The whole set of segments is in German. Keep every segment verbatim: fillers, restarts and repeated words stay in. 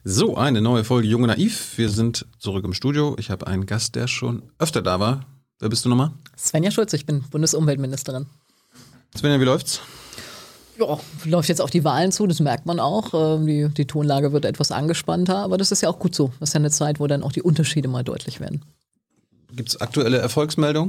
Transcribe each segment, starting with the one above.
So, eine neue Folge Jung und Naiv. Wir sind zurück im Studio. Ich habe einen Gast, der schon öfter da war. Wer bist du nochmal? Svenja Schulz, ich bin Bundesumweltministerin. Svenja, wie läuft's? Ja, läuft jetzt auf die Wahlen zu, das merkt man auch. Die, die Tonlage wird etwas angespannter, aber das ist ja auch gut so. Das ist ja eine Zeit, wo dann auch die Unterschiede mal deutlich werden. Gibt's aktuelle Erfolgsmeldungen?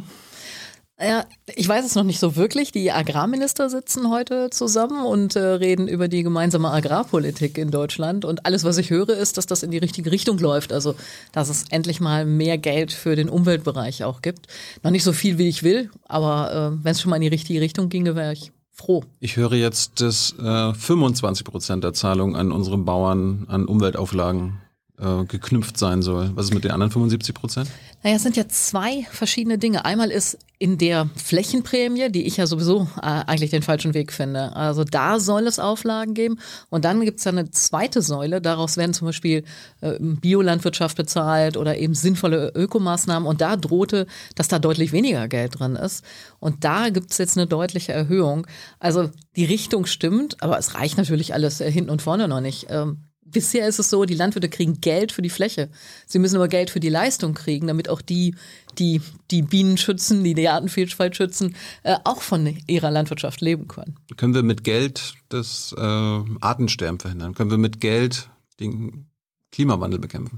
Ja, ich weiß es noch nicht so wirklich. Die Agrarminister sitzen heute zusammen und äh, reden über die gemeinsame Agrarpolitik in Deutschland. Und alles, was ich höre, ist, dass das in die richtige Richtung läuft. Also, dass es endlich mal mehr Geld für den Umweltbereich auch gibt. Noch nicht so viel, wie ich will, aber äh, wenn es schon mal in die richtige Richtung ginge, wäre ich froh. Ich höre jetzt, dass äh, fünfundzwanzig Prozent der Zahlung an unsere Bauern an Umweltauflagen äh, geknüpft sein soll. Was ist mit den anderen fünfundsiebzig Prozent? Naja, es sind ja zwei verschiedene Dinge. Einmal ist in der Flächenprämie, die ich ja sowieso äh, eigentlich den falschen Weg finde. Also da soll es Auflagen geben. Und dann gibt es ja eine zweite Säule. Daraus werden zum Beispiel äh, Biolandwirtschaft bezahlt oder eben sinnvolle Ökomaßnahmen. Und da drohte, dass da deutlich weniger Geld drin ist. Und da gibt es jetzt eine deutliche Erhöhung. Also die Richtung stimmt, aber es reicht natürlich alles äh, hinten und vorne noch nicht. Ähm, Bisher ist es so, die Landwirte kriegen Geld für die Fläche. Sie müssen aber Geld für die Leistung kriegen, damit auch die, die die Bienen schützen, die die Artenvielfalt schützen, äh, auch von ihrer Landwirtschaft leben können. Können wir mit Geld das äh, Artensterben verhindern? Können wir mit Geld den Klimawandel bekämpfen?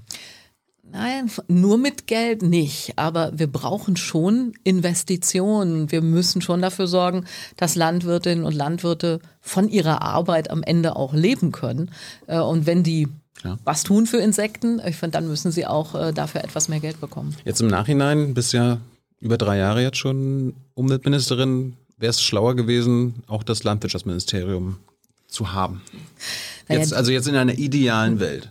Nein, nur mit Geld nicht. Aber wir brauchen schon Investitionen. Wir müssen schon dafür sorgen, dass Landwirtinnen und Landwirte von ihrer Arbeit am Ende auch leben können. Und wenn die ja. was tun für Insekten, ich finde, dann müssen sie auch dafür etwas mehr Geld bekommen. Jetzt im Nachhinein, bist ja über drei Jahre jetzt schon Umweltministerin, wäre es schlauer gewesen, auch das Landwirtschaftsministerium zu haben. Jetzt, also jetzt in einer idealen Welt.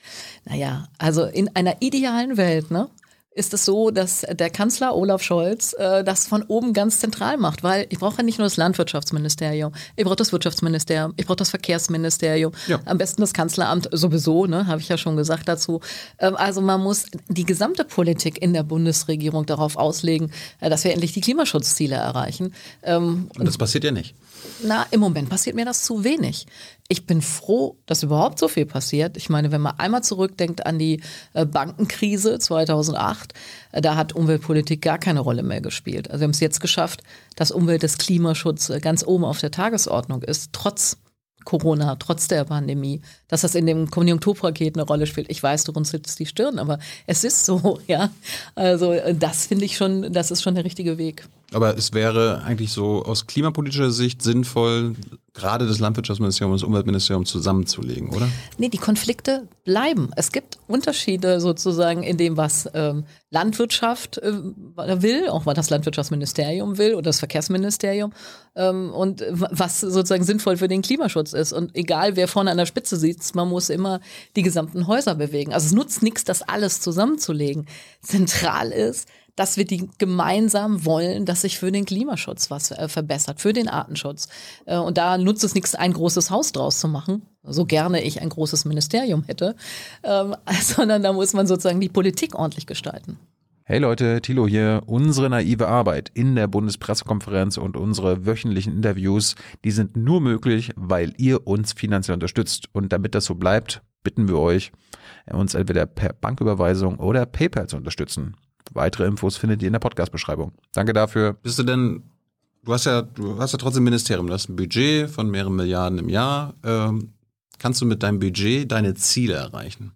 Naja, also in einer idealen Welt, ne, ist es so, dass der Kanzler Olaf Scholz äh, das von oben ganz zentral macht, weil ich brauche ja nicht nur das Landwirtschaftsministerium, ich brauche das Wirtschaftsministerium, ich brauche das Verkehrsministerium, ja. Am besten das Kanzleramt sowieso, ne, habe ich ja schon gesagt dazu. Ähm, also man muss die gesamte Politik in der Bundesregierung darauf auslegen, äh, dass wir endlich die Klimaschutzziele erreichen. Ähm, und das passiert ja nicht. Na, im Moment passiert mir das zu wenig. Ich bin froh, dass überhaupt so viel passiert. Ich meine, wenn man einmal zurückdenkt an die äh, Bankenkrise zweitausendacht, äh, da hat Umweltpolitik gar keine Rolle mehr gespielt. Also wir haben es jetzt geschafft, dass Umwelt- des Klimaschutz äh, ganz oben auf der Tagesordnung ist, trotz Corona, trotz der Pandemie, dass das in dem Konjunkturpaket eine Rolle spielt. Ich weiß, du runzelst die Stirn, aber es ist so, ja. Also das finde ich schon, das ist schon der richtige Weg. Aber es wäre eigentlich so aus klimapolitischer Sicht sinnvoll, gerade das Landwirtschaftsministerium und das Umweltministerium zusammenzulegen, oder? Nee, die Konflikte bleiben. Es gibt Unterschiede sozusagen in dem, was ähm, Landwirtschaft äh, will, auch was das Landwirtschaftsministerium will oder das Verkehrsministerium ähm, und was sozusagen sinnvoll für den Klimaschutz ist. Und egal, wer vorne an der Spitze sitzt, man muss immer die gesamten Häuser bewegen. Also es nutzt nichts, das alles zusammenzulegen. Zentral ist, dass wir die gemeinsam wollen, dass sich für den Klimaschutz was äh, verbessert, für den Artenschutz. Äh, und da nutzt es nichts, ein großes Haus draus zu machen, so gerne ich ein großes Ministerium hätte, ähm, sondern da muss man sozusagen die Politik ordentlich gestalten. Hey Leute, Thilo hier. Unsere naive Arbeit in der Bundespressekonferenz und unsere wöchentlichen Interviews, die sind nur möglich, weil ihr uns finanziell unterstützt. Und damit das so bleibt, bitten wir euch, uns entweder per Banküberweisung oder PayPal zu unterstützen. Weitere Infos findet ihr in der Podcast-Beschreibung. Danke dafür. Bist du denn, du hast ja, du hast ja trotzdem ein Ministerium, du hast ein Budget von mehreren Milliarden im Jahr. Ähm, kannst du mit deinem Budget deine Ziele erreichen?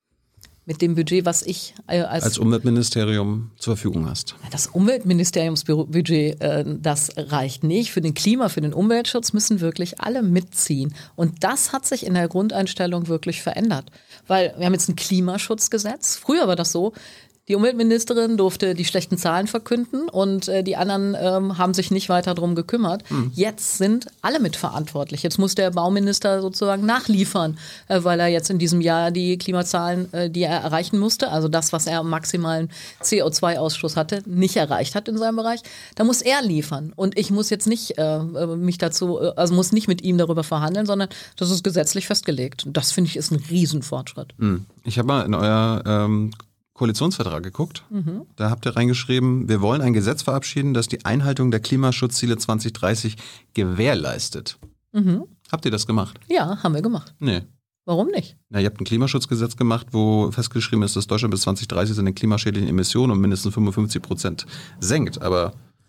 Mit dem Budget, was ich äh, als, als Umweltministerium zur Verfügung hast? Das Umweltministeriumsbudget, äh, das reicht nicht. Für den Klima, für den Umweltschutz müssen wirklich alle mitziehen. Und das hat sich in der Grundeinstellung wirklich verändert. Weil wir haben jetzt ein Klimaschutzgesetz. Früher war das so, die Umweltministerin durfte die schlechten Zahlen verkünden und äh, die anderen ähm, haben sich nicht weiter darum gekümmert. Hm. Jetzt sind alle mitverantwortlich. Jetzt muss der Bauminister sozusagen nachliefern, äh, weil er jetzt in diesem Jahr die Klimazahlen, äh, die er erreichen musste, also das, was er am maximalen C O zwei Ausstoß hatte, nicht erreicht hat in seinem Bereich. Da muss er liefern. Und ich muss jetzt nicht äh, mich dazu, äh, also muss nicht mit ihm darüber verhandeln, sondern das ist gesetzlich festgelegt. Und das, finde ich, ist ein Riesenfortschritt. Hm. Ich habe mal in euer ähm Koalitionsvertrag geguckt. Mhm. Da habt ihr reingeschrieben, wir wollen ein Gesetz verabschieden, das die Einhaltung der Klimaschutzziele zwanzig dreißig gewährleistet. Mhm. Habt ihr das gemacht? Ja, haben wir gemacht. Nee. Warum nicht? Na, ihr habt ein Klimaschutzgesetz gemacht, wo festgeschrieben ist, dass Deutschland bis zwanzig dreißig seine klimaschädlichen Emissionen um mindestens fünfundfünfzig Prozent senkt. Aber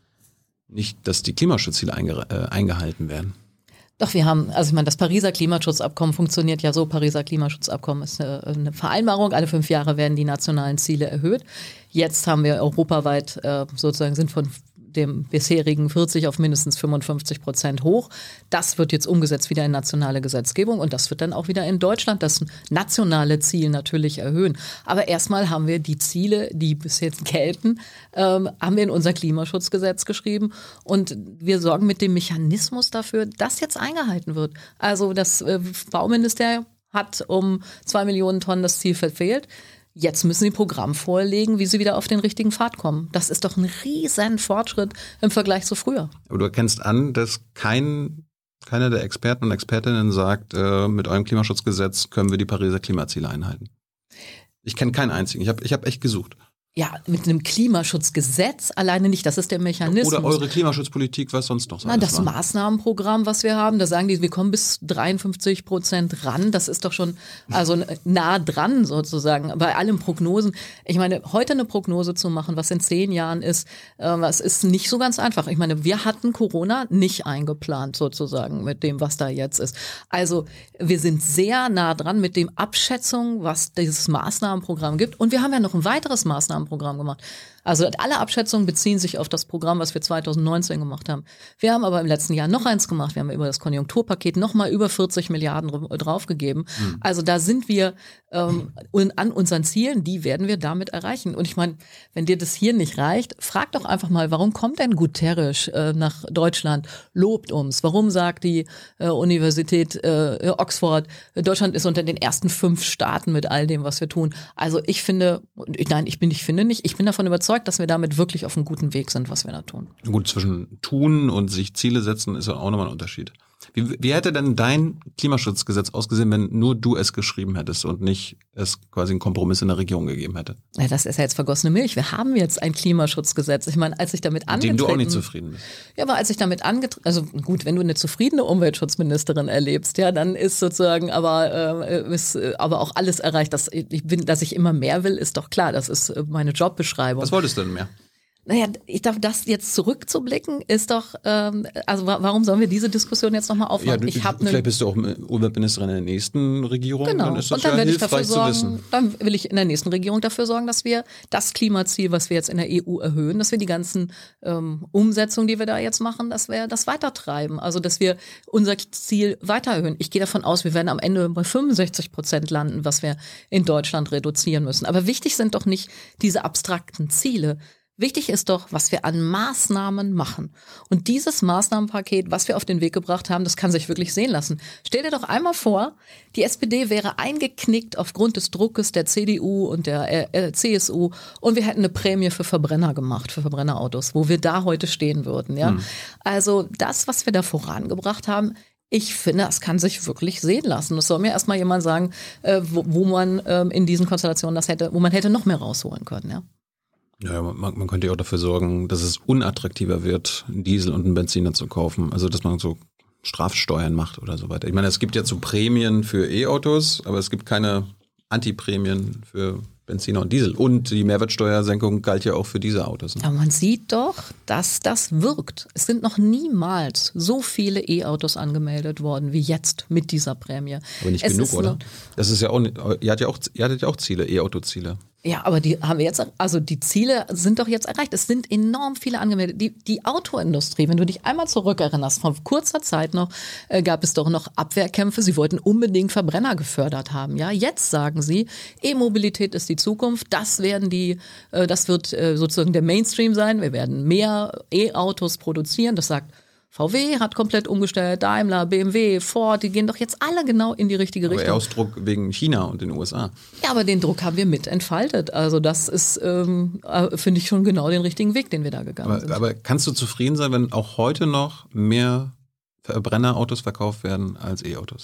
nicht, dass die Klimaschutzziele einge- äh, eingehalten werden. Doch, wir haben, also ich meine, das Pariser Klimaschutzabkommen funktioniert ja so. Pariser Klimaschutzabkommen ist eine, eine Vereinbarung. Alle fünf Jahre werden die nationalen Ziele erhöht. Jetzt haben wir europaweit äh, sozusagen sind von dem bisherigen vierzig auf mindestens fünfundfünfzig Prozent hoch. Das wird jetzt umgesetzt wieder in nationale Gesetzgebung und das wird dann auch wieder in Deutschland das nationale Ziel natürlich erhöhen. Aber erstmal haben wir die Ziele, die bis jetzt gelten, ähm, haben wir in unser Klimaschutzgesetz geschrieben und wir sorgen mit dem Mechanismus dafür, dass jetzt eingehalten wird. Also das äh, Bauministerium hat um zwei Millionen Tonnen das Ziel verfehlt. Jetzt müssen sie ein Programm vorlegen, wie sie wieder auf den richtigen Pfad kommen. Das ist doch ein riesen Fortschritt im Vergleich zu früher. Aber du erkennst an, dass kein, keiner der Experten und Expertinnen sagt, äh, mit eurem Klimaschutzgesetz können wir die Pariser Klimaziele einhalten. Ich kenne keinen einzigen. Ich habe ich hab echt gesucht. Ja, mit einem Klimaschutzgesetz alleine nicht, das ist der Mechanismus. Oder eure Klimaschutzpolitik, was sonst noch so Na, das war. Maßnahmenprogramm, was wir haben, da sagen die, wir kommen bis dreiundfünfzig Prozent ran. Das ist doch schon also nah dran sozusagen bei allen Prognosen. Ich meine, heute eine Prognose zu machen, was in zehn Jahren ist, äh, das ist nicht so ganz einfach. Ich meine, wir hatten Corona nicht eingeplant sozusagen mit dem, was da jetzt ist. Also wir sind sehr nah dran mit dem Abschätzung, was dieses Maßnahmenprogramm gibt. Und wir haben ja noch ein weiteres Maßnahmenprogramm gemacht. Also alle Abschätzungen beziehen sich auf das Programm, was wir zweitausendneunzehn gemacht haben. Wir haben aber im letzten Jahr noch eins gemacht. Wir haben über das Konjunkturpaket noch mal über vierzig Milliarden draufgegeben. Mhm. Also da sind wir ähm, an unseren Zielen, die werden wir damit erreichen. Und ich meine, wenn dir das hier nicht reicht, frag doch einfach mal, warum kommt denn Guterres äh, nach Deutschland, lobt uns? Warum sagt die äh, Universität äh, Oxford, Deutschland ist unter den ersten fünf Staaten mit all dem, was wir tun? Also ich finde, nein, ich bin, ich finde nicht, ich bin davon überzeugt, dass wir damit wirklich auf einem guten Weg sind, was wir da tun. Gut, zwischen tun und sich Ziele setzen ist ja auch nochmal ein Unterschied. Wie, wie hätte denn dein Klimaschutzgesetz ausgesehen, wenn nur du es geschrieben hättest und nicht es quasi einen Kompromiss in der Regierung gegeben hätte? Ja, das ist ja jetzt vergossene Milch. Wir haben jetzt ein Klimaschutzgesetz. Ich meine, als ich damit angetreten... Mit dem du auch nicht zufrieden bist. Ja, aber als ich damit angetreten... Also gut, wenn du eine zufriedene Umweltschutzministerin erlebst, ja, dann ist sozusagen aber, äh, ist, aber auch alles erreicht. Dass ich, bin, dass ich immer mehr will, ist doch klar. Das ist meine Jobbeschreibung. Was wolltest du denn mehr? Naja, ich darf das jetzt zurückzublicken, ist doch, ähm, also warum sollen wir diese Diskussion jetzt nochmal aufmachen? Ja, du, ich hab vielleicht ne, bist du auch Umweltministerin in der nächsten Regierung, genau. dann ist das und dann ja werde ich dafür hilfreich sorgen, zu wissen. Dann will ich in der nächsten Regierung dafür sorgen, dass wir das Klimaziel, was wir jetzt in der E U erhöhen, dass wir die ganzen ähm, Umsetzungen, die wir da jetzt machen, dass wir das weitertreiben. Also, dass wir unser Ziel weiter erhöhen. Ich gehe davon aus, wir werden am Ende bei fünfundsechzig Prozent landen, was wir in Deutschland reduzieren müssen. Aber wichtig sind doch nicht diese abstrakten Ziele. Wichtig ist doch, was wir an Maßnahmen machen. Und dieses Maßnahmenpaket, was wir auf den Weg gebracht haben, das kann sich wirklich sehen lassen. Stell dir doch einmal vor, die S P D wäre eingeknickt aufgrund des Druckes der C D U und der äh, C S U und wir hätten eine Prämie für Verbrenner gemacht, für Verbrennerautos, wo wir da heute stehen würden. Ja? Hm. Also das, was wir da vorangebracht haben, ich finde, das kann sich wirklich sehen lassen. Das soll mir erstmal jemand sagen, äh, wo, wo man äh, in diesen Konstellationen das hätte, wo man hätte noch mehr rausholen können, ja. Ja, man, man könnte ja auch dafür sorgen, dass es unattraktiver wird, einen Diesel und einen Benziner zu kaufen. Also, dass man so Strafsteuern macht oder so weiter. Ich meine, es gibt ja so Prämien für E-Autos, aber es gibt keine Antiprämien für Benziner und Diesel. Und die Mehrwertsteuersenkung galt ja auch für diese Autos. Ne? Aber man sieht doch, dass das wirkt. Es sind noch niemals so viele E-Autos angemeldet worden wie jetzt mit dieser Prämie. Aber nicht es genug, oder? Das ist ja auch, ihr hattet ja auch, ihr hattet ja auch Ziele, E-Auto-Ziele. Ja, aber die haben wir jetzt, also die Ziele sind doch jetzt erreicht. Es sind enorm viele angemeldet. Die, die Autoindustrie, wenn du dich einmal zurückerinnerst, vor kurzer Zeit noch äh, gab es doch noch Abwehrkämpfe. Sie wollten unbedingt Verbrenner gefördert haben. Ja, jetzt sagen sie, E-Mobilität ist die Zukunft. Das werden die, äh, das wird äh, sozusagen der Mainstream sein. Wir werden mehr E-Autos produzieren. Das sagt V W hat komplett umgestellt, Daimler, B M W, Ford, die gehen doch jetzt alle genau in die richtige aber Richtung. Aber Ausdruck wegen China und den U S A. Ja, aber den Druck haben wir mit entfaltet. Also das ist, ähm, finde ich, schon genau den richtigen Weg, den wir da gegangen aber, sind. Aber kannst du zufrieden sein, wenn auch heute noch mehr Verbrennerautos verkauft werden als E-Autos?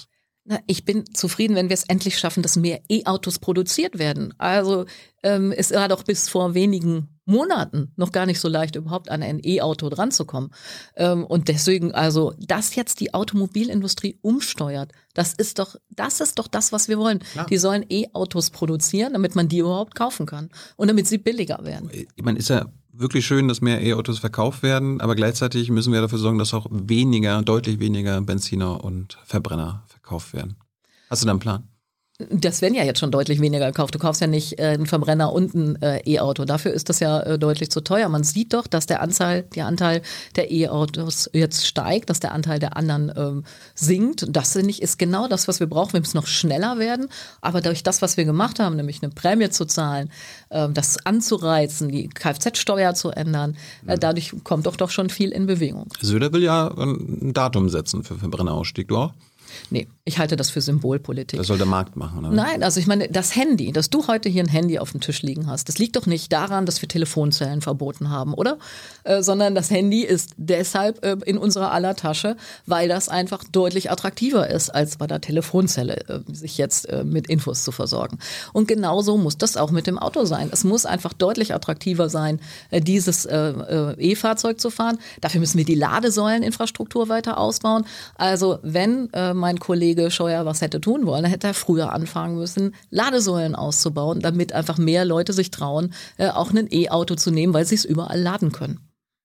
Na, ich bin zufrieden, wenn wir es endlich schaffen, dass mehr E-Autos produziert werden. Also ähm, es war doch bis vor wenigen Monaten noch gar nicht so leicht, überhaupt an ein E-Auto dran zu kommen. Ähm, und deswegen, also, dass jetzt die Automobilindustrie umsteuert, das ist doch, das ist doch das, was wir wollen. Ja. Die sollen E-Autos produzieren, damit man die überhaupt kaufen kann und damit sie billiger werden. Ich meine, ist ja wirklich schön, dass mehr E-Autos verkauft werden, aber gleichzeitig müssen wir dafür sorgen, dass auch weniger, deutlich weniger Benziner und Verbrenner verkauft werden. Hast du da einen Plan? Das werden ja jetzt schon deutlich weniger gekauft. Du kaufst ja nicht äh, einen Verbrenner und ein äh, E-Auto. Dafür ist das ja äh, deutlich zu teuer. Man sieht doch, dass der Anzahl, der Anteil der E-Autos jetzt steigt, dass der Anteil der anderen ähm, sinkt. Das finde ich ist genau das, was wir brauchen. Wir müssen noch schneller werden. Aber durch das, was wir gemacht haben, nämlich eine Prämie zu zahlen, äh, das anzureizen, die Kfz-Steuer zu ändern, äh, dadurch kommt doch doch schon viel in Bewegung. Söder will ja ein Datum setzen für Verbrennerausstieg. Du auch? Nee, ich halte das für Symbolpolitik. Das soll der Markt machen, oder? Nein, also ich meine, das Handy, dass du heute hier ein Handy auf dem Tisch liegen hast, das liegt doch nicht daran, dass wir Telefonzellen verboten haben, oder? Äh, sondern das Handy ist deshalb äh, in unserer aller Tasche, weil das einfach deutlich attraktiver ist, als bei der Telefonzelle äh, sich jetzt äh, mit Infos zu versorgen. Und genauso muss das auch mit dem Auto sein. Es muss einfach deutlich attraktiver sein, äh, dieses äh, äh, E-Fahrzeug zu fahren. Dafür müssen wir die Ladesäuleninfrastruktur weiter ausbauen. Also wenn äh, mein Kollege Scheuer was hätte tun wollen, dann hätte er früher anfangen müssen, Ladesäulen auszubauen, damit einfach mehr Leute sich trauen, äh, auch ein E-Auto zu nehmen, weil sie es überall laden können.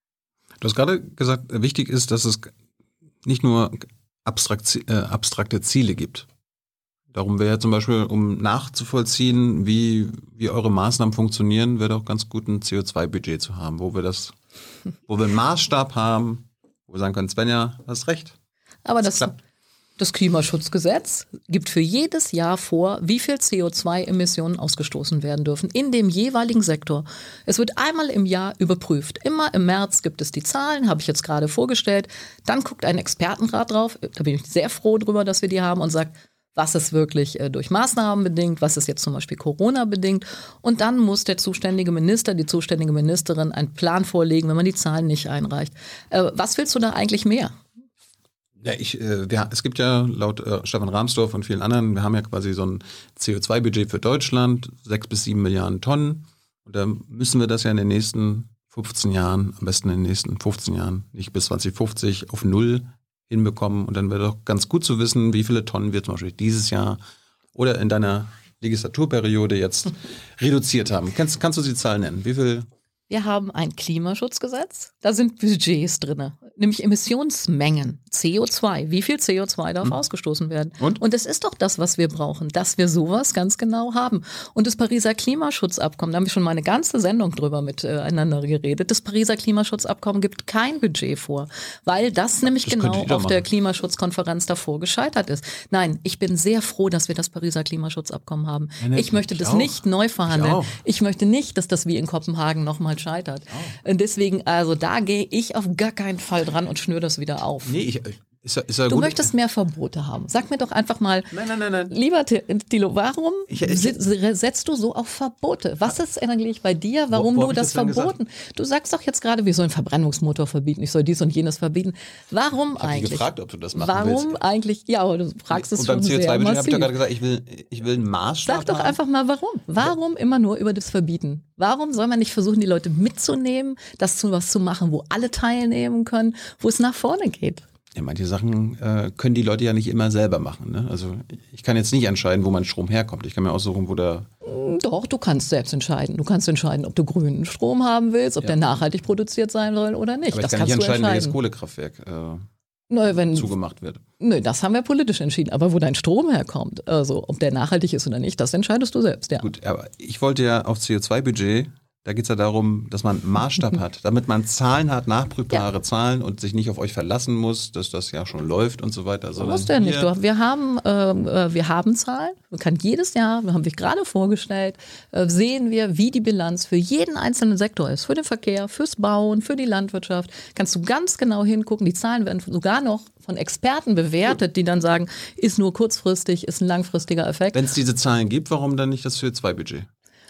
Du hast gerade gesagt, wichtig ist, dass es nicht nur abstrakt, äh, abstrakte Ziele gibt. Darum wäre zum Beispiel, um nachzuvollziehen, wie, wie eure Maßnahmen funktionieren, wäre doch ganz gut ein C O zwei Budget zu haben, wo wir das, wo wir einen Maßstab haben, wo wir sagen können, Svenja, hast recht. Aber das, das Das Klimaschutzgesetz gibt für jedes Jahr vor, wie viel C O zwei Emissionen ausgestoßen werden dürfen in dem jeweiligen Sektor. Es wird einmal im Jahr überprüft. Immer im März gibt es die Zahlen, habe ich jetzt gerade vorgestellt. Dann guckt ein Expertenrat drauf. Da bin ich sehr froh drüber, dass wir die haben und sagt, was ist wirklich äh, durch Maßnahmen bedingt, was ist jetzt zum Beispiel Corona bedingt. Und dann muss der zuständige Minister, die zuständige Ministerin einen Plan vorlegen, wenn man die Zahlen nicht einreicht. Äh, was willst du da eigentlich mehr? Ja, ich, äh, wir, es gibt ja laut äh, Stefan Rahmsdorf und vielen anderen, wir haben ja quasi so ein C O zwei Budget für Deutschland, sechs bis sieben Milliarden Tonnen. Und da müssen wir das ja in den nächsten fünfzehn Jahren, am besten in den nächsten fünfzehn Jahren, nicht bis zwanzig fünfzig, auf Null hinbekommen. Und dann wäre doch ganz gut zu wissen, wie viele Tonnen wir zum Beispiel dieses Jahr oder in deiner Legislaturperiode jetzt reduziert haben. Kannst, kannst du die Zahl nennen? Wie viel? Wir haben ein Klimaschutzgesetz, da sind Budgets drin, nämlich Emissionsmengen, C O zwei. Wie viel C O zwei darf hm. ausgestoßen werden? Und? Und das ist doch das, was wir brauchen, dass wir sowas ganz genau haben. Und das Pariser Klimaschutzabkommen, da haben wir schon mal eine ganze Sendung drüber miteinander geredet, das Pariser Klimaschutzabkommen gibt kein Budget vor, weil das nämlich das genau auf der Klimaschutzkonferenz davor gescheitert ist. Nein, ich bin sehr froh, dass wir das Pariser Klimaschutzabkommen haben. Ja, ne, ich möchte ich das auch. nicht neu verhandeln. Ich, ich möchte nicht, dass das wie in Kopenhagen nochmal scheitert. Oh. Und deswegen, also da gehe ich auf gar keinen Fall dran und schnür das wieder auf. Nee, ich, ist ja, ist ja du gut. möchtest mehr Verbote haben. Sag mir doch einfach mal, nein, nein, nein, nein. lieber Thilo, warum ich, ich, setzt du so auf Verbote? Was ist eigentlich bei dir, warum wo, wo du das, das verboten? Du sagst doch jetzt gerade, wir sollen Verbrennungsmotor verbieten, ich soll dies und jenes verbieten. Warum ich hab eigentlich? Ich habe gefragt, ob du das machen warum willst. Warum eigentlich? Ja, aber du fragst es und schon sehr massiv. Und beim C O zwei Budget habe ich doch gerade gesagt, ich will, ich will einen Maßstab Sag doch haben. einfach mal, warum? Warum ja. immer nur über das Verbieten? Warum soll man nicht versuchen, die Leute mitzunehmen, das zu was zu machen, wo alle teilnehmen können, wo es nach vorne geht? Ja, manche Sachen äh, können die Leute ja nicht immer selber machen. Ne? Also ich kann jetzt nicht entscheiden, wo mein Strom herkommt. Ich kann mir aussuchen, wo der... Doch, du kannst selbst entscheiden. Du kannst entscheiden, ob du grünen Strom haben willst, ob ja. der nachhaltig produziert sein soll oder nicht. Aber das ich kann kannst nicht entscheiden, du entscheiden, welches Kohlekraftwerk äh, Nö, wenn, zugemacht wird. Nö, das haben wir politisch entschieden. Aber wo dein Strom herkommt, also ob der nachhaltig ist oder nicht, das entscheidest du selbst. Ja. Gut, aber ich wollte ja auf C O zwei Budget... Da geht es ja darum, dass man einen Maßstab hat, damit man Zahlen hat, nachprüfbare ja. Zahlen und sich nicht auf euch verlassen muss, dass das ja schon läuft und so weiter. Du musst ja nicht. Wir haben, äh, wir haben Zahlen. Man kann jedes Jahr, wir haben dich gerade vorgestellt, äh, sehen wir, wie die Bilanz für jeden einzelnen Sektor ist. Für den Verkehr, fürs Bauen, für die Landwirtschaft. Kannst du ganz genau hingucken. Die Zahlen werden sogar noch von Experten bewertet, die dann sagen, ist nur kurzfristig, ist ein langfristiger Effekt. Wenn es diese Zahlen gibt, warum dann nicht das C O zwei Budget?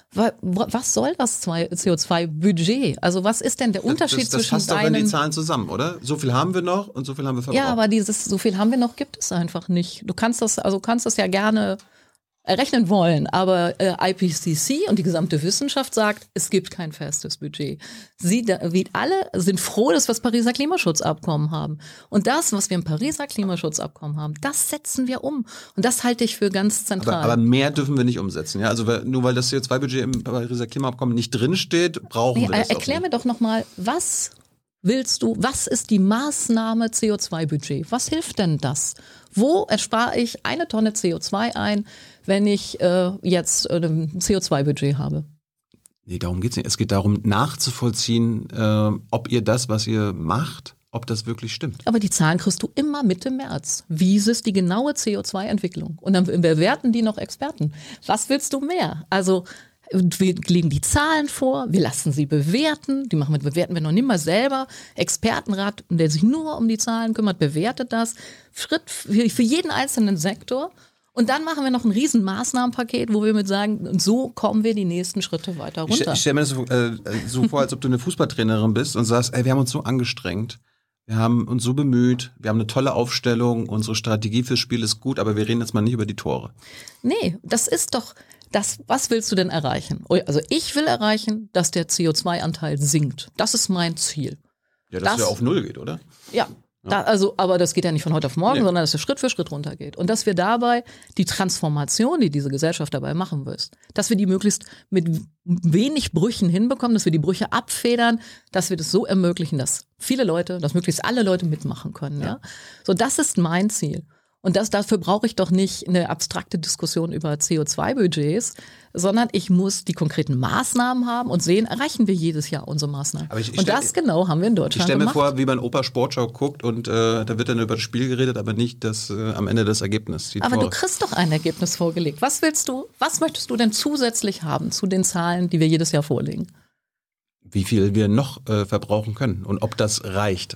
Was soll das C O zwei Budget? Also was ist denn der Unterschied das, das, das zwischen fasst doch deinen... dann die Zahlen zusammen, oder? So viel haben wir noch und so viel haben wir verbraucht. Ja, aber dieses so viel haben wir noch gibt es einfach nicht. Du kannst das, also kannst das ja gerne errechnen wollen, aber äh, I P C C und die gesamte Wissenschaft sagt, es gibt kein festes Budget. Sie, da, wie alle sind froh, dass wir das Pariser Klimaschutzabkommen haben. Und das, was wir im Pariser Klimaschutzabkommen haben, das setzen wir um. Und das halte ich für ganz zentral. Aber, aber mehr dürfen wir nicht umsetzen. Ja? Also nur weil das C O zwei Budget im Pariser Klimaabkommen nicht drinsteht, brauchen nee, wir das Erklär auch mir nicht. doch nochmal, was willst du, was ist die Maßnahme C O zwei Budget? Was hilft denn das? Wo erspare ich eine Tonne C O zwei ein, wenn ich äh, jetzt äh, ein C O zwei Budget habe? Nee, darum geht's nicht. Es geht darum, nachzuvollziehen, äh, ob ihr das, was ihr macht, ob das wirklich stimmt. Aber die Zahlen kriegst du immer Mitte März. Wie ist die genaue C O zwei Entwicklung? Und dann bewerten die noch Experten. Was willst du mehr? Also wir legen die Zahlen vor, wir lassen sie bewerten, die machen wir, bewerten wir noch nicht mal selber. Expertenrat, der sich nur um die Zahlen kümmert, bewertet das. Schritt für, für jeden einzelnen Sektor. Und dann machen wir noch ein riesen Maßnahmenpaket, wo wir mit sagen, und so kommen wir die nächsten Schritte weiter runter. Ich, ich stelle mir das so, äh, so vor, als ob du eine Fußballtrainerin bist und sagst, ey, wir haben uns so angestrengt, wir haben uns so bemüht, wir haben eine tolle Aufstellung, unsere Strategie fürs Spiel ist gut, aber wir reden jetzt mal nicht über die Tore. Nee, das ist doch... Das, was willst du denn erreichen? Also ich will erreichen, dass der C O zwei Anteil sinkt. Das ist mein Ziel. Ja, dass das, der auf Null geht, oder? Ja, ja. Da, also, aber das geht ja nicht von heute auf morgen, nee. sondern dass er Schritt für Schritt runtergeht. Und dass wir dabei die Transformation, die diese Gesellschaft dabei machen wird, dass wir die möglichst mit wenig Brüchen hinbekommen, dass wir die Brüche abfedern, dass wir das so ermöglichen, dass viele Leute, dass möglichst alle Leute mitmachen können. Ja. Ja? So, das ist mein Ziel. Und das, dafür brauche ich doch nicht eine abstrakte Diskussion über C O zwei Budgets, sondern ich muss die konkreten Maßnahmen haben und sehen, erreichen wir jedes Jahr unsere Maßnahmen. Aber ich, ich und stell, das genau haben wir in Deutschland Ich stelle mir gemacht. vor, wie man Opa Sportschau guckt und äh, da wird dann über das Spiel geredet, aber nicht das, äh, am Ende das Ergebnis. Aber Tore. Du kriegst doch ein Ergebnis vorgelegt. Was willst du, was möchtest du denn zusätzlich haben zu den Zahlen, die wir jedes Jahr vorlegen? Wie viel wir noch äh, verbrauchen können und ob das reicht.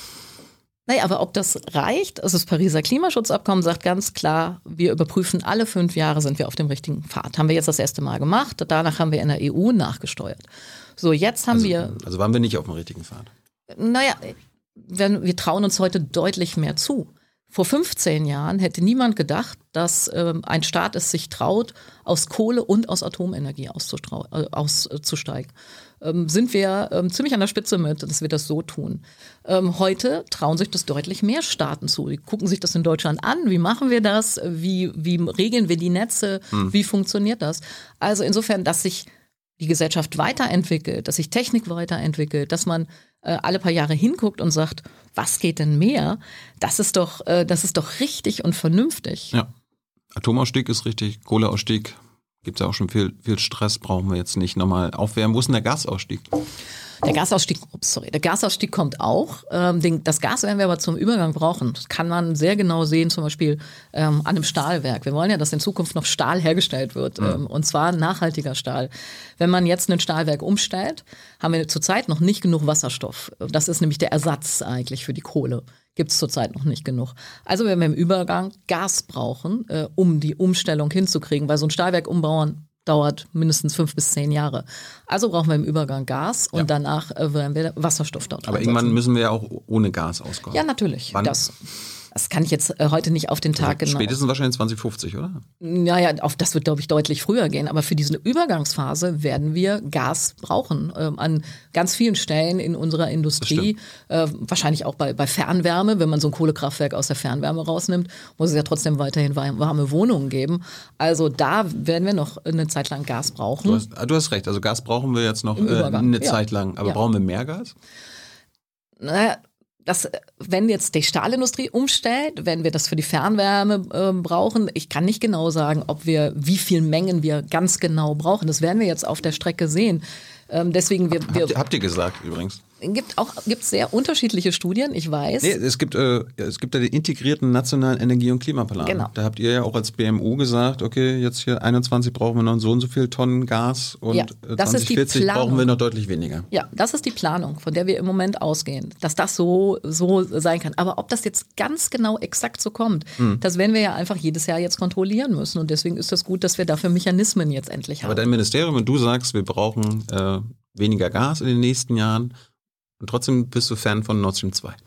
Naja, aber ob das reicht, also das Pariser Klimaschutzabkommen sagt ganz klar, wir überprüfen alle fünf Jahre, sind wir auf dem richtigen Pfad. Haben wir jetzt das erste Mal gemacht, danach haben wir in der E U nachgesteuert. So, jetzt haben also, wir... Also waren wir nicht auf dem richtigen Pfad? Naja, wir, wir trauen uns heute deutlich mehr zu. Vor fünfzehn Jahren hätte niemand gedacht, dass ähm, ein Staat es sich traut, aus Kohle und aus Atomenergie äh, auszusteigen. Ähm, sind wir ähm, ziemlich an der Spitze mit, dass wir das so tun. Ähm, heute trauen sich das deutlich mehr Staaten zu. Die gucken sich das in Deutschland an. Wie machen wir das? Wie, wie regeln wir die Netze? Hm. Wie funktioniert das? Also insofern, dass sich die Gesellschaft weiterentwickelt, dass sich Technik weiterentwickelt, dass man äh, alle paar Jahre hinguckt und sagt, was geht denn mehr? Das ist doch, äh, das ist doch richtig und vernünftig. Ja, Atomausstieg ist richtig, Kohleausstieg gibt es ja auch schon viel, viel Stress, brauchen wir jetzt nicht nochmal aufwärmen. Wo ist denn der Gasausstieg? Der Gasausstieg, ups, sorry, der Gasausstieg kommt auch. Ähm, den, das Gas werden wir aber zum Übergang brauchen. Das kann man sehr genau sehen, zum Beispiel ähm, an einem Stahlwerk. Wir wollen ja, dass in Zukunft noch Stahl hergestellt wird, mhm. ähm, und zwar nachhaltiger Stahl. Wenn man jetzt ein Stahlwerk umstellt, haben wir zurzeit noch nicht genug Wasserstoff. Das ist nämlich der Ersatz eigentlich für die Kohle. Gibt es zurzeit noch nicht genug. Also werden wir im Übergang Gas brauchen, äh, um die Umstellung hinzukriegen, weil so ein Stahlwerk umbauen dauert mindestens fünf bis zehn Jahre. Also brauchen wir im Übergang Gas und ja. danach äh, werden wir Wasserstoff dort Aber einsetzen. Irgendwann müssen wir ja auch ohne Gas auskommen. Ja, natürlich. Wann? Das, das kann ich jetzt äh, heute nicht auf den Tag also genau. Spätestens wahrscheinlich zwanzig fünfzig, oder? Naja, auf das wird, glaube ich, deutlich früher gehen. Aber für diese Übergangsphase werden wir Gas brauchen. Ähm, an ganz vielen Stellen in unserer Industrie. Äh, wahrscheinlich auch bei, bei Fernwärme. Wenn man so ein Kohlekraftwerk aus der Fernwärme rausnimmt, muss es ja trotzdem weiterhin warme Wohnungen geben. Also da werden wir noch eine Zeit lang Gas brauchen. Du hast, du hast recht. Also Gas brauchen wir jetzt noch äh, eine ja. Zeit lang. Aber ja. brauchen wir mehr Gas? Naja, Das, wenn jetzt die Stahlindustrie umstellt, wenn wir das für die Fernwärme äh, brauchen, ich kann nicht genau sagen, ob wir, wie viel Mengen wir ganz genau brauchen. Das werden wir jetzt auf der Strecke sehen. Ähm, deswegen wir, wir habt, ihr, habt ihr gesagt übrigens? gibt auch gibt sehr unterschiedliche Studien, ich weiß. Nee, es gibt äh, es gibt ja den integrierten nationalen Energie- und Klimaplan. Genau. Da habt ihr ja auch als B M U gesagt, okay, jetzt hier einundzwanzig brauchen wir noch so und so viel Tonnen Gas und ja, das zwanzig ist die vierzig Planung. brauchen wir noch deutlich weniger. Ja, das ist die Planung, von der wir im Moment ausgehen, dass das so so sein kann. Aber ob das jetzt ganz genau exakt so kommt, hm. das werden wir ja einfach jedes Jahr jetzt kontrollieren müssen. Und deswegen ist es gut, dass wir dafür Mechanismen jetzt endlich haben. Aber dein Ministerium, wenn du sagst, wir brauchen äh, weniger Gas in den nächsten Jahren, und trotzdem bist du Fan von Nord Stream zwei.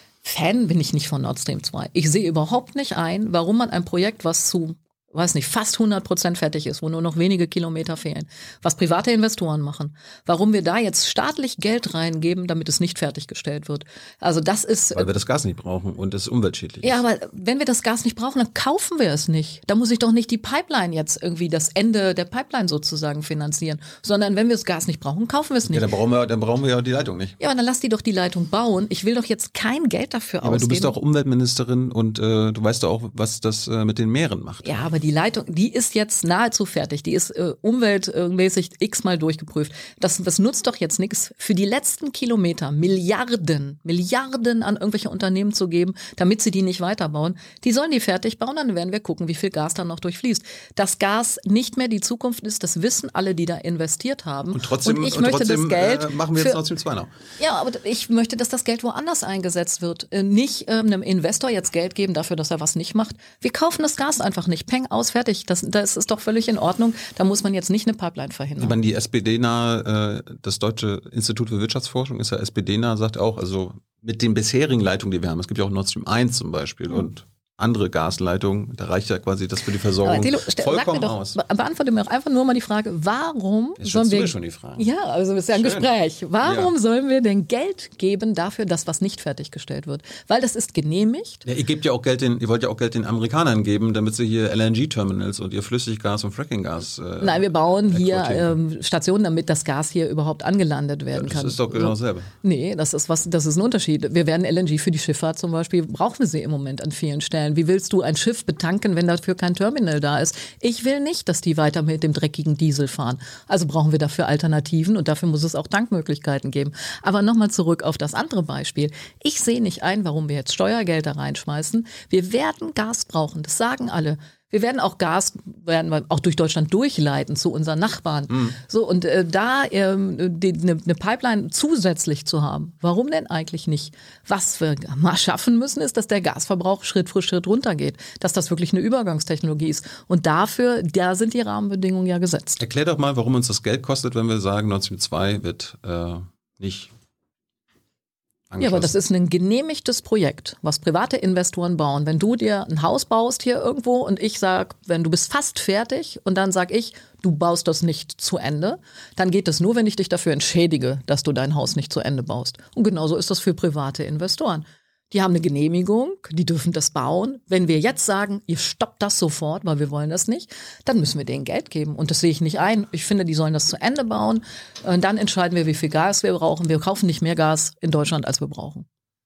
Fan bin ich nicht von Nord Stream zwei. Ich sehe überhaupt nicht ein, warum man ein Projekt, was zu, weiß nicht, fast hundert Prozent fertig ist, wo nur noch wenige Kilometer fehlen, was private Investoren machen, warum wir da jetzt staatlich Geld reingeben, damit es nicht fertiggestellt wird. Also das ist... Weil wir das Gas nicht brauchen und es umweltschädlich ist. Ja, aber wenn wir das Gas nicht brauchen, dann kaufen wir es nicht. Da muss ich doch nicht die Pipeline jetzt irgendwie, das Ende der Pipeline sozusagen finanzieren, sondern wenn wir das Gas nicht brauchen, kaufen wir es nicht. Ja, dann brauchen wir, dann brauchen wir ja die Leitung nicht. Ja, aber dann lass die doch die Leitung bauen. Ich will doch jetzt kein Geld dafür ja, aber ausgeben. du bist doch Umweltministerin und äh, du weißt doch auch, was das äh, mit den Meeren macht. Ja, aber die Leitung, die ist jetzt nahezu fertig. Die ist äh, umweltmäßig x-mal durchgeprüft. Das, das nutzt doch jetzt nichts, für die letzten Kilometer Milliarden, Milliarden an irgendwelche Unternehmen zu geben, damit sie die nicht weiterbauen. Die sollen die fertig bauen, dann werden wir gucken, wie viel Gas dann noch durchfließt. Dass Gas nicht mehr die Zukunft ist, das wissen alle, die da investiert haben. Und trotzdem, und ich und möchte trotzdem das Geld äh, machen wir jetzt für, Nord Stream zwei noch. Ja, aber ich möchte, dass das Geld woanders eingesetzt wird. Äh, nicht äh, einem Investor jetzt Geld geben dafür, dass er was nicht macht. Wir kaufen das Gas einfach nicht. Peng, aus, fertig. Das, das ist doch völlig in Ordnung. Da muss man jetzt nicht eine Pipeline verhindern. Ich meine, die S P D-nahe, äh, das Deutsche Institut für Wirtschaftsforschung ist ja S P D-nah, sagt auch, also mit den bisherigen Leitungen, die wir haben, es gibt ja auch Nord Stream eins zum Beispiel mhm. und andere Gasleitungen, da reicht ja quasi das für die Versorgung Aber Thilo, vollkommen doch, aus. Beantworte mir auch einfach nur mal die Frage, warum Jetzt sollen wir... du schon die Frage. Ja, also das ist ja ein Schön. Gespräch. Warum ja. sollen wir denn Geld geben dafür, dass was nicht fertiggestellt wird? Weil das ist genehmigt. Ja, ihr gebt ja auch Geld den, ihr wollt ja auch Geld den Amerikanern geben, damit sie hier L N G-Terminals und ihr Flüssiggas und Frackinggas äh, Nein, wir bauen hier ähm, Stationen, damit das Gas hier überhaupt angelandet werden ja, das kann. Das ist doch genau dasselbe. Nee, das ist was, das ist ein Unterschied. Wir werden L N G für die Schifffahrt zum Beispiel, brauchen wir sie im Moment an vielen Stellen. Wie willst du ein Schiff betanken, wenn dafür kein Terminal da ist? Ich will nicht, dass die weiter mit dem dreckigen Diesel fahren. Also brauchen wir dafür Alternativen und dafür muss es auch Tankmöglichkeiten geben. Aber nochmal zurück auf das andere Beispiel. Ich sehe nicht ein, warum wir jetzt Steuergelder reinschmeißen. Wir werden Gas brauchen, das sagen alle. Wir werden auch Gas, werden wir auch durch Deutschland durchleiten zu unseren Nachbarn. Mhm. So, und äh, da ähm, eine ne Pipeline zusätzlich zu haben, warum denn eigentlich nicht? Was wir mal schaffen müssen, ist, dass der Gasverbrauch Schritt für Schritt runtergeht, dass das wirklich eine Übergangstechnologie ist. Und dafür, da sind die Rahmenbedingungen ja gesetzt. Erklär doch mal, warum uns das Geld kostet, wenn wir sagen, Nord Stream zwei wird äh, nicht Ja, aber das ist ein genehmigtes Projekt, was private Investoren bauen. Wenn du dir ein Haus baust hier irgendwo und ich sag, wenn du bist fast fertig und dann sag ich, du baust das nicht zu Ende, dann geht es nur, wenn ich dich dafür entschädige, dass du dein Haus nicht zu Ende baust. Und genauso ist das für private Investoren. Die haben eine Genehmigung, die dürfen das bauen. Wenn wir jetzt sagen, ihr stoppt das sofort, weil wir wollen das nicht, dann müssen wir denen Geld geben. Und das sehe ich nicht ein. Ich finde, die sollen das zu Ende bauen. Und dann entscheiden wir, wie viel Gas wir brauchen. Wir kaufen nicht mehr Gas in Deutschland, als wir brauchen.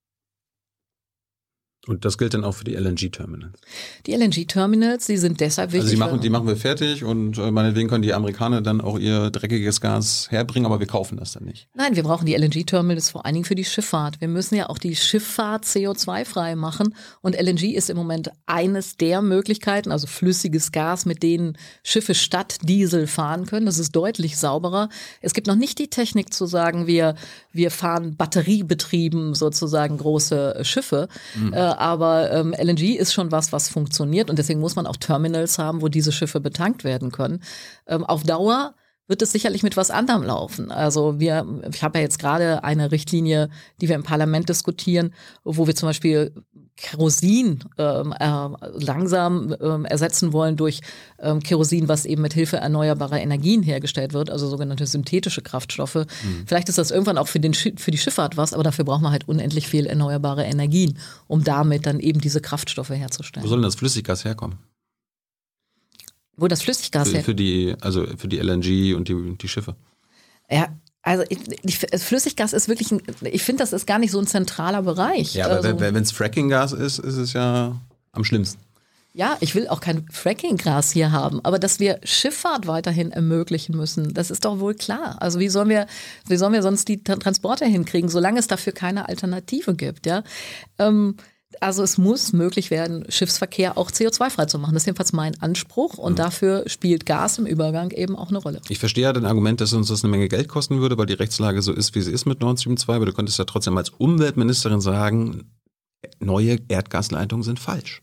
Und das gilt dann auch für die L N G-Terminals? Die L N G-Terminals, die sind deshalb wichtig. Also die machen, die machen wir fertig und äh, meinetwegen können die Amerikaner dann auch ihr dreckiges Gas herbringen, aber wir kaufen das dann nicht. Nein, wir brauchen die L N G-Terminals vor allen Dingen für die Schifffahrt. Wir müssen ja auch die Schifffahrt C O zwei frei machen und L N G ist im Moment eines der Möglichkeiten, also flüssiges Gas, mit denen Schiffe statt Diesel fahren können. Das ist deutlich sauberer. Es gibt noch nicht die Technik zu sagen, wir, wir fahren batteriebetrieben sozusagen große Schiffe. Mhm. Äh, aber ähm, L N G ist schon was, was funktioniert und deswegen muss man auch Terminals haben, wo diese Schiffe betankt werden können. Ähm, auf Dauer wird es sicherlich mit was anderem laufen. Also wir, ich habe ja jetzt gerade eine Richtlinie, die wir im Parlament diskutieren, wo wir zum Beispiel Kerosin ähm, äh, langsam ähm, ersetzen wollen durch ähm, Kerosin, was eben mit Hilfe erneuerbarer Energien hergestellt wird, also sogenannte synthetische Kraftstoffe. Mhm. Vielleicht ist das irgendwann auch für, den Sch- für die Schifffahrt was, aber dafür braucht man halt unendlich viel erneuerbare Energien, um damit dann eben diese Kraftstoffe herzustellen. Wo soll denn das Flüssiggas herkommen? Wo das Flüssiggas für, herkommt? Für die, also für die L N G und die, die Schiffe. Ja, also ich, ich, Flüssiggas ist wirklich, ein, ich finde, das ist gar nicht so ein zentraler Bereich. Ja, aber also, wenn es Frackinggas ist, ist es ja am schlimmsten. Ja, ich will auch kein Fracking-Gras hier haben, aber dass wir Schifffahrt weiterhin ermöglichen müssen, das ist doch wohl klar. Also wie sollen wir, wie sollen wir sonst die Transporte hinkriegen, solange es dafür keine Alternative gibt, ja? Ähm, Also es muss möglich werden, Schiffsverkehr auch C O zwei frei zu machen. Das ist jedenfalls mein Anspruch und mhm. dafür spielt Gas im Übergang eben auch eine Rolle. Ich verstehe ja dein Argument, dass uns das eine Menge Geld kosten würde, weil die Rechtslage so ist, wie sie ist mit Nord Stream zwei, aber du könntest ja trotzdem als Umweltministerin sagen, neue Erdgasleitungen sind falsch.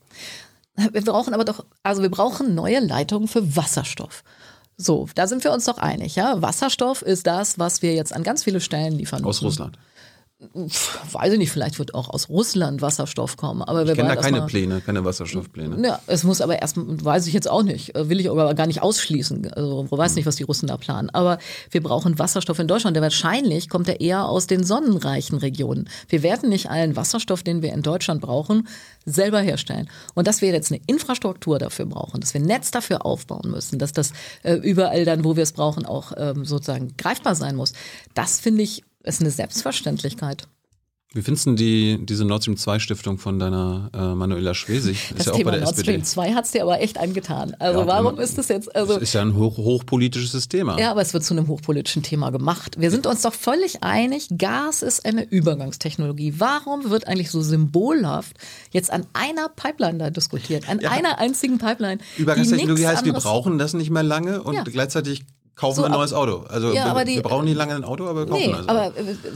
Wir brauchen aber doch, also wir brauchen neue Leitungen für Wasserstoff. So, da sind wir uns doch einig, ja. Wasserstoff ist das, was wir jetzt an ganz viele Stellen liefern. Aus Russland. Weiß ich nicht, vielleicht wird auch aus Russland Wasserstoff kommen. Aber wir ich kenne da keine mal, Pläne, keine Wasserstoffpläne. Ja, es muss aber erst, weiß ich jetzt auch nicht, will ich aber gar nicht ausschließen. Also ich weiß nicht, was die Russen da planen. Aber wir brauchen Wasserstoff in Deutschland. Der wahrscheinlich kommt er eher aus den sonnenreichen Regionen. Wir werden nicht allen Wasserstoff, den wir in Deutschland brauchen, selber herstellen. Und dass wir jetzt eine Infrastruktur dafür brauchen, dass wir ein Netz dafür aufbauen müssen, dass das äh, überall dann, wo wir es brauchen, auch ähm, sozusagen greifbar sein muss, das finde ich, ist eine Selbstverständlichkeit. Wie findest du die, diese Nord Stream zwei Stiftung von deiner äh, Manuela Schwesig? Das ist ja Thema auch bei der Nord Stream zwei hat es dir aber echt angetan. Also ja, warum ist das jetzt? Also das ist ja ein hoch, hochpolitisches Thema. Ja, aber es wird zu einem hochpolitischen Thema gemacht. Wir sind uns doch völlig einig, Gas ist eine Übergangstechnologie. Warum wird eigentlich so symbolhaft jetzt an einer Pipeline da diskutiert? An ja. einer einzigen Pipeline. Übergangstechnologie heißt, wir brauchen das nicht mehr lange und ja. gleichzeitig kaufen so, wir ein neues Auto. Also ja, wir, die, wir brauchen nicht lange ein Auto, aber wir kaufen nee, also. aber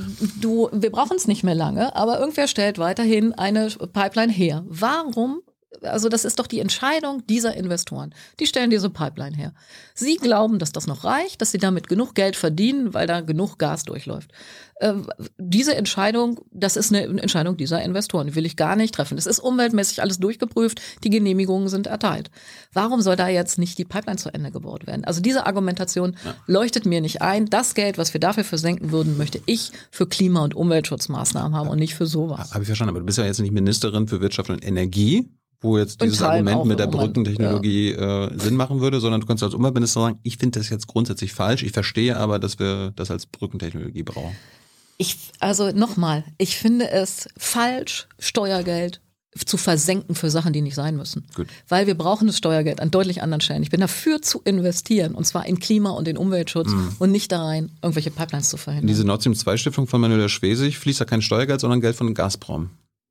du, wir brauchen es nicht mehr lange, aber irgendwer stellt weiterhin eine Pipeline her. Warum? Also das ist doch die Entscheidung dieser Investoren. Die stellen diese Pipeline her. Sie glauben, dass das noch reicht, dass sie damit genug Geld verdienen, weil da genug Gas durchläuft. Ähm, diese Entscheidung, das ist eine Entscheidung dieser Investoren, die will ich gar nicht treffen. Es ist umweltmäßig alles durchgeprüft, die Genehmigungen sind erteilt. Warum soll da jetzt nicht die Pipeline zu Ende gebaut werden? Also diese Argumentation ja. leuchtet mir nicht ein. Das Geld, was wir dafür versenken würden, möchte ich für Klima- und Umweltschutzmaßnahmen haben und nicht für sowas. Habe ich verstanden, aber du bist ja jetzt nicht Ministerin für Wirtschaft und Energie, wo jetzt dieses Argument mit der Brückentechnologie ja. äh, Sinn machen würde, sondern du kannst als Umweltminister sagen, ich finde das jetzt grundsätzlich falsch, ich verstehe aber, dass wir das als Brückentechnologie brauchen. Ich, also nochmal, ich finde es falsch, Steuergeld zu versenken für Sachen, die nicht sein müssen. Gut. Weil wir brauchen das Steuergeld an deutlich anderen Stellen. Ich bin dafür zu investieren, und zwar in Klima- und in Umweltschutz mm. und nicht da rein, irgendwelche Pipelines zu verhindern. In diese Nord Stream zwei Stiftung von Manuela Schwesig fließt da kein Steuergeld, sondern Geld von Gazprom.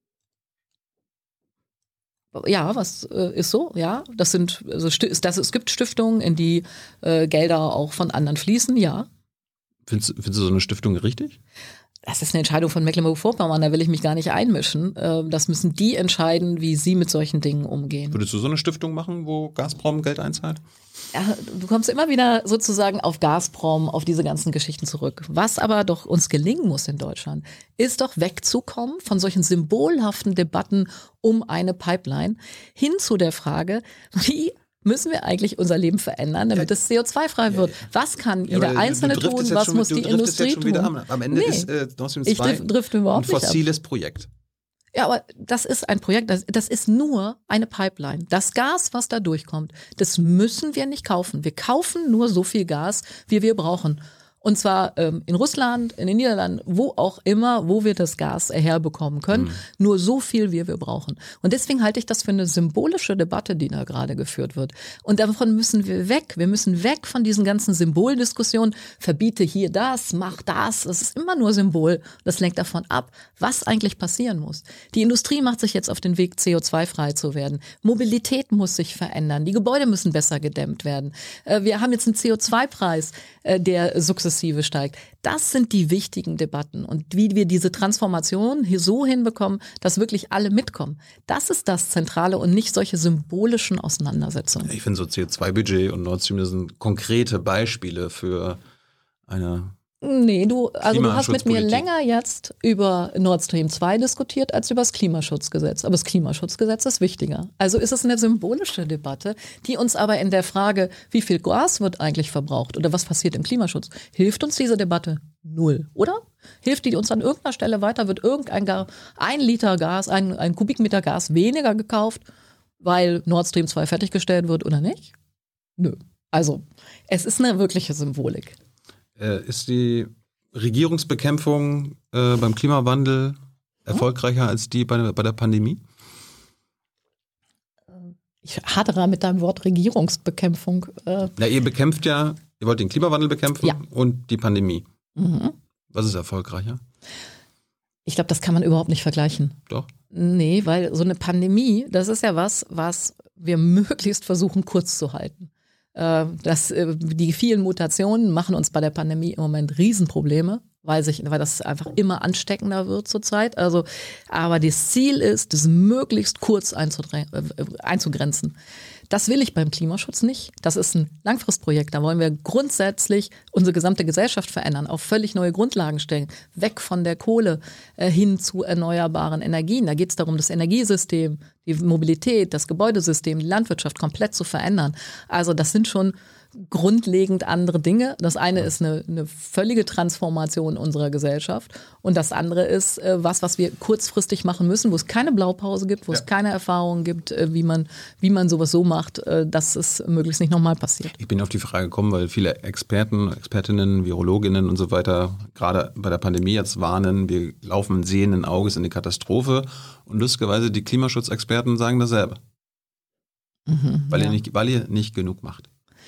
Ja, was äh, ist so, ja. Das sind, also das, es gibt Stiftungen, in die äh, Gelder auch von anderen fließen, ja. Findest, findest du so eine Stiftung richtig? Das ist eine Entscheidung von Mecklenburg-Vorpommern, da will ich mich gar nicht einmischen. Das müssen die entscheiden, wie sie mit solchen Dingen umgehen. Würdest du so eine Stiftung machen, wo Gazprom Geld einzahlt? Ja, du kommst immer wieder sozusagen auf Gazprom, auf diese ganzen Geschichten zurück. Was aber doch uns gelingen muss in Deutschland, ist doch wegzukommen von solchen symbolhaften Debatten um eine Pipeline hin zu der Frage, wie müssen wir eigentlich unser Leben verändern, damit ja. es C O zwei frei wird? Was kann jeder ja, Einzelne tun? Was schon, muss die Industrie tun? Wieder am, am Ende nee, ist äh, Nord Stream zwei ich drifte überhaupt ein fossiles Projekt. Ja, aber das ist ein Projekt, das, das ist nur eine Pipeline. Das Gas, was da durchkommt, das müssen wir nicht kaufen. Wir kaufen nur so viel Gas, wie wir brauchen. Und zwar ähm, in Russland, in den Niederlanden, wo auch immer, wo wir das Gas herbekommen können. Mhm. Nur so viel, wie wir brauchen. Und deswegen halte ich das für eine symbolische Debatte, die da gerade geführt wird. Und davon müssen wir weg. Wir müssen weg von diesen ganzen Symboldiskussionen. Verbiete hier das, mach das. Das ist immer nur Symbol. Das lenkt davon ab, was eigentlich passieren muss. Die Industrie macht sich jetzt auf den Weg, C O zwei frei zu werden. Mobilität muss sich verändern. Die Gebäude müssen besser gedämmt werden. Äh, wir haben jetzt einen C O zwei Preis, äh, der sukzessive steigt. Das sind die wichtigen Debatten und wie wir diese Transformation hier so hinbekommen, dass wirklich alle mitkommen. Das ist das Zentrale und nicht solche symbolischen Auseinandersetzungen. Ich finde so C O zwei Budget und Nord Stream sind konkrete Beispiele für eine Nee, du, also du hast mit mir länger jetzt über Nord Stream zwei diskutiert als über das Klimaschutzgesetz. Aber das Klimaschutzgesetz ist wichtiger. Also ist es eine symbolische Debatte, die uns aber in der Frage, wie viel Gas wird eigentlich verbraucht oder was passiert im Klimaschutz, hilft uns diese Debatte null, oder? Hilft die uns an irgendeiner Stelle weiter? Wird irgendein Gar, ein Liter Gas, ein, ein Kubikmeter Gas weniger gekauft, weil Nord Stream zwei fertiggestellt wird oder nicht? Nö. Also es ist eine wirkliche Symbolik. Ist die Regierungsbekämpfung äh, beim Klimawandel erfolgreicher als die bei, bei der Pandemie? Ich hadere mit deinem Wort Regierungsbekämpfung. Äh. Na, ihr bekämpft ja, ihr wollt den Klimawandel bekämpfen ja. und die Pandemie. Mhm. Was ist erfolgreicher? Ich glaube, das kann man überhaupt nicht vergleichen. Doch. Nee, weil so eine Pandemie, das ist ja was, was wir möglichst versuchen kurz zu halten. Das, die vielen Mutationen machen uns bei der Pandemie im Moment Riesenprobleme, weil, sich, weil das einfach immer ansteckender wird zurzeit. Also, aber das Ziel ist, das möglichst kurz einzugrenzen. Das will ich beim Klimaschutz nicht. Das ist ein Langfristprojekt. Da wollen wir grundsätzlich unsere gesamte Gesellschaft verändern, auf völlig neue Grundlagen stellen, weg von der Kohle äh, hin zu erneuerbaren Energien. Da geht es darum, das Energiesystem, die Mobilität, das Gebäudesystem, die Landwirtschaft komplett zu verändern. Also das sind schon grundlegend andere Dinge. Das eine ist eine, eine völlige Transformation unserer Gesellschaft und das andere ist äh, was, was wir kurzfristig machen müssen, wo es keine Blaupause gibt, wo ja. es keine Erfahrung gibt, äh, wie man, wie man sowas so macht, äh, dass es möglichst nicht nochmal passiert. Ich bin auf die Frage gekommen, weil viele Experten, Expertinnen, Virologinnen und so weiter gerade bei der Pandemie jetzt warnen, wir laufen sehenden Auges in die Katastrophe und lustigerweise die Klimaschutzexperten sagen dasselbe. Mhm, weil, ja. ihr nicht, weil ihr nicht genug macht.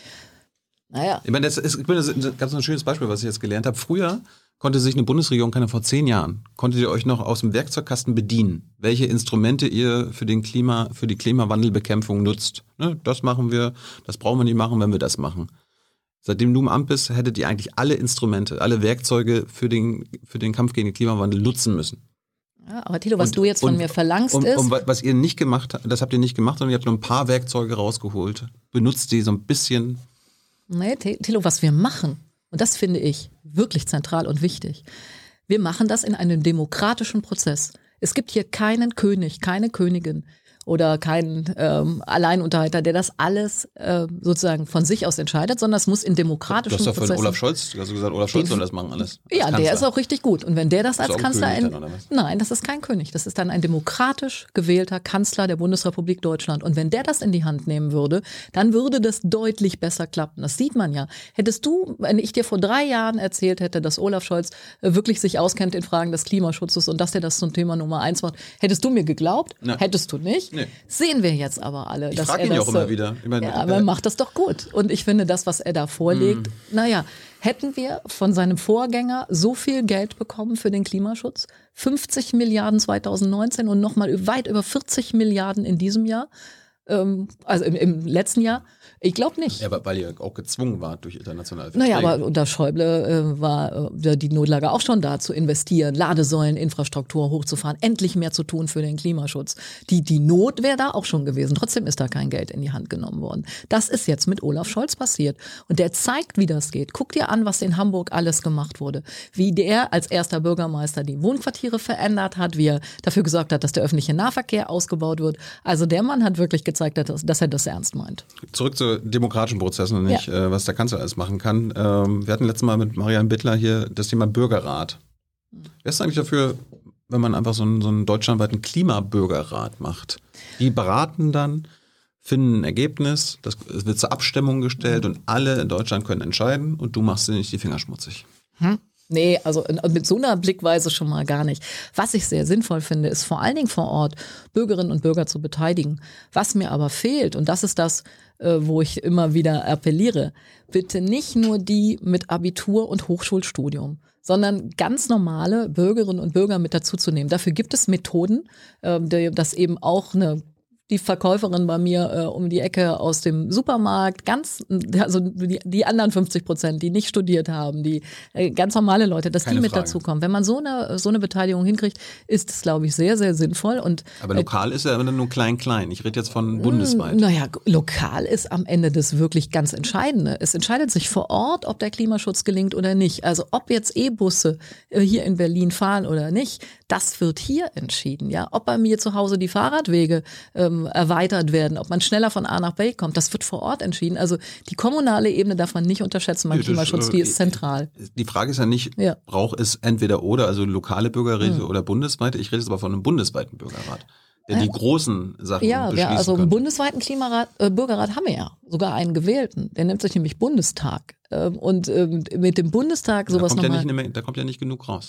Naja. Ich meine, das ist, ich meine, das ist ganz ein schönes Beispiel, was ich jetzt gelernt habe. Früher konnte sich eine Bundesregierung, keine vor zehn Jahren, konntet ihr euch noch aus dem Werkzeugkasten bedienen, welche Instrumente ihr für den Klima, für die Klimawandelbekämpfung nutzt. Ne, das machen wir, das brauchen wir nicht machen, wenn wir das machen. Seitdem du im Amt bist, hättet ihr eigentlich alle Instrumente, alle Werkzeuge für den, für den Kampf gegen den Klimawandel nutzen müssen. Ja, aber Thilo, was und, du jetzt von und, mir verlangst und, ist... Und was ihr nicht gemacht habt, das habt ihr nicht gemacht, sondern ihr habt nur ein paar Werkzeuge rausgeholt. Benutzt die so ein bisschen... Nee, Thilo, was wir machen, und das finde ich wirklich zentral und wichtig, wir machen das in einem demokratischen Prozess. Es gibt hier keinen König, keine Königin oder keinen ähm, Alleinunterhalter, der das alles äh, sozusagen von sich aus entscheidet, sondern es muss in demokratischen Prozessen... Du hast doch von Olaf Scholz, du hast gesagt, Olaf Scholz soll das machen alles. Ja, Kanzler. Der ist auch richtig gut. Und wenn der das als Kanzler... Ein dann, nein, das ist kein König. Das ist dann ein demokratisch gewählter Kanzler der Bundesrepublik Deutschland. Und wenn der das in die Hand nehmen würde, dann würde das deutlich besser klappen. Das sieht man ja. Hättest du, wenn ich dir vor drei Jahren erzählt hätte, dass Olaf Scholz wirklich sich auskennt in Fragen des Klimaschutzes und dass er das zum Thema Nummer eins macht, hättest du mir geglaubt? Na. Hättest du nicht? Nee. Sehen wir jetzt aber alle. Ich frage ihn ja auch immer wieder. Ich meine, ja, aber er macht das doch gut. Und ich finde, das, was er da vorlegt, mm. naja, hätten wir von seinem Vorgänger so viel Geld bekommen für den Klimaschutz? fünfzig Milliarden zweitausendneunzehn und nochmal weit über vierzig Milliarden in diesem Jahr. Ähm, also im, im letzten Jahr. Ich glaube nicht. Ja, aber weil ihr auch gezwungen wart durch internationale Verträge. Naja, aber unter Schäuble äh, war äh, die Notlage auch schon da, zu investieren, Ladesäulen, Infrastruktur hochzufahren, endlich mehr zu tun für den Klimaschutz. Die, die Not wäre da auch schon gewesen. Trotzdem ist da kein Geld in die Hand genommen worden. Das ist jetzt mit Olaf Scholz passiert. Und der zeigt, wie das geht. Guck dir an, was in Hamburg alles gemacht wurde. Wie der als erster Bürgermeister die Wohnquartiere verändert hat, wie er dafür gesorgt hat, dass der öffentliche Nahverkehr ausgebaut wird. Also der Mann hat wirklich gezeigt, dass, dass er das ernst meint. Zurück zu demokratischen Prozessen und nicht, ja. äh, was der Kanzler alles machen kann. Ähm, wir hatten letztes Mal mit Marianne Bittler hier das Thema Bürgerrat. Wer ist eigentlich dafür, wenn man einfach so einen, so einen deutschlandweiten Klimabürgerrat macht? Die beraten dann, finden ein Ergebnis, das wird zur Abstimmung gestellt mhm. und alle in Deutschland können entscheiden und du machst dir nicht die Finger schmutzig. Hm. Nee, also mit so einer Blickweise schon mal gar nicht. Was ich sehr sinnvoll finde, ist vor allen Dingen vor Ort Bürgerinnen und Bürger zu beteiligen. Was mir aber fehlt, und das ist das, wo ich immer wieder appelliere, bitte nicht nur die mit Abitur und Hochschulstudium, sondern ganz normale Bürgerinnen und Bürger mit dazu zu nehmen. Dafür gibt es Methoden, dass eben auch eine die Verkäuferin bei mir äh, um die Ecke aus dem Supermarkt, ganz, also die, die anderen fünfzig Prozent, die nicht studiert haben, die äh, ganz normale Leute, dass Keine die mit Frage. dazukommen. Wenn man so eine so eine Beteiligung hinkriegt, ist es, glaube ich, sehr, sehr sinnvoll. Und aber lokal äh, ist ja immer nur klein, klein. Ich rede jetzt von bundesweit. Naja, lokal ist am Ende das wirklich ganz Entscheidende. Es entscheidet sich vor Ort, ob der Klimaschutz gelingt oder nicht. Also ob jetzt E-Busse äh, hier in Berlin fahren oder nicht, das wird hier entschieden. Ja, ob bei mir zu Hause die Fahrradwege ähm, erweitert werden, ob man schneller von A nach B kommt, das wird vor Ort entschieden. Also die kommunale Ebene darf man nicht unterschätzen beim Klimaschutz, die ist zentral. Die Frage ist ja nicht, ja. braucht es entweder oder, also lokale Bürgerräte mhm. oder bundesweite? Ich rede jetzt aber von einem bundesweiten Bürgerrat, der die großen Sachen ja, beschließen ja, also einen kann. bundesweiten Klimarat, äh, Bürgerrat haben wir ja, sogar einen gewählten. Der nennt sich nämlich Bundestag. Ähm, und ähm, mit dem Bundestag sowas da kommt nochmal... Ja nicht, da kommt ja nicht genug raus.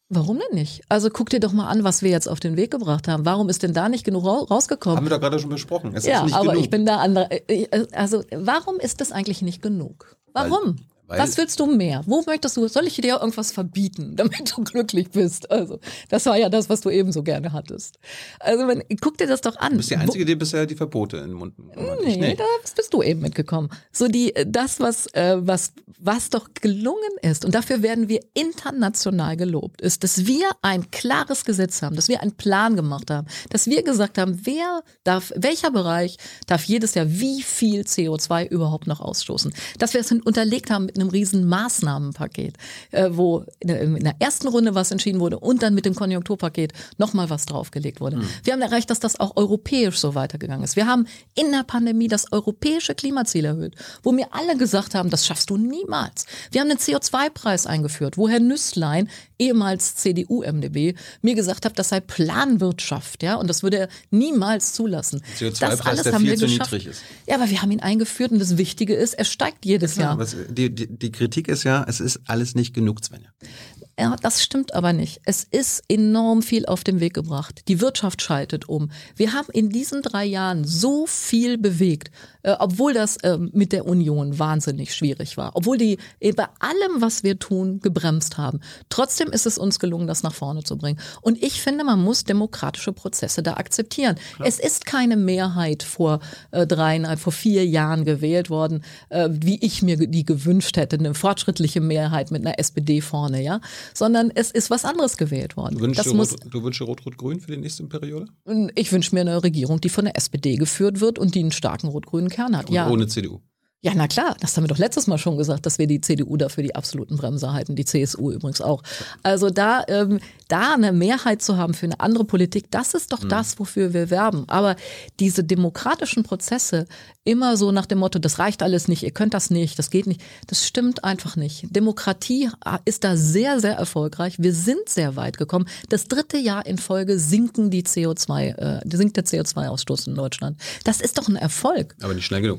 Warum denn nicht? Also guck dir doch mal an, was wir jetzt auf den Weg gebracht haben. Warum ist denn da nicht genug rausgekommen? Haben wir doch gerade schon besprochen. Es ja, ist nicht aber genug. ich bin da andere. Also warum ist das eigentlich nicht genug? Warum? Weil, weil was willst du mehr? Wo möchtest du? Soll ich dir irgendwas verbieten, damit du glücklich bist? Also das war ja das, was du eben so gerne hattest. Also man, guck dir das doch an. Du bist die Einzige, die bisher die Verbote in den Mund nimmt. Nee, nee, da bist du eben mitgekommen. So die, das, was, äh, was, was doch gelungen ist, und dafür werden wir international gelobt, ist, dass wir ein klares Gesetz haben, dass wir einen Plan gemacht haben, dass wir gesagt haben, wer darf, welcher Bereich darf jedes Jahr wie viel C O zwei überhaupt noch ausstoßen. Dass wir es unterlegt haben mit einem riesen Maßnahmenpaket, äh, wo in der, in der ersten Runde was entschieden wurde und dann mit dem Konjunkturpaket nochmal was draufgelegt wurde. Mhm. Wir haben erreicht, dass das auch europäisch so weitergegangen ist. Wir haben in der Pandemie das europäische Klimaziel erhöht, wo mir alle gesagt haben, das schaffst du niemals. Wir haben einen C O zwei Preis eingeführt, wo Herr Nüßlein, ehemals C D U-M D B, mir gesagt hat, das sei Planwirtschaft, ja, und das würde er niemals zulassen. C O zwei Preis, der viel zu niedrig ist. Ja, aber wir haben ihn eingeführt und das Wichtige ist, er steigt jedes ja, Jahr. Was, die, die, die Kritik ist ja, es ist alles nicht genug, Svenja. Ja, das stimmt aber nicht. Es ist enorm viel auf den Weg gebracht. Die Wirtschaft schaltet um. Wir haben in diesen drei Jahren so viel bewegt, äh, obwohl das äh, mit der Union wahnsinnig schwierig war. Obwohl die äh, bei allem, was wir tun, gebremst haben. Trotzdem ist es uns gelungen, das nach vorne zu bringen. Und ich finde, man muss demokratische Prozesse da akzeptieren. Klar. Es ist keine Mehrheit vor äh, dreieinhalb, vor vier Jahren gewählt worden, äh, wie ich mir die gewünscht hätte. Eine fortschrittliche Mehrheit mit einer S P D vorne, ja. Sondern es ist was anderes gewählt worden. Du wünschst, das dir, muss, Rot, du wünschst dir Rot-Rot-Grün für die nächste Periode? Ich wünsche mir eine Regierung, die von der S P D geführt wird und die einen starken rot-grünen Kern hat. Und ja. ohne C D U? Ja, na klar, das haben wir doch letztes Mal schon gesagt, dass wir die C D U dafür die absoluten Bremser halten, die C S U übrigens auch. Also da, ähm, da eine Mehrheit zu haben für eine andere Politik, das ist doch mhm. das, wofür wir werben. Aber diese demokratischen Prozesse, immer so nach dem Motto, das reicht alles nicht, ihr könnt das nicht, das geht nicht, das stimmt einfach nicht. Demokratie ist da sehr, sehr erfolgreich. Wir sind sehr weit gekommen. Das dritte Jahr in Folge sinken die C O zwei, äh, sinkt der C O zwei Ausstoß in Deutschland. Das ist doch ein Erfolg. Aber nicht schnell genug.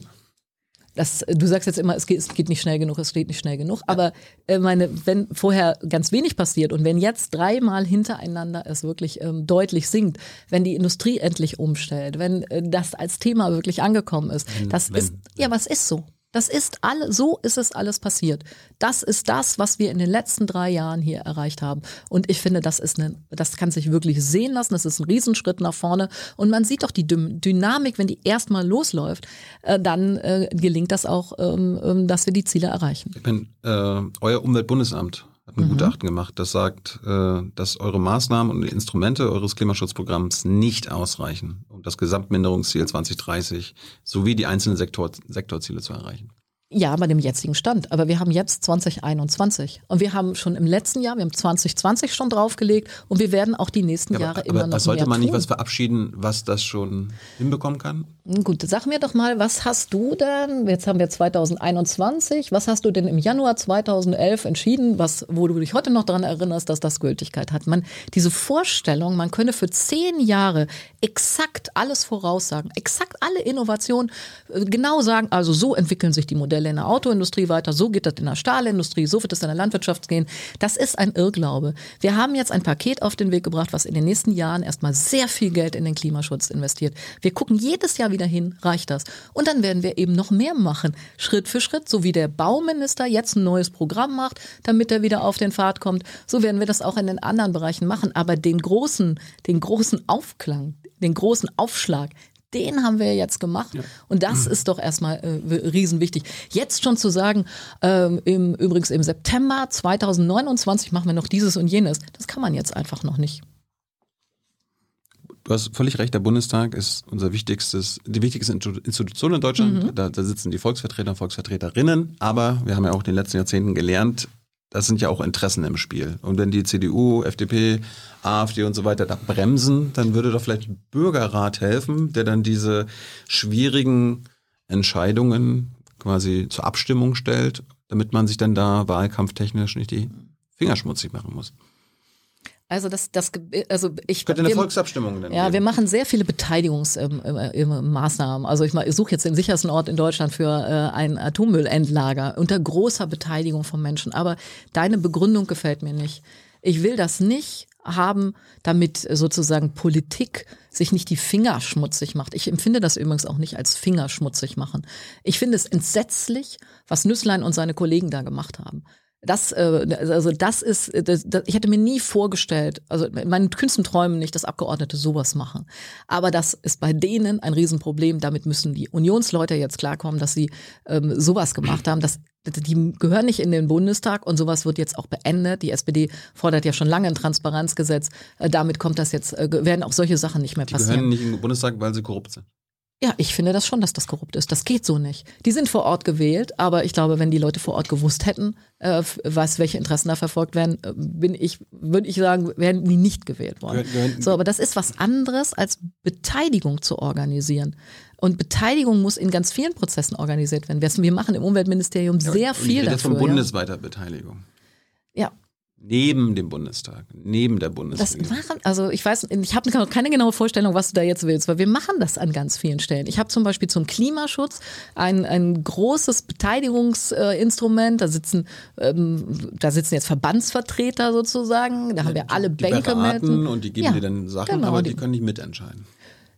Das, du sagst jetzt immer, es geht, es geht nicht schnell genug, es geht nicht schnell genug. Aber äh, meine, wenn vorher ganz wenig passiert und wenn jetzt dreimal hintereinander es wirklich ähm, deutlich sinkt, wenn die Industrie endlich umstellt, wenn äh, das als Thema wirklich angekommen ist, wenn, das wenn, ist, ja, was ist so? Das ist alle, so ist es alles passiert. Das ist das, was wir in den letzten drei Jahren hier erreicht haben. Und ich finde, das ist eine, das kann sich wirklich sehen lassen. Das ist ein Riesenschritt nach vorne. Und man sieht doch die Dynamik, wenn die erstmal losläuft, äh, dann äh, gelingt das auch, ähm, dass wir die Ziele erreichen. Ich bin, äh, euer Umweltbundesamt hat ein mhm. Gutachten gemacht, das sagt, äh, dass eure Maßnahmen und die Instrumente eures Klimaschutzprogramms nicht ausreichen, um das Gesamtminderungsziel zwanzig dreißig sowie die einzelnen Sektor, Sektorziele zu erreichen. Ja, bei dem jetzigen Stand. Aber wir haben jetzt zwanzig einundzwanzig. Und wir haben schon im letzten Jahr, wir haben zwanzig zwanzig schon draufgelegt und wir werden auch die nächsten ja, Jahre aber, immer aber noch mehr sollte man tun. nicht was verabschieden, was das schon hinbekommen kann? Gut, sag mir doch mal, was hast du denn, jetzt haben wir zwanzig einundzwanzig, was hast du denn im Januar zweitausendelf entschieden, was, wo du dich heute noch daran erinnerst, dass das Gültigkeit hat? Man, diese Vorstellung, man könne für zehn Jahre exakt alles voraussagen, exakt alle Innovationen genau sagen, also so entwickeln sich die Modelle in der Autoindustrie weiter, so geht das in der Stahlindustrie, so wird es in der Landwirtschaft gehen. Das ist ein Irrglaube. Wir haben jetzt ein Paket auf den Weg gebracht, was in den nächsten Jahren erstmal sehr viel Geld in den Klimaschutz investiert. Wir gucken jedes Jahr wieder hin, reicht das? Und dann werden wir eben noch mehr machen, Schritt für Schritt, so wie der Bauminister jetzt ein neues Programm macht, damit er wieder auf den Pfad kommt, so werden wir das auch in den anderen Bereichen machen. Aber den großen, den großen Aufklang, den großen Aufschlag, den haben wir jetzt gemacht. Ja. Und das mhm. ist doch erstmal äh, riesenwichtig. Jetzt schon zu sagen, ähm, im, übrigens im September zweitausendneunundzwanzig machen wir noch dieses und jenes, das kann man jetzt einfach noch nicht. Du hast völlig recht, der Bundestag ist unser wichtigstes, die wichtigste Institution in Deutschland. Mhm. Da, da sitzen die Volksvertreter und Volksvertreterinnen. Aber wir haben ja auch in den letzten Jahrzehnten gelernt, das sind ja auch Interessen im Spiel. Und wenn die C D U, F D P, AfD und so weiter da bremsen, dann würde doch vielleicht ein Bürgerrat helfen, der dann diese schwierigen Entscheidungen quasi zur Abstimmung stellt, damit man sich dann da wahlkampftechnisch nicht die Finger schmutzig machen muss. Also das, das, also ich könnte eine wir, Volksabstimmung nennen. Ja, geben. Wir machen sehr viele Beteiligungsmaßnahmen. Also ich, ich suche jetzt den sichersten Ort in Deutschland für äh, ein Atommüllendlager unter großer Beteiligung von Menschen. Aber deine Begründung gefällt mir nicht. Ich will das nicht haben, damit sozusagen Politik sich nicht die Finger schmutzig macht. Ich empfinde das übrigens auch nicht als Finger schmutzig machen. Ich finde es entsetzlich, was Nüßlein und seine Kollegen da gemacht haben. Das, also das ist, das, das, ich hätte mir nie vorgestellt, also in meinen kühnsten Träumen nicht, dass Abgeordnete sowas machen. Aber das ist bei denen ein Riesenproblem. Damit müssen die Unionsleute jetzt klarkommen, dass sie ähm, sowas gemacht haben. Das, die gehören nicht in den Bundestag und sowas wird jetzt auch beendet. Die S P D fordert ja schon lange ein Transparenzgesetz. Äh, damit kommt das jetzt, äh, werden auch solche Sachen nicht mehr passieren. Die gehören nicht in den Bundestag, weil sie korrupt sind. Ja, ich finde das schon, dass das korrupt ist. Das geht so nicht. Die sind vor Ort gewählt, aber ich glaube, wenn die Leute vor Ort gewusst hätten, äh, was, welche Interessen da verfolgt werden, äh, bin ich, würde ich sagen, wären die nicht gewählt worden. Gehören, so, aber das ist was anderes, als Beteiligung zu organisieren. Und Beteiligung muss in ganz vielen Prozessen organisiert werden. Wir machen im Umweltministerium sehr ja, viel dafür. Das von bundesweiter Beteiligung. Ja. Neben dem Bundestag, neben der Bundesregierung. Das machen, also ich weiß, ich habe keine genaue Vorstellung, was du da jetzt willst, weil wir machen das an ganz vielen Stellen. Ich habe zum Beispiel zum Klimaschutz ein, ein großes Beteiligungsinstrument, da sitzen, ähm, da sitzen jetzt Verbandsvertreter sozusagen, da ja, haben wir alle die Bänke beraten mit. Und die geben ja, dir dann Sachen, genau, aber die, die können nicht mitentscheiden.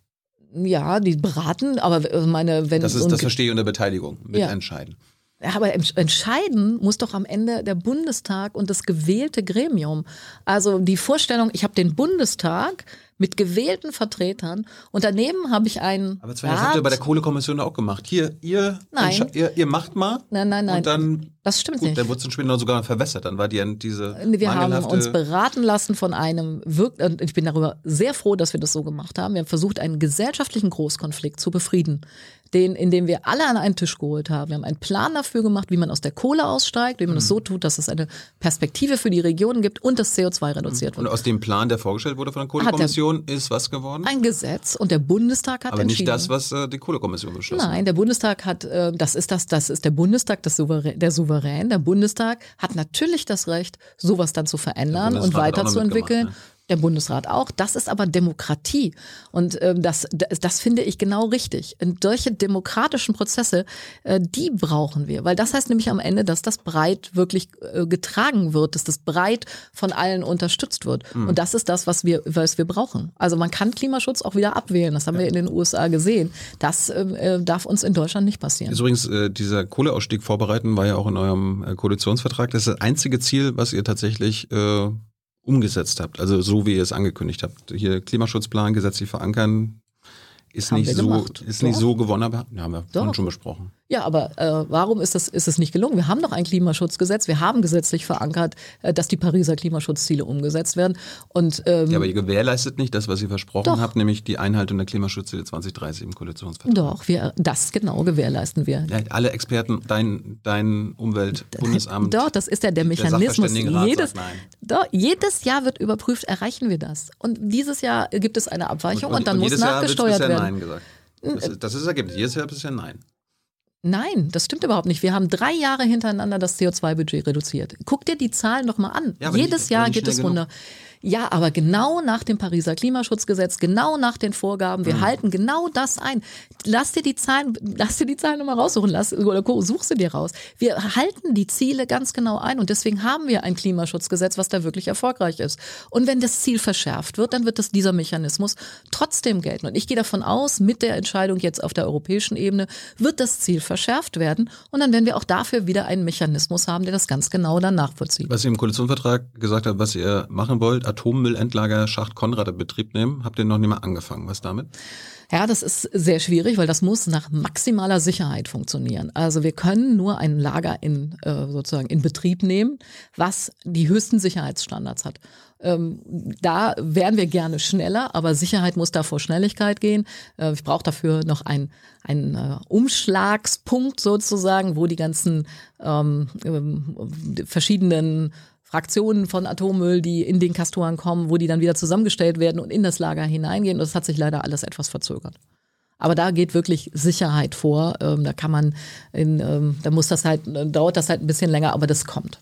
Ja, die beraten, aber meine, wenn das ist, so das verstehe ich unter Beteiligung, mitentscheiden. Ja. Aber entscheiden muss doch am Ende der Bundestag und das gewählte Gremium. Also die Vorstellung, ich habe den Bundestag mit gewählten Vertretern und daneben habe ich einen Aber zwar, das habt ihr bei der Kohlekommission auch gemacht. Hier, ihr, nein. ihr, ihr macht mal. Nein, nein, nein. Und dann, das stimmt gut, nicht. Dann wurde es dann später sogar verwässert. Dann war die diese Wir haben uns beraten lassen von einem, und ich bin darüber sehr froh, dass wir das so gemacht haben. Wir haben versucht, einen gesellschaftlichen Großkonflikt zu befrieden. Den, indem wir alle an einen Tisch geholt haben. Wir haben einen Plan dafür gemacht, wie man aus der Kohle aussteigt, wie man es mhm. so tut, dass es eine Perspektive für die Region gibt und das C O zwei reduziert wird. Und aus dem Plan, der vorgestellt wurde von der Kohlekommission, ist was geworden? Ein Gesetz und der Bundestag hat Aber entschieden. Aber nicht das, was äh, die Kohlekommission beschlossen hat. Nein, der Bundestag hat, äh, das ist das, das ist der Bundestag, das Souverän, der Souverän. Der Bundestag hat natürlich das Recht, sowas dann zu verändern und weiterzuentwickeln. Der Bundesrat auch. Das ist aber Demokratie. Und ähm, das, das, das finde ich genau richtig. Und solche demokratischen Prozesse, äh, die brauchen wir. Weil das heißt nämlich am Ende, dass das breit wirklich äh, getragen wird, dass das breit von allen unterstützt wird. Mhm. Und das ist das, was wir, was wir brauchen. Also man kann Klimaschutz auch wieder abwählen. Das haben ja. wir in den U S A gesehen. Das äh, darf uns in Deutschland nicht passieren. Ist übrigens, äh, dieser Kohleausstieg vorbereiten war ja auch in eurem äh, Koalitionsvertrag. Das ist das einzige Ziel, was ihr tatsächlich äh, umgesetzt habt, also so wie ihr es angekündigt habt. Hier Klimaschutzplan gesetzlich verankern ist haben nicht so gemacht. ist Doch. nicht so gewonnen, aber ja, haben wir Doch. schon besprochen. Ja, aber äh, warum ist das ist es nicht gelungen? Wir haben doch ein Klimaschutzgesetz, wir haben gesetzlich verankert, äh, dass die Pariser Klimaschutzziele umgesetzt werden. Und ähm, ja, aber ihr gewährleistet nicht das, was ihr versprochen doch. habt, nämlich die Einhaltung der Klimaschutzziele zwanzig dreißig im Koalitionsvertrag. Doch, wir das genau gewährleisten wir. Ja, alle Experten, dein dein Umweltbundesamt. Doch, das ist ja der Mechanismus. Der jedes, sagt nein. Doch, jedes Jahr wird überprüft, erreichen wir das? Und dieses Jahr gibt es eine Abweichung und, und, und dann und muss nachgesteuert Jahr werden. Nein gesagt. Das ist, das ist das Ergebnis. Jedes Jahr bisher nein. Nein, das stimmt überhaupt nicht. Wir haben drei Jahre hintereinander das C O zwei Budget reduziert. Guck dir die Zahlen doch mal an. Ja, Jedes nicht, Jahr geht es runter. Ja, aber genau nach dem Pariser Klimaschutzgesetz, genau nach den Vorgaben, wir mhm. halten genau das ein. Lass dir die Zahlen, lass dir die Zahlen nochmal raussuchen, lass, oder such sie dir raus. Wir halten die Ziele ganz genau ein und deswegen haben wir ein Klimaschutzgesetz, was da wirklich erfolgreich ist. Und wenn das Ziel verschärft wird, dann wird das, dieser Mechanismus trotzdem gelten. Und ich gehe davon aus, mit der Entscheidung jetzt auf der europäischen Ebene wird das Ziel verschärft werden und dann werden wir auch dafür wieder einen Mechanismus haben, der das ganz genau dann nachvollzieht. Was ihr im Koalitionsvertrag gesagt habt, was ihr machen wollt, Atommüllendlager Schacht Konrad in Betrieb nehmen, habt ihr noch nicht mal angefangen. Was damit? Ja, das ist sehr schwierig, weil das muss nach maximaler Sicherheit funktionieren. Also wir können nur ein Lager in äh, sozusagen in Betrieb nehmen, was die höchsten Sicherheitsstandards hat. Ähm, da wären wir gerne schneller, aber Sicherheit muss da vor Schnelligkeit gehen. Äh, ich brauche dafür noch einen einen äh, Umschlagspunkt sozusagen, wo die ganzen ähm, äh, verschiedenen Fraktionen von Atommüll, die in den Castoren kommen, wo die dann wieder zusammengestellt werden und in das Lager hineingehen. Und das hat sich leider alles etwas verzögert. Aber da geht wirklich Sicherheit vor. Ähm, da kann man, in, ähm, da muss das halt, dauert das halt ein bisschen länger, aber das kommt.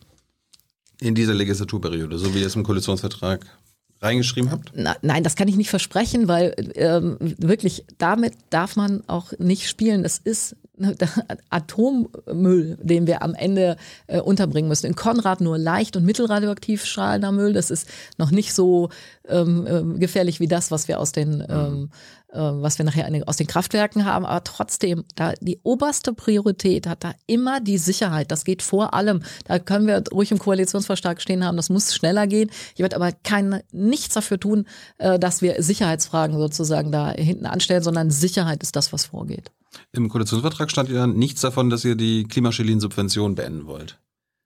In dieser Legislaturperiode, so wie ihr es im Koalitionsvertrag reingeschrieben habt? Na, nein, das kann ich nicht versprechen, weil ähm, wirklich damit darf man auch nicht spielen. Es ist Atommüll, den wir am Ende äh, unterbringen müssen. In Konrad nur leicht und mittelradioaktiv strahlender Müll. Das ist noch nicht so ähm, äh, gefährlich wie das, was wir aus den ähm, äh, was wir nachher aus den Kraftwerken haben. Aber trotzdem, da die oberste Priorität hat da immer die Sicherheit. Das geht vor allem. Da können wir ruhig im Koalitionsvertrag stehen haben. Das muss schneller gehen. Ich werde aber kein, nichts dafür tun, äh, dass wir Sicherheitsfragen sozusagen da hinten anstellen, sondern Sicherheit ist das, was vorgeht. Im Koalitionsvertrag stand ja nichts davon, dass ihr die klimaschädlichen Subventionen beenden wollt.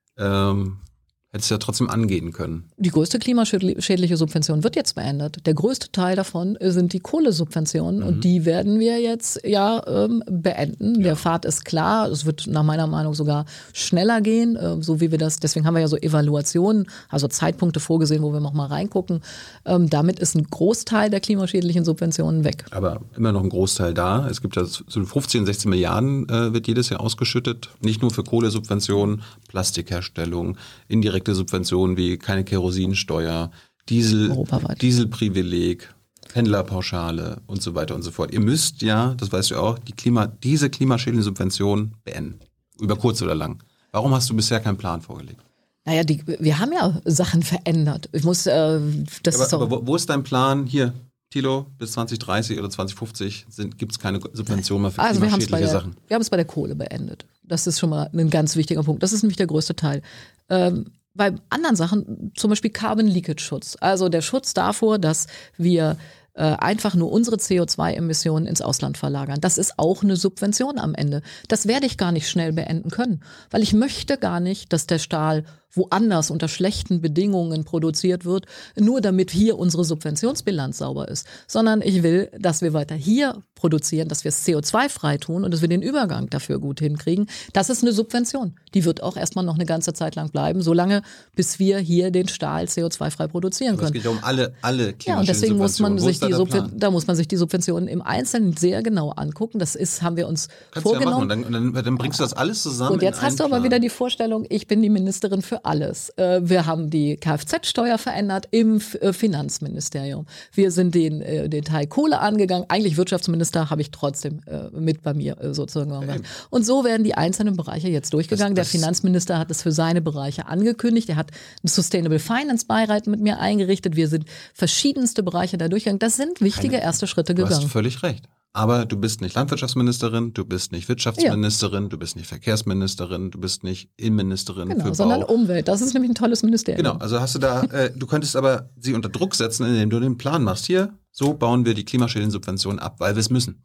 Ähm, hätte es ja trotzdem angehen können. Die größte klimaschädliche Subvention wird jetzt beendet. Der größte Teil davon sind die Kohlesubventionen mhm. und die werden wir jetzt ja ähm, beenden. Ja. Der Pfad ist klar. Es wird nach meiner Meinung sogar schneller gehen, äh, so wie wir das, deswegen haben wir ja so Evaluationen, also Zeitpunkte vorgesehen, wo wir noch mal reingucken. Ähm, damit ist ein Großteil der klimaschädlichen Subventionen weg. Aber immer noch ein Großteil da. Es gibt ja so fünfzehn, sechzehn Milliarden äh, wird jedes Jahr ausgeschüttet. Nicht nur für Kohlesubventionen, Plastikherstellung, indirekte Subventionen wie keine Kerosinsteuer, Diesel, Dieselprivileg, Pendlerpauschale und so weiter und so fort. Ihr müsst ja, das weißt du auch, die Klima, diese klimaschädlichen Subventionen beenden. Über kurz oder lang. Warum hast du bisher keinen Plan vorgelegt? Naja, die, wir haben ja Sachen verändert. Ich muss, äh, das aber, ist doch, aber wo, wo ist dein Plan? Hier, Thilo, bis zwanzig dreißig oder zwanzig fünfzig gibt es keine Subventionen mehr für also klimaschädliche wir der, Sachen. Wir haben es bei der Kohle beendet. Das ist schon mal ein ganz wichtiger Punkt. Das ist nämlich der größte Teil. Ähm, Bei anderen Sachen, zum Beispiel Carbon Leakage Schutz, also der Schutz davor, dass wir äh, einfach nur unsere C O zwei Emissionen ins Ausland verlagern. Das ist auch eine Subvention am Ende. Das werde ich gar nicht schnell beenden können, weil ich möchte gar nicht, dass der Stahl woanders unter schlechten Bedingungen produziert wird, nur damit hier unsere Subventionsbilanz sauber ist, sondern ich will, dass wir weiter hier produzieren, dass wir es C O zwei frei tun und dass wir den Übergang dafür gut hinkriegen. Das ist eine Subvention. Die wird auch erstmal noch eine ganze Zeit lang bleiben, solange bis wir hier den Stahl C O zwei frei produzieren können. Aber es geht ja um alle, alle klimaschädlichen Ja, und deswegen muss man sich die Subventionen. da muss man sich die Subventionen im Einzelnen sehr genau angucken. Das ist, haben wir uns Kannst vorgenommen. Du ja machen. Und dann, dann bringst du das alles zusammen. Und jetzt in hast du einen aber Plan. wieder die Vorstellung, ich bin die Ministerin für alles. Wir haben die Kfz-Steuer verändert im Finanzministerium. Wir sind den, den Teil Kohle angegangen. Eigentlich Wirtschaftsminister habe ich trotzdem mit bei mir sozusagen gemacht. Und so werden die einzelnen Bereiche jetzt durchgegangen. Das, das Der Finanzminister hat es für seine Bereiche angekündigt. Er hat einen Sustainable Finance Beirat mit mir eingerichtet. Wir sind verschiedenste Bereiche da durchgegangen. Das sind wichtige Keine, erste Schritte du gegangen. Du hast völlig recht. Aber du bist nicht Landwirtschaftsministerin, du bist nicht Wirtschaftsministerin, ja. du bist nicht Verkehrsministerin, du bist nicht Innenministerin genau, für Bau. Sondern Umwelt. Das ist nämlich ein tolles Ministerium. Genau, also hast du da, äh, du könntest aber sie unter Druck setzen, indem du den Plan machst. Hier, so bauen wir die klimaschädlichen Subventionen ab, weil wir es müssen.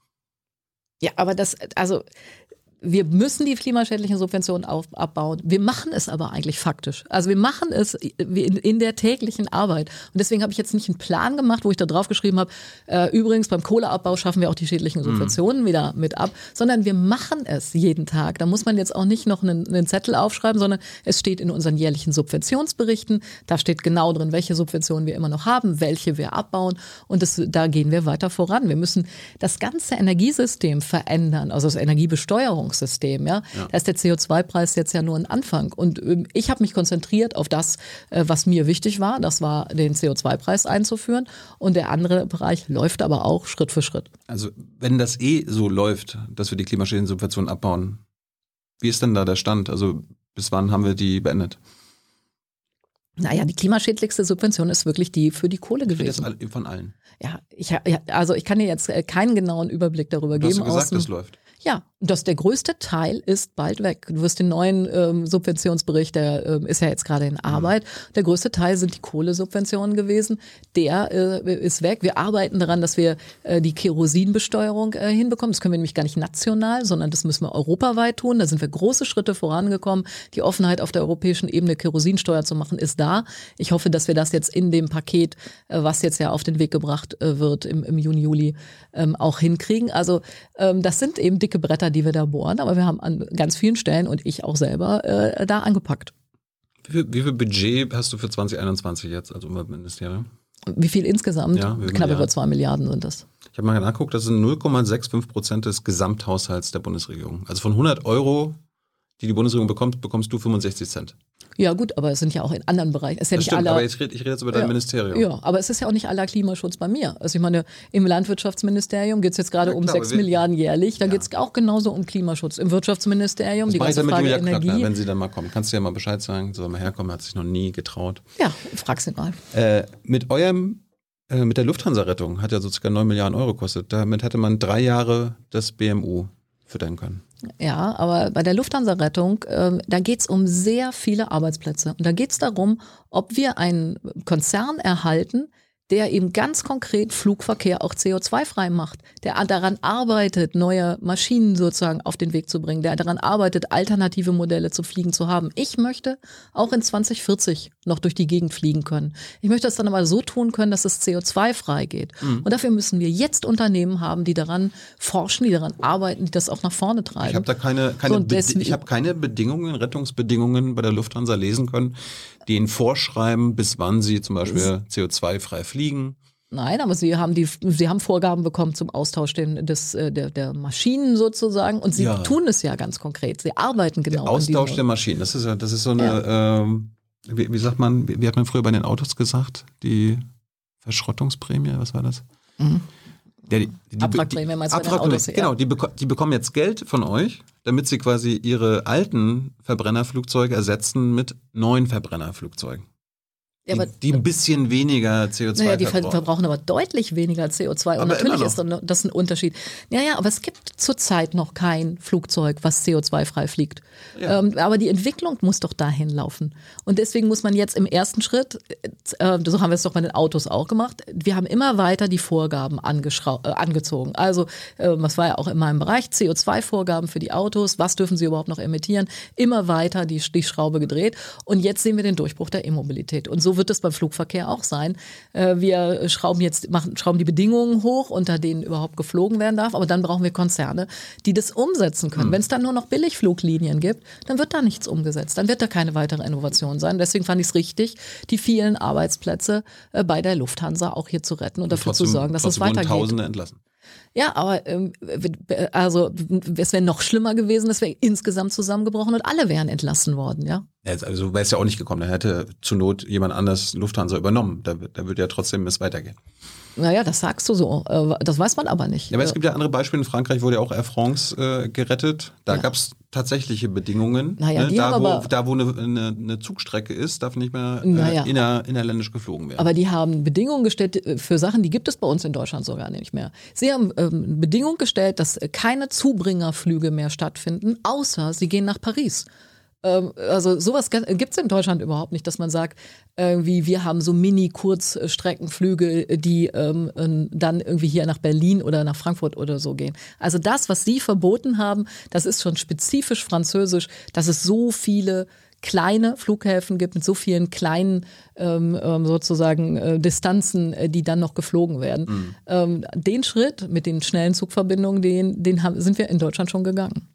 Ja, aber das, also wir müssen die klimaschädlichen Subventionen auf, abbauen. Wir machen es aber eigentlich faktisch. Also wir machen es in, in der täglichen Arbeit. Und deswegen habe ich jetzt nicht einen Plan gemacht, wo ich da drauf geschrieben habe, äh, übrigens beim Kohleabbau schaffen wir auch die schädlichen Subventionen mhm. wieder mit ab, sondern wir machen es jeden Tag. Da muss man jetzt auch nicht noch einen, einen Zettel aufschreiben, sondern es steht in unseren jährlichen Subventionsberichten. Da steht genau drin, welche Subventionen wir immer noch haben, welche wir abbauen. Und das, da gehen wir weiter voran. Wir müssen das ganze Energiesystem verändern, also das Energiebesteuerung. System, ja? Ja. Da ist der C O zwei Preis jetzt ja nur ein Anfang. Und ähm, ich habe mich konzentriert auf das, äh, was mir wichtig war. Das war, den C O zwei Preis einzuführen. Und der andere Bereich läuft aber auch Schritt für Schritt. Also wenn das eh so läuft, dass wir die klimaschädlichen Subventionen abbauen, wie ist denn da der Stand? Also bis wann haben wir die beendet? Naja, die klimaschädlichste Subvention ist wirklich die für die Kohle gewesen. Das von allen. Ja, ich, also ich kann dir jetzt keinen genauen Überblick darüber du geben. Hast du gesagt, das läuft? Ja, das, der größte Teil ist bald weg. Du wirst den neuen ähm, Subventionsbericht, der ähm, ist ja jetzt gerade in Arbeit. Der größte Teil sind die Kohlesubventionen gewesen. Der äh, ist weg. Wir arbeiten daran, dass wir äh, die Kerosinbesteuerung äh, hinbekommen. Das können wir nämlich gar nicht national, sondern das müssen wir europaweit tun. Da sind wir große Schritte vorangekommen. Die Offenheit auf der europäischen Ebene, Kerosinsteuer zu machen, ist da. Ich hoffe, dass wir das jetzt in dem Paket, äh, was jetzt ja auf den Weg gebracht äh, wird im, im Juni, Juli, ähm, auch hinkriegen. Also ähm, das sind eben dicke Bretter, die wir da bohren, aber wir haben an ganz vielen Stellen und ich auch selber äh, da angepackt. Wie viel, wie viel Budget hast du für zwanzig einundzwanzig jetzt als Umweltministerium? Wie viel insgesamt? Ja, Knapp über zwei Milliarden sind das. Ich habe mal nachgeguckt, das sind null Komma fünfundsechzig Prozent des Gesamthaushalts der Bundesregierung. Also von hundert Euro, die die Bundesregierung bekommt, bekommst du fünfundsechzig Cent. Ja gut, aber es sind ja auch in anderen Bereichen. Es ist ja das nicht stimmt, aller, aber jetzt red, ich rede jetzt über dein ja, Ministerium. Ja, aber es ist ja auch nicht aller Klimaschutz bei mir. Also ich meine, im Landwirtschaftsministerium geht es jetzt gerade Ja, um klar, sechs wir- Milliarden jährlich. Da Ja. geht es auch genauso um Klimaschutz. Im Wirtschaftsministerium, Was die mache ich ganze dann mit Frage Julia Energie. Klöckner, wenn sie dann mal kommt? Kannst du ja mal Bescheid sagen, soll mal herkommen, hat sich noch nie getraut. Ja, frag's ihn mal. Äh, mit eurem, äh, mit der Lufthansa-Rettung hat ja so circa neun Milliarden Euro gekostet. Damit hätte man drei Jahre das B M U füttern können. Ja, aber bei der Lufthansa-Rettung, ähm, da geht's um sehr viele Arbeitsplätze. Und da geht's darum, ob wir einen Konzern erhalten, der eben ganz konkret Flugverkehr auch C O zwei frei macht, der daran arbeitet, neue Maschinen sozusagen auf den Weg zu bringen, der daran arbeitet, alternative Modelle zu fliegen zu haben. Ich möchte auch in zwanzig vierzig noch durch die Gegend fliegen können. Ich möchte das dann aber so tun können, dass es C O zwei frei geht. Mhm. Und dafür müssen wir jetzt Unternehmen haben, die daran forschen, die daran arbeiten, die das auch nach vorne treiben. Ich habe da keine, keine, So, Be- deswegen- ich habe keine Bedingungen, Rettungsbedingungen bei der Lufthansa lesen können, die ihnen vorschreiben, bis wann sie zum Beispiel C O zwei frei fliegen. Nein, aber sie haben die, sie haben Vorgaben bekommen zum Austausch den, des, äh, der, der Maschinen sozusagen und sie Ja. tun es ja ganz konkret. Sie arbeiten genau. Der Austausch an der diesem- Maschinen, das ist ja, das ist so eine, ähm, wie, wie sagt man, wie, wie hat man früher bei den Autos gesagt? Die Verschrottungsprämie, was war das? Mhm. Ja, die, die, Abwrackprämie meinst du bei den Abwrackprämie, Autos, ja. genau, die, beko die bekommen jetzt Geld von euch, damit sie quasi ihre alten Verbrennerflugzeuge ersetzen mit neuen Verbrennerflugzeugen. Ja, die, aber, die ein bisschen weniger C O zwei naja, die ver- verbrauchen. verbrauchen aber deutlich weniger C O zwei. Und Aber natürlich immer noch. ist dann das ein Unterschied. Ja, ja, aber es gibt zurzeit noch kein Flugzeug, was C O zwei frei fliegt. Ja. Ähm, aber die Entwicklung muss doch dahin laufen. Und deswegen muss man jetzt im ersten Schritt, äh, so haben wir es doch bei den Autos auch gemacht, wir haben immer weiter die Vorgaben angeschrau- äh, angezogen. Also, äh, das war ja auch in meinem Bereich, C O zwei Vorgaben für die Autos, was dürfen sie überhaupt noch emittieren, immer weiter die, die Schraube gedreht. Und jetzt sehen wir den Durchbruch der E-Mobilität. Und so wird es beim Flugverkehr auch sein. Äh, wir schrauben jetzt, machen, schrauben die Bedingungen hoch, unter denen überhaupt geflogen werden darf, aber dann brauchen wir Konzerne, die das umsetzen können. Mhm. Wenn es dann nur noch Billigfluglinien gibt, dann wird da nichts umgesetzt. Dann wird da keine weitere Innovation sein. Deswegen fand ich es richtig, die vielen Arbeitsplätze äh, bei der Lufthansa auch hier zu retten und, und dafür trotzdem, zu sorgen, dass es weitergeht. Tausende entlassen. Ja, aber ähm, also es wäre noch schlimmer gewesen, es wäre insgesamt zusammengebrochen und alle wären entlassen worden, ja. Also wäre es ja auch nicht gekommen, da hätte zur Not jemand anders Lufthansa übernommen. Da, da würde ja trotzdem es weitergehen. Naja, das sagst du so. Das weiß man aber nicht. Ja, aber es gibt ja andere Beispiele. In Frankreich wurde ja auch Air France äh, gerettet. Da ja. gab es tatsächliche Bedingungen. Naja, ne? die da, haben wo, aber, da, wo eine, eine, eine Zugstrecke ist, darf nicht mehr äh, naja. inner, innerländisch geflogen werden. Aber die haben Bedingungen gestellt für Sachen, die gibt es bei uns in Deutschland sogar nicht mehr. Sie haben ähm, Bedingungen gestellt, dass keine Zubringerflüge mehr stattfinden, außer sie gehen nach Paris. Also sowas gibt es in Deutschland überhaupt nicht, dass man sagt, irgendwie wir haben so Mini-Kurzstreckenflüge, die ähm, dann irgendwie hier nach Berlin oder nach Frankfurt oder so gehen. Also das, was Sie verboten haben, das ist schon spezifisch französisch, dass es so viele kleine Flughäfen gibt mit so vielen kleinen ähm, sozusagen äh, Distanzen, äh, die dann noch geflogen werden. Mhm. Ähm, den Schritt mit den schnellen Zugverbindungen, den, den haben, sind wir in Deutschland schon gegangen.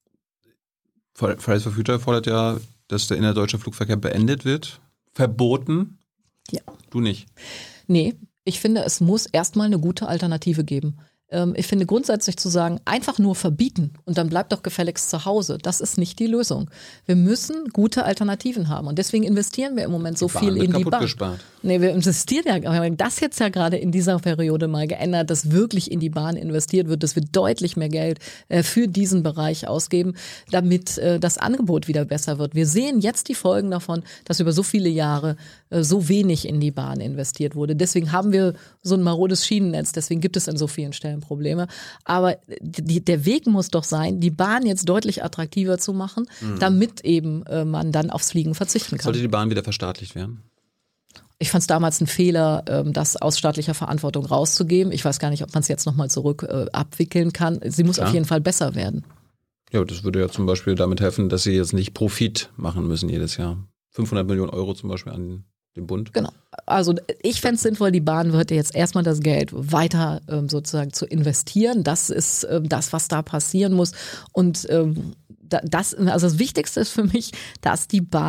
Fridays for Future fordert ja, dass der innerdeutsche Flugverkehr beendet wird. Verboten? Ja. Du nicht? Nee, ich finde, es muss erstmal eine gute Alternative geben. Ähm, ich finde grundsätzlich zu sagen, einfach nur verbieten und dann bleibt doch gefälligst zu Hause, das ist nicht die Lösung. Wir müssen gute Alternativen haben und deswegen investieren wir im Moment so die viel in die Bahn. Gespart. Nee, wir investieren ja, wir haben das jetzt ja gerade in dieser Periode mal geändert, dass wirklich in die Bahn investiert wird, dass wir deutlich mehr Geld äh, für diesen Bereich ausgeben, damit äh, das Angebot wieder besser wird. Wir sehen jetzt die Folgen davon, dass über so viele Jahre äh, so wenig in die Bahn investiert wurde. Deswegen haben wir so ein marodes Schienennetz, deswegen gibt es an so vielen Stellen Probleme. Aber die, der Weg muss doch sein, die Bahn jetzt deutlich attraktiver zu machen, mhm. damit eben äh, man dann aufs Fliegen verzichten kann. Sollte die Bahn wieder verstaatlicht werden? Ich fand es damals ein Fehler, das aus staatlicher Verantwortung rauszugeben. Ich weiß gar nicht, ob man es jetzt nochmal zurück äh, abwickeln kann. Sie muss Klar. auf jeden Fall besser werden. Ja, das würde ja zum Beispiel damit helfen, dass sie jetzt nicht Profit machen müssen jedes Jahr. fünfhundert Millionen Euro zum Beispiel an den Bund. Genau. Also ich fände es sinnvoll, die Bahn wird jetzt erstmal das Geld weiter ähm, sozusagen zu investieren. Das ist ähm, das, was da passieren muss. Und ähm, das, also das Wichtigste ist für mich, dass die Bahn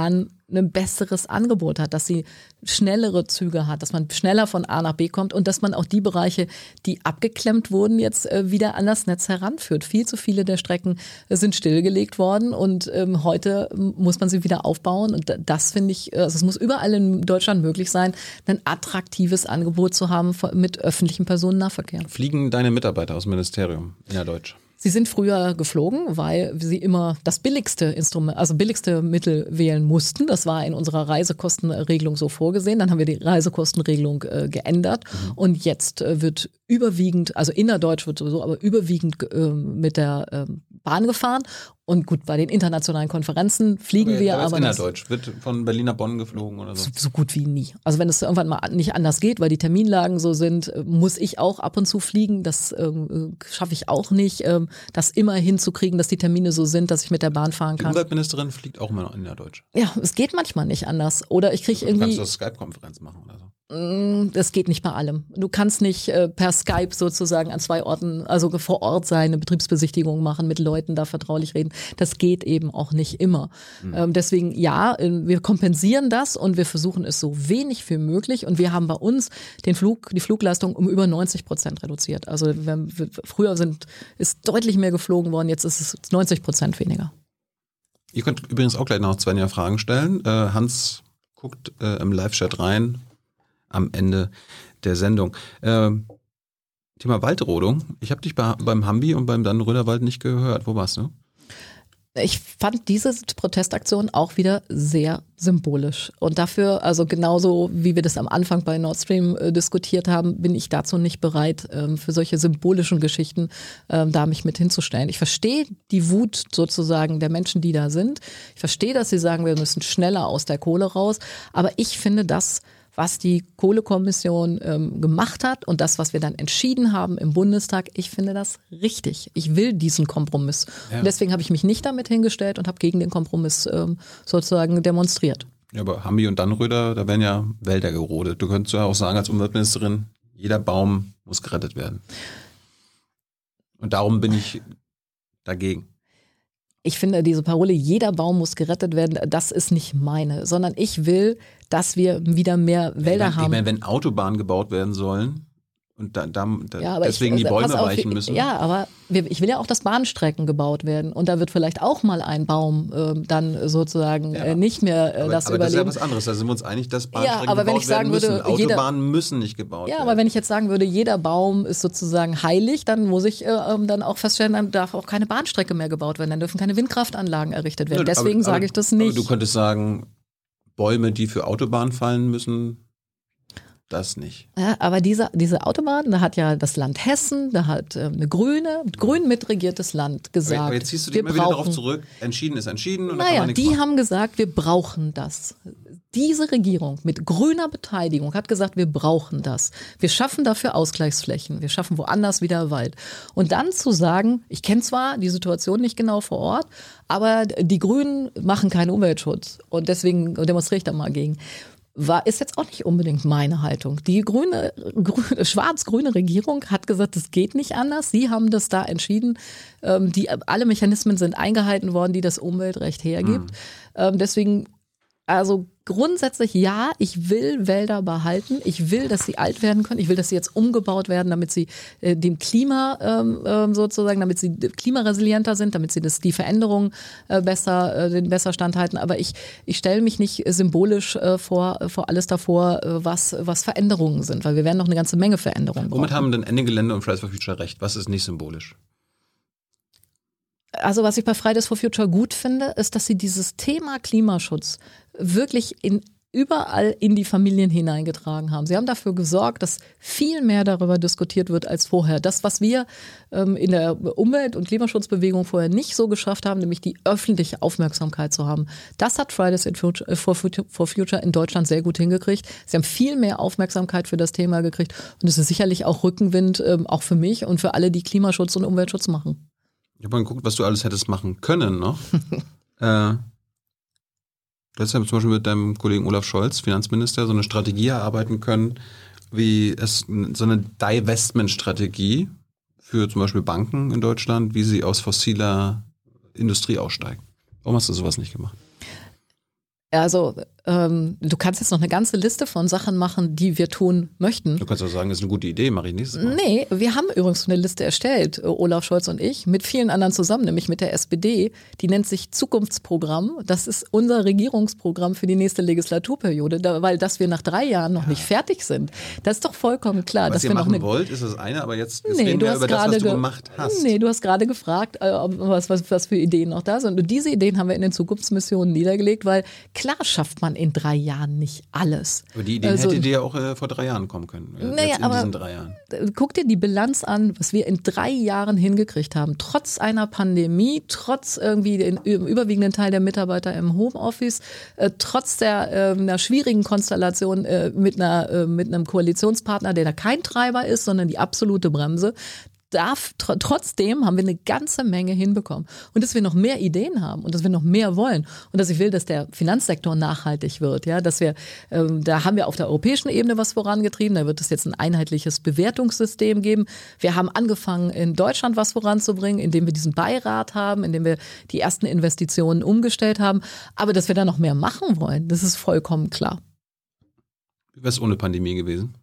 ein besseres Angebot hat, dass sie schnellere Züge hat, dass man schneller von A nach B kommt und dass man auch die Bereiche, die abgeklemmt wurden, jetzt äh, wieder an das Netz heranführt. Viel zu viele der Strecken äh, sind stillgelegt worden und ähm, heute muss man sie wieder aufbauen und das finde ich, also es muss überall in Deutschland möglich sein, ein attraktives Angebot zu haben mit öffentlichem Personennahverkehr. Fliegen deine Mitarbeiter aus dem Ministerium innerdeutsch? Sie sind früher geflogen, weil sie immer das billigste Instrument, also billigste Mittel wählen mussten. Das war in unserer Reisekostenregelung so vorgesehen. Dann haben wir die Reisekostenregelung äh, geändert mhm. und jetzt äh, wird überwiegend, also innerdeutsch wird sowieso, aber überwiegend äh, mit der äh, Bahn gefahren. Und gut, bei den internationalen Konferenzen fliegen aber, wir aber. aber innerdeutsch wird von Berlin nach Bonn geflogen oder so? so? So gut wie nie. Also wenn es irgendwann mal nicht anders geht, weil die Terminlagen so sind, muss ich auch ab und zu fliegen. Das äh, schaffe ich auch nicht, äh, das immer hinzukriegen, dass die Termine so sind, dass ich mit der Bahn fahren kann. Die Umweltministerin fliegt auch immer noch innerdeutsch. Ja, es geht manchmal nicht anders. Oder ich kriege irgendwie... Kannst du eine Skype-Konferenz machen oder so? Das geht nicht bei allem. Du kannst nicht äh, per Skype sozusagen an zwei Orten, also vor Ort sein, eine Betriebsbesichtigung machen, mit Leuten da vertraulich reden. Das geht eben auch nicht immer. Mhm. Ähm, deswegen ja, wir kompensieren das und wir versuchen es so wenig wie möglich. Und wir haben bei uns den Flug, die Flugleistung um über neunzig Prozent reduziert. Also wir, wir, früher sind, ist deutlich mehr geflogen worden, jetzt ist es neunzig Prozent weniger. Ihr könnt übrigens auch gleich noch Svenja Fragen stellen. Äh, Hans guckt äh, im Live-Chat rein. Am Ende der Sendung. Ähm, Thema Waldrodung. Ich habe dich bei, beim Hambi und beim Dannenröder nicht gehört. Wo warst du? Ich fand diese Protestaktion auch wieder sehr symbolisch. Und dafür, also genauso wie wir das am Anfang bei Nord Stream äh, diskutiert haben, bin ich dazu nicht bereit, ähm, für solche symbolischen Geschichten ähm, da mich mit hinzustellen. Ich verstehe die Wut sozusagen der Menschen, die da sind. Ich verstehe, dass sie sagen, wir müssen schneller aus der Kohle raus. Aber ich finde das, was die Kohlekommission ähm, gemacht hat und das, was wir dann entschieden haben im Bundestag, ich finde das richtig. Ich will diesen Kompromiss. Ja. Und deswegen habe ich mich nicht damit hingestellt und habe gegen den Kompromiss ähm, sozusagen demonstriert. Ja, aber Hambi und Dannenröder, da werden ja Wälder gerodet. Du könntest ja auch sagen als Umweltministerin, jeder Baum muss gerettet werden. Und darum bin ich dagegen. Ich finde diese Parole, jeder Baum muss gerettet werden, das ist nicht meine, sondern ich will, dass wir wieder mehr Wälder ich haben. Ich meine, wenn Autobahnen gebaut werden sollen und da, da, da ja, deswegen ich, die Bäume auf, weichen müssen. Ja, aber wir, ich will ja auch, dass Bahnstrecken gebaut werden und da wird vielleicht auch mal ein Baum äh, dann sozusagen ja. äh, nicht mehr äh, aber, das aber überleben. Das ist ja was anderes, da sind wir uns einig, dass Bahnstrecken ja, aber gebaut wenn ich sagen werden würde, müssen. jeder, Autobahnen müssen nicht gebaut ja, werden. Ja, aber wenn ich jetzt sagen würde, jeder Baum ist sozusagen heilig, dann muss ich äh, dann auch feststellen, dann darf auch keine Bahnstrecke mehr gebaut werden, dann dürfen keine Windkraftanlagen errichtet werden. Ja, Deswegen aber, sage ich das nicht. Aber du könntest sagen, Bäume, die für Autobahnen fallen müssen, das nicht. Ja, aber diese, diese Autobahn, da hat ja das Land Hessen, da hat äh, eine grüne, grün mitregiertes Land gesagt. Aber jetzt ziehst du dich immer wieder darauf zurück, entschieden ist entschieden. Und naja, da kann man nichts die machen. haben gesagt, wir brauchen das. Diese Regierung mit grüner Beteiligung hat gesagt, wir brauchen das. Wir schaffen dafür Ausgleichsflächen. Wir schaffen woanders wieder Wald. Und dann zu sagen, ich kenne zwar die Situation nicht genau vor Ort, aber die Grünen machen keinen Umweltschutz. Und deswegen demonstriere ich da mal gegen. War, ist jetzt auch nicht unbedingt meine Haltung. Die grüne, grüne schwarz-grüne Regierung hat gesagt, es geht nicht anders. Sie haben das da entschieden. Ähm, die, alle Mechanismen sind eingehalten worden, die das Umweltrecht hergibt. Mhm. Ähm, deswegen, also grundsätzlich ja, ich will Wälder behalten. Ich will, dass sie alt werden können. Ich will, dass sie jetzt umgebaut werden, damit sie äh, dem Klima ähm, sozusagen, damit sie klimaresilienter sind, damit sie das, die Veränderungen äh, besser, äh, den besser standhalten. Aber ich, ich stelle mich nicht symbolisch äh, vor, vor alles davor, äh, was, was Veränderungen sind, weil wir werden noch eine ganze Menge Veränderungen brauchen. Womit haben denn Ende Gelände und Fridays for Future recht? Was ist nicht symbolisch? Also was ich bei Fridays for Future gut finde, ist, dass sie dieses Thema Klimaschutz wirklich in, überall in die Familien hineingetragen haben. Sie haben dafür gesorgt, dass viel mehr darüber diskutiert wird als vorher. Das, was wir ähm, in der Umwelt- und Klimaschutzbewegung vorher nicht so geschafft haben, nämlich die öffentliche Aufmerksamkeit zu haben, das hat Fridays for Future in Deutschland sehr gut hingekriegt. Sie haben viel mehr Aufmerksamkeit für das Thema gekriegt und es ist sicherlich auch Rückenwind, ähm, auch für mich und für alle, die Klimaschutz und Umweltschutz machen. Ich habe mal geguckt, was du alles hättest machen können, ne? äh, du hättest ja zum Beispiel mit deinem Kollegen Olaf Scholz, Finanzminister, so eine Strategie erarbeiten können, wie es so eine Divestment-Strategie für zum Beispiel Banken in Deutschland, wie sie aus fossiler Industrie aussteigen. Warum hast du sowas nicht gemacht? Also ähm, du kannst jetzt noch eine ganze Liste von Sachen machen, die wir tun möchten. Du kannst auch sagen, das ist eine gute Idee, mache ich nächstes Mal. Nee, wir haben übrigens eine Liste erstellt, Olaf Scholz und ich, mit vielen anderen zusammen, nämlich mit der S P D. Die nennt sich Zukunftsprogramm. Das ist unser Regierungsprogramm für die nächste Legislaturperiode, da, weil dass wir nach drei Jahren noch ja. nicht fertig sind. Das ist doch vollkommen klar. Was dass ihr wir machen noch eine, wollt, ist das eine, aber jetzt, jetzt nee, reden wir über das, was du ge- gemacht hast. Nee, du hast gerade gefragt, äh, was, was, was für Ideen noch da sind. Und diese Ideen haben wir in den Zukunftsmissionen niedergelegt, weil klar schafft man in drei Jahren nicht alles. Aber die Ideen also, hätte dir ja auch äh, vor drei Jahren kommen können. Äh, naja, jetzt in aber diesen drei Jahren. Guck dir die Bilanz an, was wir in drei Jahren hingekriegt haben. Trotz einer Pandemie, trotz irgendwie den überwiegenden Teil der Mitarbeiter im Homeoffice, äh, trotz der äh, einer schwierigen Konstellation äh, mit, einer, äh, mit einem Koalitionspartner, der da kein Treiber ist, sondern die absolute Bremse. Darf, tr- trotzdem haben wir eine ganze Menge hinbekommen. Und dass wir noch mehr Ideen haben und dass wir noch mehr wollen und dass ich will, dass der Finanzsektor nachhaltig wird. Ja, dass wir, ähm, da haben wir auf der europäischen Ebene was vorangetrieben. Da wird es jetzt ein einheitliches Bewertungssystem geben. Wir haben angefangen, in Deutschland was voranzubringen, indem wir diesen Beirat haben, indem wir die ersten Investitionen umgestellt haben. Aber dass wir da noch mehr machen wollen, das ist vollkommen klar. Wie wäre es ohne Pandemie gewesen?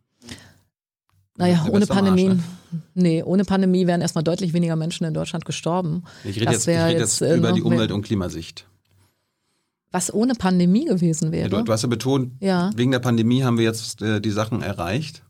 Naja, ohne Pandemie, Marsch, ne? nee, ohne Pandemie wären erstmal deutlich weniger Menschen in Deutschland gestorben. Ich rede jetzt, ich rede jetzt, jetzt über die Umwelt- und Klimasicht. Was ohne Pandemie gewesen wäre. Ja, du, du hast ja betont, ja. wegen der Pandemie haben wir jetzt äh, die Sachen erreicht.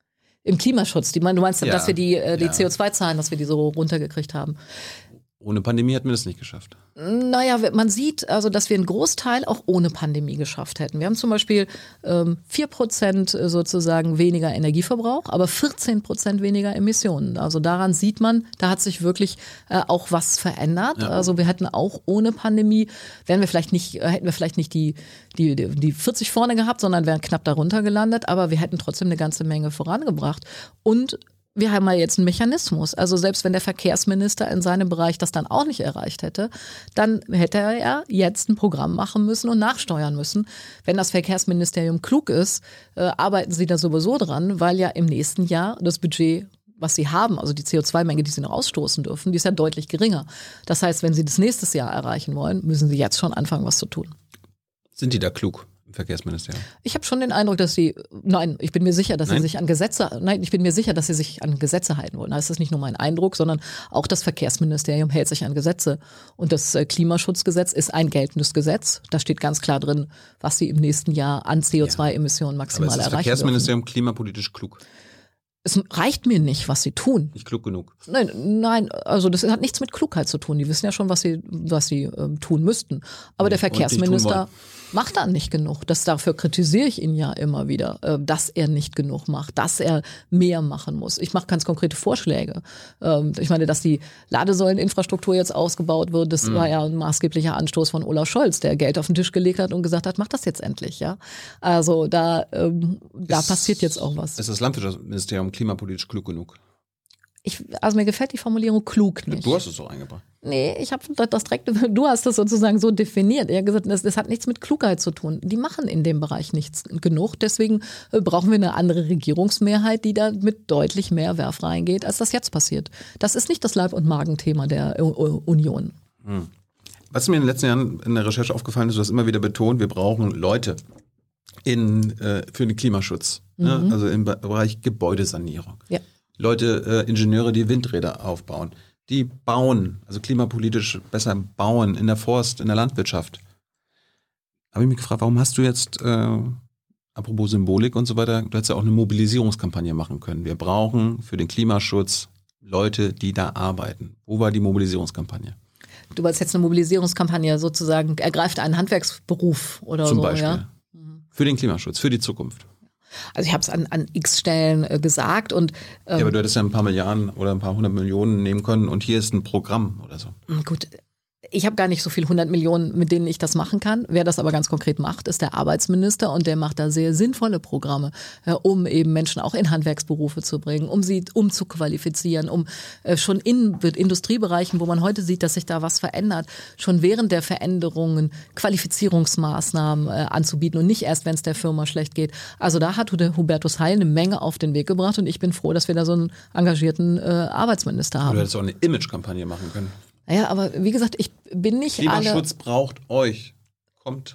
Im Klimaschutz, die, du meinst, ja. dass wir die, äh, die ja. C O zwei Zahlen, dass wir die so runtergekriegt haben. Ohne Pandemie hätten wir das nicht geschafft. Naja, man sieht also, dass wir einen Großteil auch ohne Pandemie geschafft hätten. Wir haben zum Beispiel ähm, vier Prozent sozusagen weniger Energieverbrauch, aber vierzehn Prozent weniger Emissionen. Also daran sieht man, da hat sich wirklich äh, auch was verändert. Ja. Also wir hätten auch ohne Pandemie, wären wir vielleicht nicht, hätten wir vielleicht nicht die, die, die vierzig vorne gehabt, sondern wären knapp darunter gelandet, aber wir hätten trotzdem eine ganze Menge vorangebracht. Und wir haben ja jetzt einen Mechanismus. Also selbst wenn der Verkehrsminister in seinem Bereich das dann auch nicht erreicht hätte, dann hätte er ja jetzt ein Programm machen müssen und nachsteuern müssen. Wenn das Verkehrsministerium klug ist, äh, arbeiten sie da sowieso dran, weil ja im nächsten Jahr das Budget, was sie haben, also die C O zwei Menge, die sie noch ausstoßen dürfen, die ist ja deutlich geringer. Das heißt, wenn sie das nächstes Jahr erreichen wollen, müssen sie jetzt schon anfangen, was zu tun. Sind die da klug? Verkehrsministerium. Ich habe schon den Eindruck, dass sie, nein, ich bin mir sicher, dass nein? sie sich an Gesetze, nein, ich bin mir sicher, dass sie sich an Gesetze halten wollen. Das ist nicht nur mein Eindruck, sondern auch das Verkehrsministerium hält sich an Gesetze. Und das Klimaschutzgesetz ist ein geltendes Gesetz. Da steht ganz klar drin, was sie im nächsten Jahr an C O zwei Emissionen maximal erreichen dürfen. Aber ist das Verkehrsministerium klimapolitisch klug? Es reicht mir nicht, was sie tun. Nicht klug genug. Nein, nein, also das hat nichts mit Klugheit zu tun. Die wissen ja schon, was sie, was sie ähm, tun müssten. Aber und, der Verkehrsminister macht dann nicht genug. Das, dafür kritisiere ich ihn ja immer wieder, äh, dass er nicht genug macht, dass er mehr machen muss. Ich mache ganz konkrete Vorschläge. Ähm, ich meine, dass die Ladesäuleninfrastruktur jetzt ausgebaut wird, das mhm. war ja ein maßgeblicher Anstoß von Olaf Scholz, der Geld auf den Tisch gelegt hat und gesagt hat, mach das jetzt endlich. Ja, also da, ähm, da ist, passiert jetzt auch was. Ist das Landwirtschaftsministerium klimapolitisch klug genug? Ich, also mir gefällt die Formulierung klug nicht. Du hast es doch eingebracht. Nee, ich habe das direkt, du hast das sozusagen so definiert. Er hat gesagt, das, das hat nichts mit Klugheit zu tun. Die machen in dem Bereich nichts genug. Deswegen brauchen wir eine andere Regierungsmehrheit, die da mit deutlich mehr Werf reingeht, als das jetzt passiert. Das ist nicht das Leib- und Magenthema der Union. Hm. Was mir in den letzten Jahren in der Recherche aufgefallen ist, du hast immer wieder betont, wir brauchen Leute in, äh, für den Klimaschutz. Mhm. Ne? Also im Bereich Gebäudesanierung. Ja. Leute, äh, Ingenieure, die Windräder aufbauen, die bauen, also klimapolitisch besser bauen in der Forst, in der Landwirtschaft. Habe ich mich gefragt, warum hast du jetzt, äh, apropos Symbolik und so weiter, du hättest ja auch eine Mobilisierungskampagne machen können. Wir brauchen für den Klimaschutz Leute, die da arbeiten. Wo war die Mobilisierungskampagne? Du wolltest jetzt eine Mobilisierungskampagne sozusagen, ergreift einen Handwerksberuf oder Zum so. Beispiel. Ja? Für den Klimaschutz, für die Zukunft. Also ich habe es an, an x Stellen äh, gesagt. Und, ähm, ja, aber du hättest ja ein paar Milliarden oder ein paar hundert Millionen nehmen können und hier ist ein Programm oder so. Gut, ich habe gar nicht so viel hundert Millionen, mit denen ich das machen kann. Wer das aber ganz konkret macht, ist der Arbeitsminister und der macht da sehr sinnvolle Programme, äh, um eben Menschen auch in Handwerksberufe zu bringen, um sie umzuqualifizieren, um äh, schon in Industriebereichen, wo man heute sieht, dass sich da was verändert, schon während der Veränderungen Qualifizierungsmaßnahmen äh, anzubieten und nicht erst, wenn es der Firma schlecht geht. Also da hat der Hubertus Heil eine Menge auf den Weg gebracht und ich bin froh, dass wir da so einen engagierten äh, Arbeitsminister haben. Du hättest auch eine Imagekampagne machen können. Ja, aber wie gesagt, ich bin nicht Klimaschutz alle... Klimaschutz braucht euch. Kommt.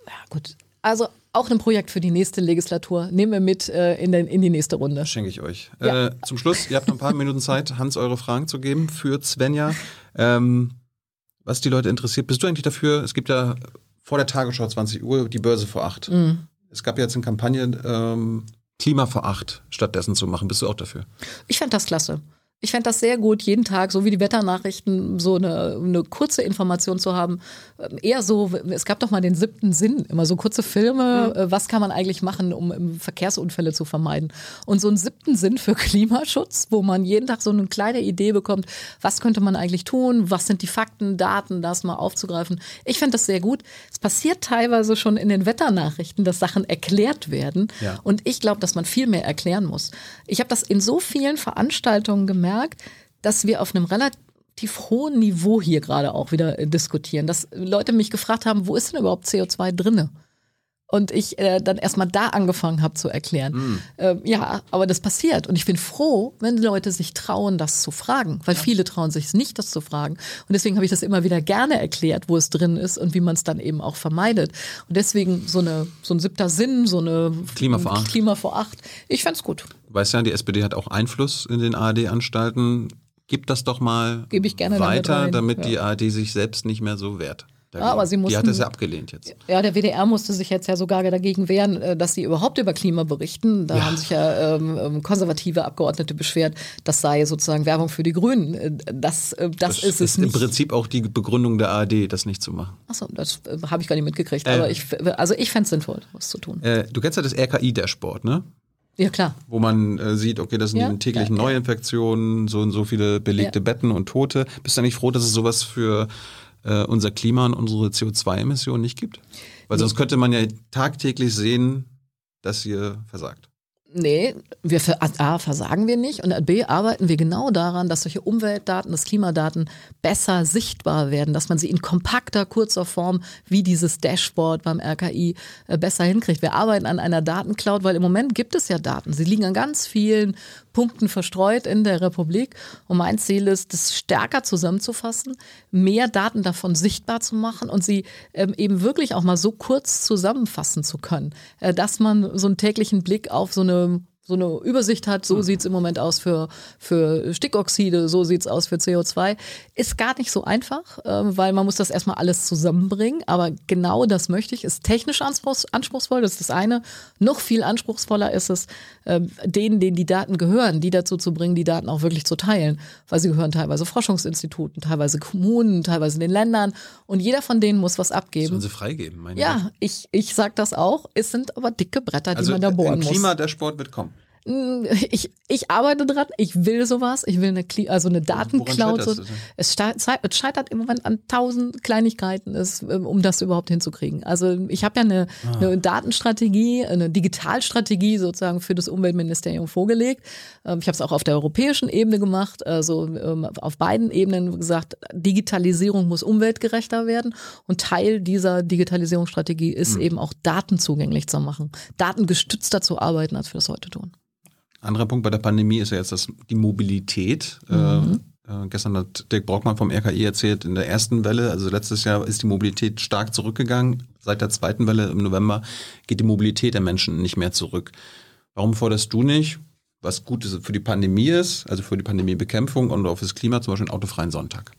Ja, gut. Also auch ein Projekt für die nächste Legislatur. Nehmen wir mit äh, in, den, in die nächste Runde. Schenke ich euch. Ja. Äh, zum Schluss, ihr habt noch ein paar Minuten Zeit, Hans eure Fragen zu geben für Svenja. Ähm, was die Leute interessiert. Bist du eigentlich dafür, es gibt ja vor der Tagesschau zwanzig Uhr die Börse vor acht. Mhm. Es gab jetzt eine Kampagne, ähm, Klima vor acht stattdessen zu machen. Bist du auch dafür? Ich fände das klasse. Ich fände das sehr gut, jeden Tag, so wie die Wetternachrichten, so eine, eine kurze Information zu haben. Eher so, es gab doch mal den siebten Sinn, immer so kurze Filme, mhm. was kann man eigentlich machen, um Verkehrsunfälle zu vermeiden. Und so einen siebten Sinn für Klimaschutz, wo man jeden Tag so eine kleine Idee bekommt, was könnte man eigentlich tun, was sind die Fakten, Daten, das mal aufzugreifen. Ich fände das sehr gut. Es passiert teilweise schon in den Wetternachrichten, dass Sachen erklärt werden. Ja. Und ich glaube, dass man viel mehr erklären muss. Ich habe das in so vielen Veranstaltungen gemerkt, dass wir auf einem relativ hohen Niveau hier gerade auch wieder äh, diskutieren, dass Leute mich gefragt haben, wo ist denn überhaupt C O zwei drinne? Und ich äh, dann erstmal da angefangen habe zu erklären. Mm. Äh, ja, aber das passiert. Und ich bin froh, wenn Leute sich trauen, das zu fragen. Weil ja. viele trauen sich nicht, das zu fragen. Und deswegen habe ich das immer wieder gerne erklärt, wo es drin ist und wie man es dann eben auch vermeidet. Und deswegen so, eine, so ein siebter Sinn, so eine Klima vor acht. Klima vor acht. Ich fänd's gut. Du weißt ja, die S P D hat auch Einfluss in den A R D-Anstalten. Gib das doch mal Gebe ich gerne weiter, damit, damit ja. die A R D sich selbst nicht mehr so wehrt. Ja, aber sie mussten, die hat es ja abgelehnt jetzt. Ja, der W D R musste sich jetzt ja sogar dagegen wehren, dass sie überhaupt über Klima berichten. Da ja. haben sich ja ähm, konservative Abgeordnete beschwert, das sei sozusagen Werbung für die Grünen. Das, das, das ist es ist nicht. Im Prinzip auch die Begründung der A R D, das nicht zu machen. Achso, das äh, habe ich gar nicht mitgekriegt. Äh, aber ich, also ich fände es sinnvoll, was zu tun. Äh, du kennst ja das R K I-Dashboard, ne? Ja, klar. Wo man äh, sieht, okay, das sind ja, die täglichen ja, Neuinfektionen, so und so viele belegte ja. Betten und Tote. Bist du nicht froh, dass es sowas für äh, unser Klima und unsere C O zwei Emissionen nicht gibt? Weil sonst könnte man ja tagtäglich sehen, dass ihr versagt. Nee, wir A, versagen wir nicht und B, arbeiten wir genau daran, dass solche Umweltdaten, dass Klimadaten besser sichtbar werden, dass man sie in kompakter, kurzer Form wie dieses Dashboard beim R K I besser hinkriegt. Wir arbeiten an einer Datencloud, weil im Moment gibt es ja Daten. Sie liegen an ganz vielen Punkten verstreut in der Republik und mein Ziel ist, das stärker zusammenzufassen, mehr Daten davon sichtbar zu machen und sie ähm, eben wirklich auch mal so kurz zusammenfassen zu können, äh, dass man so einen täglichen Blick auf so eine so eine Übersicht hat, so sieht's im Moment aus für, für Stickoxide, so sieht's aus für C O zwei. Ist gar nicht so einfach, äh, weil man muss das erstmal alles zusammenbringen, aber genau das möchte ich, ist technisch anspruchs, anspruchsvoll, das ist das eine. Noch viel anspruchsvoller ist es, äh, denen, denen die Daten gehören, die dazu zu bringen, die Daten auch wirklich zu teilen, weil sie gehören teilweise Forschungsinstituten, teilweise Kommunen, teilweise den Ländern und jeder von denen muss was abgeben. Sollen sie freigeben, meine ich. Ja, ich, ich sag das auch, es sind aber dicke Bretter, die also man da bohren muss. Klima, der Sport wird kommen. Ich, ich arbeite dran, ich will sowas, ich will eine, also eine Datencloud. So, es, es scheitert im Moment an tausend Kleinigkeiten, es, um das überhaupt hinzukriegen. Also ich habe ja eine, ah. eine Datenstrategie, eine Digitalstrategie sozusagen für das Umweltministerium vorgelegt. Ich habe es auch auf der europäischen Ebene gemacht, also auf beiden Ebenen gesagt, Digitalisierung muss umweltgerechter werden und Teil dieser Digitalisierungsstrategie ist hm. eben auch Daten zugänglich zu machen, datengestützter zu arbeiten, als wir das heute tun. Anderer Punkt bei der Pandemie ist ja jetzt das, die Mobilität. Mhm. Äh, gestern hat Dirk Brockmann vom R K I erzählt, in der ersten Welle, also letztes Jahr, ist die Mobilität stark zurückgegangen. Seit der zweiten Welle im November geht die Mobilität der Menschen nicht mehr zurück. Warum forderst du nicht, was gut für die Pandemie ist, also für die Pandemiebekämpfung und auch fürs Klima, zum Beispiel einen autofreien Sonntag?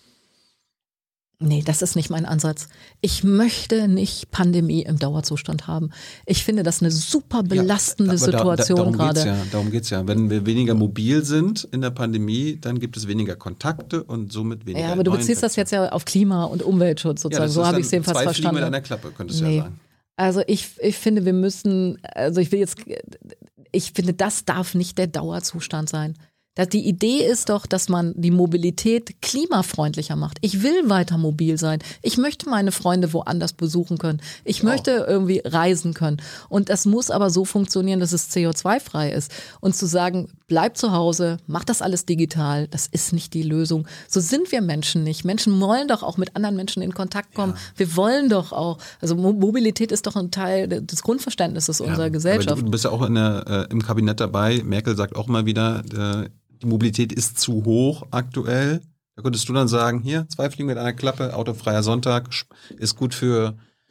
Nee, das ist nicht mein Ansatz. Ich möchte nicht Pandemie im Dauerzustand haben. Ich finde das eine super belastende ja, Situation da, da, darum gerade. Geht's ja, darum geht's ja. Wenn wir weniger mobil sind in der Pandemie, dann gibt es weniger Kontakte und somit weniger. Ja, aber du beziehst das jetzt ja auf Klima- und Umweltschutz sozusagen. Ja, so habe ich es jedenfalls verstanden. Zwei Fliegen mit einer Klappe, könntest du nee. ja sagen. Also ich, ich finde, wir müssen, also ich will jetzt, ich finde, das darf nicht der Dauerzustand sein. Die Idee ist doch, dass man die Mobilität klimafreundlicher macht. Ich will weiter mobil sein. Ich möchte meine Freunde woanders besuchen können. Ich oh. möchte irgendwie reisen können. Und das muss aber so funktionieren, dass es C O zwei frei ist. Und zu sagen, bleib zu Hause, mach das alles digital, das ist nicht die Lösung. So sind wir Menschen nicht. Menschen wollen doch auch mit anderen Menschen in Kontakt kommen. Ja. Wir wollen doch auch, also Mobilität ist doch ein Teil des Grundverständnisses ja, unserer Gesellschaft. Aber du bist ja auch in der, äh, im Kabinett dabei. Merkel sagt auch mal wieder, äh, die Mobilität ist zu hoch aktuell. Da könntest du dann sagen, hier, zwei Fliegen mit einer Klappe, autofreier Sonntag, ist gut für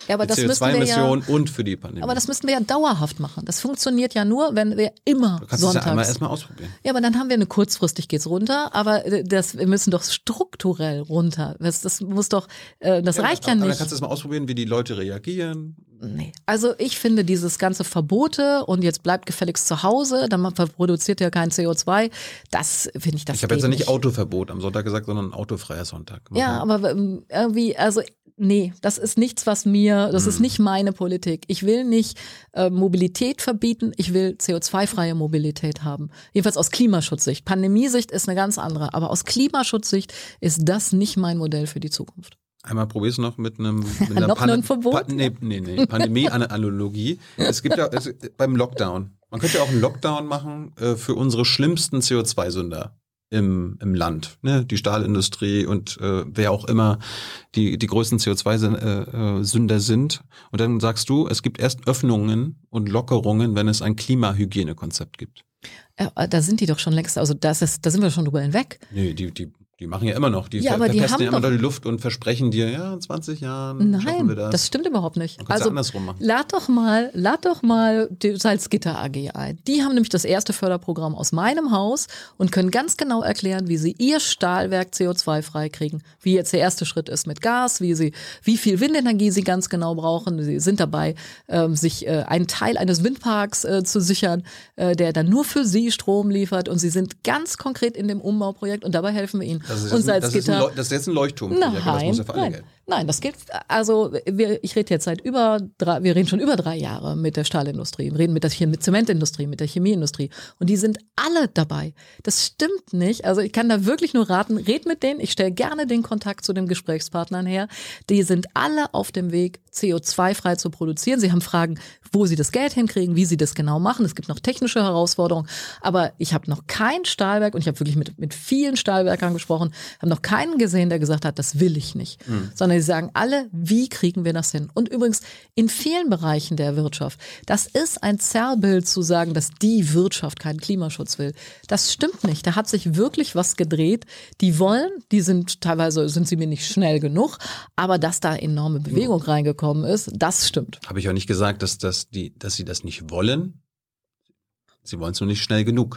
Ja, aber die das müssen wir ja, C O zwei Emissionen und für die Pandemie. Aber das müssten wir ja dauerhaft machen. Das funktioniert ja nur, wenn wir immer du kannst sonntags. es ja einmal erstmal ausprobieren. Ja, aber dann haben wir eine kurzfristig geht's runter, aber das, wir müssen doch strukturell runter. Das, das muss doch, äh, das ja, reicht ja aber nicht. Dann kannst du das mal ausprobieren, wie die Leute reagieren. Nee. Also ich finde dieses ganze Verbote und jetzt bleibt gefälligst zu Hause, dann produziert ja kein C O zwei, das finde ich das Ich habe jetzt ja nicht, nicht Autoverbot am Sonntag gesagt, sondern autofreier Sonntag. Ja, aber irgendwie, also nee, das ist nichts, was mir, das hm. ist nicht meine Politik. Ich will nicht äh, Mobilität verbieten, ich will C O zwei freie Mobilität haben. Jedenfalls aus Klimaschutzsicht. Pandemiesicht ist eine ganz andere, aber aus Klimaschutzsicht ist das nicht mein Modell für die Zukunft. Einmal probier's noch mit einem mit einer noch ein Verbot? Pa- nee, nee, nee. Pandemie-Analogie. Es gibt ja es, beim Lockdown. Man könnte ja auch einen Lockdown machen äh, für unsere schlimmsten C O zwei Sünder im, im Land. Ne? Die Stahlindustrie und äh, wer auch immer die, die größten C O zwei Sünder sind. Und dann sagst du, es gibt erst Öffnungen und Lockerungen, wenn es ein Klimahygienekonzept gibt. Ja, da sind die doch schon längst, also das ist, da sind wir schon drüber hinweg. Nee, die, die Die machen ja immer noch, die ja, ver- aber die verpesten haben ja immer doch noch die Luft und versprechen dir, ja, in zwanzig Jahren Nein, schaffen wir das. das stimmt überhaupt nicht. Man kann es Also ja andersrum machen. lad doch mal, lad doch mal die Salzgitter A G ein. Die haben nämlich das erste Förderprogramm aus meinem Haus und können ganz genau erklären, wie sie ihr Stahlwerk C O zwei frei kriegen. Wie jetzt der erste Schritt ist mit Gas, wie sie, wie viel Windenergie sie ganz genau brauchen. Sie sind dabei, ähm, sich äh, einen Teil eines Windparks äh, zu sichern, äh, der dann nur für sie Strom liefert. Und sie sind ganz konkret in dem Umbauprojekt und dabei helfen wir ihnen. Das ist, und jetzt, ein, das, ist ein, Leu- das ist jetzt ein Leuchtturm. Nein, das muss ja für alle nein, gelten. nein, das geht, also wir, ich rede jetzt seit über drei, wir reden schon über drei Jahre mit der Stahlindustrie, wir reden mit der mit Zementindustrie, mit der Chemieindustrie und die sind alle dabei. Das stimmt nicht, also ich kann da wirklich nur raten, red mit denen, ich stelle gerne den Kontakt zu den Gesprächspartnern her, die sind alle auf dem Weg, C O zwei frei zu produzieren. Sie haben Fragen, wo sie das Geld hinkriegen, wie sie das genau machen. Es gibt noch technische Herausforderungen, aber ich habe noch kein Stahlwerk und ich habe wirklich mit, mit vielen Stahlwerkern gesprochen, habe noch keinen gesehen, der gesagt hat, das will ich nicht. Mhm. Sondern sie sagen alle, wie kriegen wir das hin? Und übrigens in vielen Bereichen der Wirtschaft, das ist ein Zerrbild zu sagen, dass die Wirtschaft keinen Klimaschutz will. Das stimmt nicht. Da hat sich wirklich was gedreht. Die wollen, die sind teilweise, sind sie mir nicht schnell genug, aber dass da enorme Bewegung mhm. reingekommen ist, das stimmt. Habe ich auch nicht gesagt, dass, dass, die, dass sie das nicht wollen. Sie wollen es nur nicht schnell genug.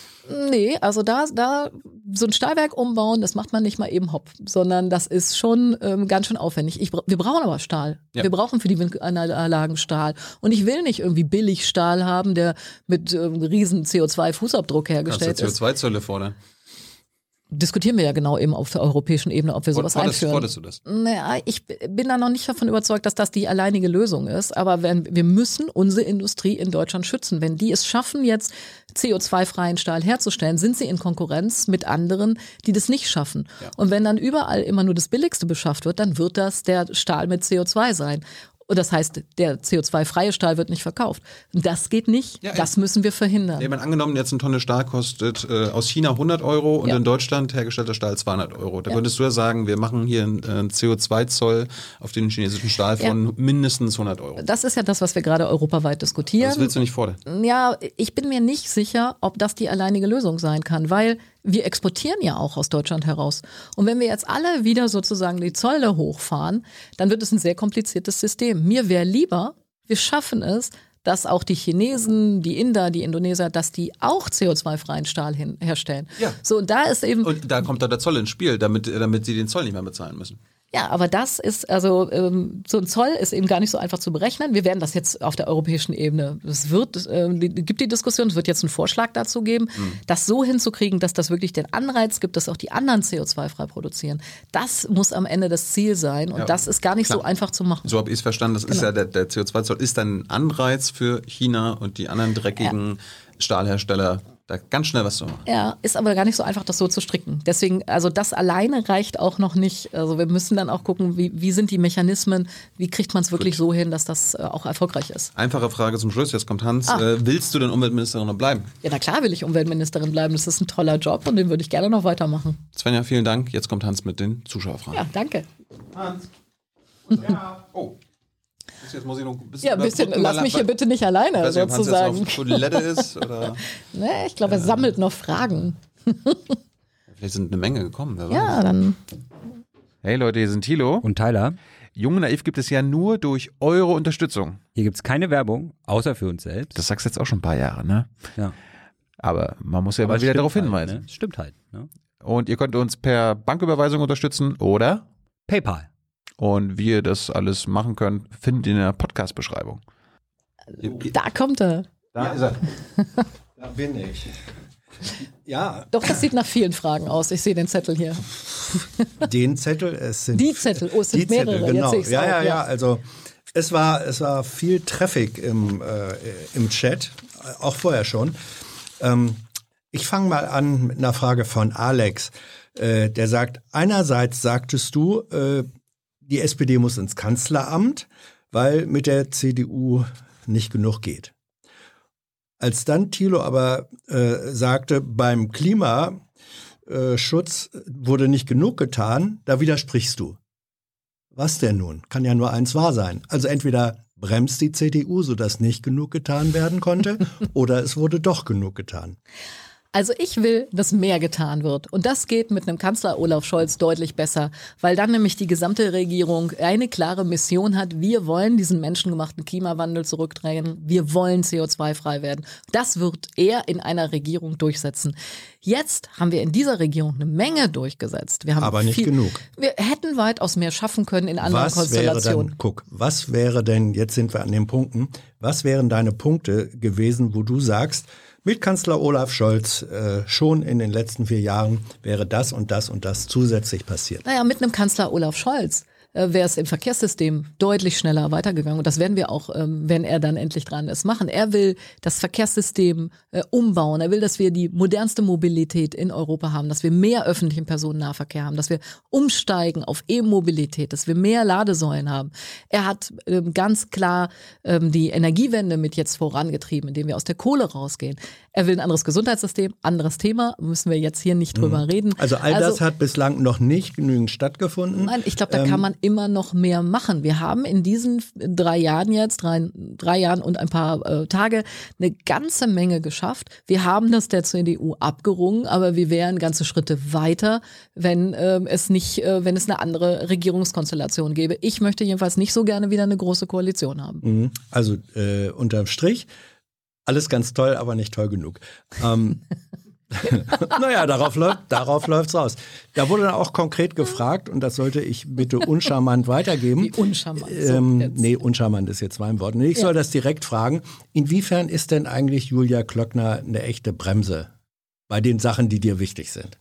Nee, also da, da so ein Stahlwerk umbauen, das macht man nicht mal eben hopp, sondern das ist schon ähm, ganz schön aufwendig. Ich, wir brauchen aber Stahl. Ja. Wir brauchen für die Windanlagen Stahl. Und ich will nicht irgendwie billig Stahl haben, der mit ähm, riesen C O zwei Fußabdruck hergestellt ist. Kannst du C O zwei Zölle fordern? Diskutieren wir ja genau eben auf der europäischen Ebene, ob wir sowas forderst, einführen. Forderst du das? Naja, ich bin da noch nicht davon überzeugt, dass das die alleinige Lösung ist. Aber wenn, wir müssen unsere Industrie in Deutschland schützen. Wenn die es schaffen, jetzt C O zwei freien Stahl herzustellen, sind sie in Konkurrenz mit anderen, die das nicht schaffen. Ja. Und wenn dann überall immer nur das Billigste beschafft wird, dann wird das der Stahl mit C O zwei sein. Und das heißt, der C O zwei freie Stahl wird nicht verkauft. Das geht nicht. Ja, das müssen wir verhindern. Ja, wenn angenommen, jetzt eine Tonne Stahl kostet äh, aus China hundert Euro und ja. in Deutschland hergestellter Stahl zweihundert Euro. Da ja. könntest du ja sagen, wir machen hier einen, einen C O zwei Zoll auf den chinesischen Stahl von ja. mindestens hundert Euro. Das ist ja das, was wir gerade europaweit diskutieren. Das willst du nicht fordern? Ja, ich bin mir nicht sicher, ob das die alleinige Lösung sein kann, weil wir exportieren ja auch aus Deutschland heraus. Und wenn wir jetzt alle wieder sozusagen die Zölle hochfahren, dann wird es ein sehr kompliziertes System. Mir wäre lieber, wir schaffen es, dass auch die Chinesen, die Inder, die Indonesier, dass die auch C O zwei freien Stahl hin, herstellen. Ja. So, und da ist eben. Und da kommt dann der Zoll ins Spiel, damit, damit sie den Zoll nicht mehr bezahlen müssen. Ja, aber das ist, also ähm, so ein Zoll ist eben gar nicht so einfach zu berechnen. Wir werden das jetzt auf der europäischen Ebene, es wird, ähm, die, gibt die Diskussion, es wird jetzt einen Vorschlag dazu geben, mhm. das so hinzukriegen, dass das wirklich den Anreiz gibt, dass auch die anderen C O zwei frei produzieren. Das muss am Ende das Ziel sein und ja, das ist gar nicht klar. so einfach zu machen. So habe ich es verstanden, das genau. ist ja der, der C O zwei Zoll ist dann ein Anreiz für China und die anderen dreckigen ja. Stahlhersteller, da ganz schnell was zu machen. Ja, ist aber gar nicht so einfach, das so zu stricken. Deswegen, also das alleine reicht auch noch nicht. Also wir müssen dann auch gucken, wie, wie sind die Mechanismen, wie kriegt man es wirklich Gut. so hin, dass das äh, auch erfolgreich ist. Einfache Frage zum Schluss, jetzt kommt Hans. Ah. Äh, willst du denn Umweltministerin noch bleiben? Ja, na klar will ich Umweltministerin bleiben. Das ist ein toller Job und den würde ich gerne noch weitermachen. Svenja, vielen Dank. Jetzt kommt Hans mit den Zuschauerfragen. Ja, danke. Hans. Ja. Oh. Jetzt muss ich noch ein bisschen ja, ein bisschen, lass mich hier bitte nicht alleine, weiß nicht, sozusagen. Ob Hans jetzt auf Toilette ist, oder? Nee, ich glaube, er sammelt noch Fragen. Vielleicht sind eine Menge gekommen, wer Ja, weiß. Dann. Hey Leute, hier sind Thilo und Tyler. Jung und Naiv gibt es ja nur durch eure Unterstützung. Hier gibt es keine Werbung, außer für uns selbst. Das sagst du jetzt auch schon ein paar Jahre, ne? Ja. Aber man muss ja Aber mal wieder stimmt darauf halt, hinweisen. Ne? Stimmt halt. Ne? Und ihr könnt uns per Banküberweisung unterstützen oder PayPal. Und wie ihr das alles machen könnt, findet ihr in der Podcast-Beschreibung. Da kommt er. Da ist er. Da bin ich. Ja. Doch, das sieht nach vielen Fragen aus. Ich sehe den Zettel hier. Den Zettel, es sind die Zettel, oh, es sind die Zettel, mehrere. genau. Jetzt ja, auch, ja, ja, ja. Also es war, es war viel Traffic im, äh, im Chat, auch vorher schon. Ähm, ich fange mal an mit einer Frage von Alex, äh, der sagt: Einerseits sagtest du, äh, die S P D muss ins Kanzleramt, weil mit der C D U nicht genug geht. Als dann Thilo aber äh, sagte, beim Klimaschutz äh, wurde nicht genug getan, da widersprichst du. Was denn nun? Kann ja nur eins wahr sein. Also entweder bremst die C D U, sodass nicht genug getan werden konnte, oder es wurde doch genug getan. Also ich will, dass mehr getan wird. Und das geht mit einem Kanzler Olaf Scholz deutlich besser, weil dann nämlich die gesamte Regierung eine klare Mission hat. Wir wollen diesen menschengemachten Klimawandel zurückdrängen. Wir wollen C O zwei frei werden. Das wird er in einer Regierung durchsetzen. Jetzt haben wir in dieser Regierung eine Menge durchgesetzt. Wir haben Aber nicht viel, genug. Wir hätten weitaus mehr schaffen können in anderen was Konstellationen. Wäre dann, guck, was wäre denn, jetzt sind wir an den Punkten, was wären deine Punkte gewesen, wo du sagst, mit Kanzler Olaf Scholz äh, schon in den letzten vier Jahren wäre das und das und das zusätzlich passiert? Naja, mit einem Kanzler Olaf Scholz äh, wäre es im Verkehrssystem deutlich schneller weitergegangen. Und das werden wir auch, ähm, wenn er dann endlich dran ist, machen. Er will das Verkehrssystem äh, umbauen. Er will, dass wir die modernste Mobilität in Europa haben, dass wir mehr öffentlichen Personennahverkehr haben, dass wir umsteigen auf E-Mobilität, dass wir mehr Ladesäulen haben. Er hat ähm, ganz klar ähm, die Energiewende mit jetzt vorangetrieben, indem wir aus der Kohle rausgehen. Er will ein anderes Gesundheitssystem, anderes Thema, müssen wir jetzt hier nicht drüber mhm. reden. Also all also, das hat bislang noch nicht genügend stattgefunden. Nein, ich glaube, da ähm, kann man immer noch mehr machen. Wir haben in diesen drei Jahren jetzt, drei, drei Jahren und ein paar äh, Tage, eine ganze Menge geschafft. Wir haben das der C D U abgerungen, aber wir wären ganze Schritte weiter, wenn äh, es nicht, äh, wenn es eine andere Regierungskonstellation gäbe. Ich möchte jedenfalls nicht so gerne wieder eine große Koalition haben. Also äh, unterm Strich, alles ganz toll, aber nicht toll genug. Ähm, naja, darauf läuft darauf läuft's raus. Da wurde dann auch konkret gefragt, und das sollte ich bitte uncharmant weitergeben. Wie uncharmant? Ähm, so nee, uncharmant ist jetzt mein Wort. Nee, ich ja. soll das direkt fragen. Inwiefern ist denn eigentlich Julia Klöckner eine echte Bremse bei den Sachen, die dir wichtig sind?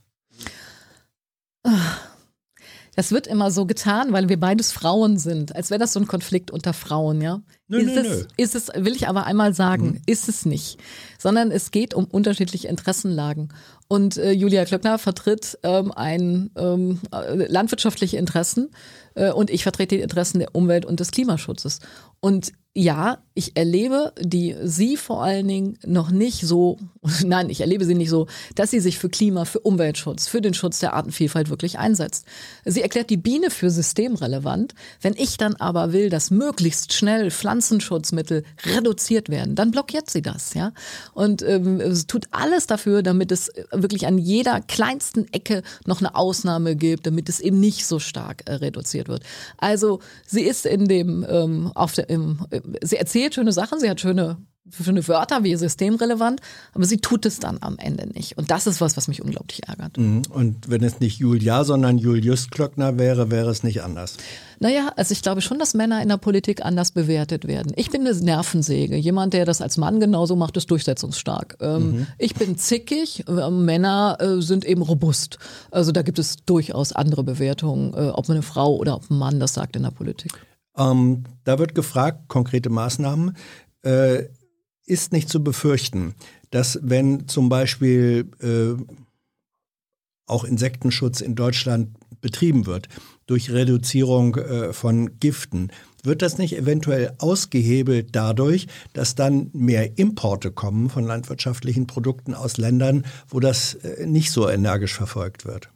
Das wird immer so getan, weil wir beides Frauen sind, als wäre das so ein Konflikt unter Frauen, ja. Nö, ist, nö, es, nö. ist es, will ich aber einmal sagen, Mhm. ist es nicht. Sondern es geht um unterschiedliche Interessenlagen. Und äh, Julia Klöckner vertritt ähm, ein ähm, landwirtschaftliche Interessen äh, und ich vertrete die Interessen der Umwelt und des Klimaschutzes. Und ja, ich erlebe die sie vor allen Dingen noch nicht so, nein, ich erlebe sie nicht so, dass sie sich für Klima, für Umweltschutz, für den Schutz der Artenvielfalt wirklich einsetzt. Sie erklärt die Biene für systemrelevant. Wenn ich dann aber will, dass möglichst schnell Pflanzenschutzmittel reduziert werden, dann blockiert sie das, ja. Und ähm, es tut alles dafür, damit es wirklich an jeder kleinsten Ecke noch eine Ausnahme gibt, damit es eben nicht so stark äh, reduziert wird. Also sie ist in dem, ähm, auf der, im, sie erzählt schöne Sachen, sie hat schöne, schöne Wörter wie systemrelevant, aber sie tut es dann am Ende nicht. Und das ist was, was mich unglaublich ärgert. Und wenn es nicht Julia, sondern Julius Klöckner wäre, wäre es nicht anders? Naja, also ich glaube schon, dass Männer in der Politik anders bewertet werden. Ich bin eine Nervensäge. Jemand, der das als Mann genauso macht, ist durchsetzungsstark. Ähm, mhm. Ich bin zickig, äh, Männer äh, sind eben robust. Also da gibt es durchaus andere Bewertungen, äh, ob man eine Frau oder ob ein Mann das sagt in der Politik. Ähm, da wird gefragt, konkrete Maßnahmen. Äh, ist nicht zu befürchten, dass wenn zum Beispiel äh, auch Insektenschutz in Deutschland betrieben wird, durch Reduzierung äh, von Giften, wird das nicht eventuell ausgehebelt dadurch, dass dann mehr Importe kommen von landwirtschaftlichen Produkten aus Ländern, wo das äh, nicht so energisch verfolgt wird?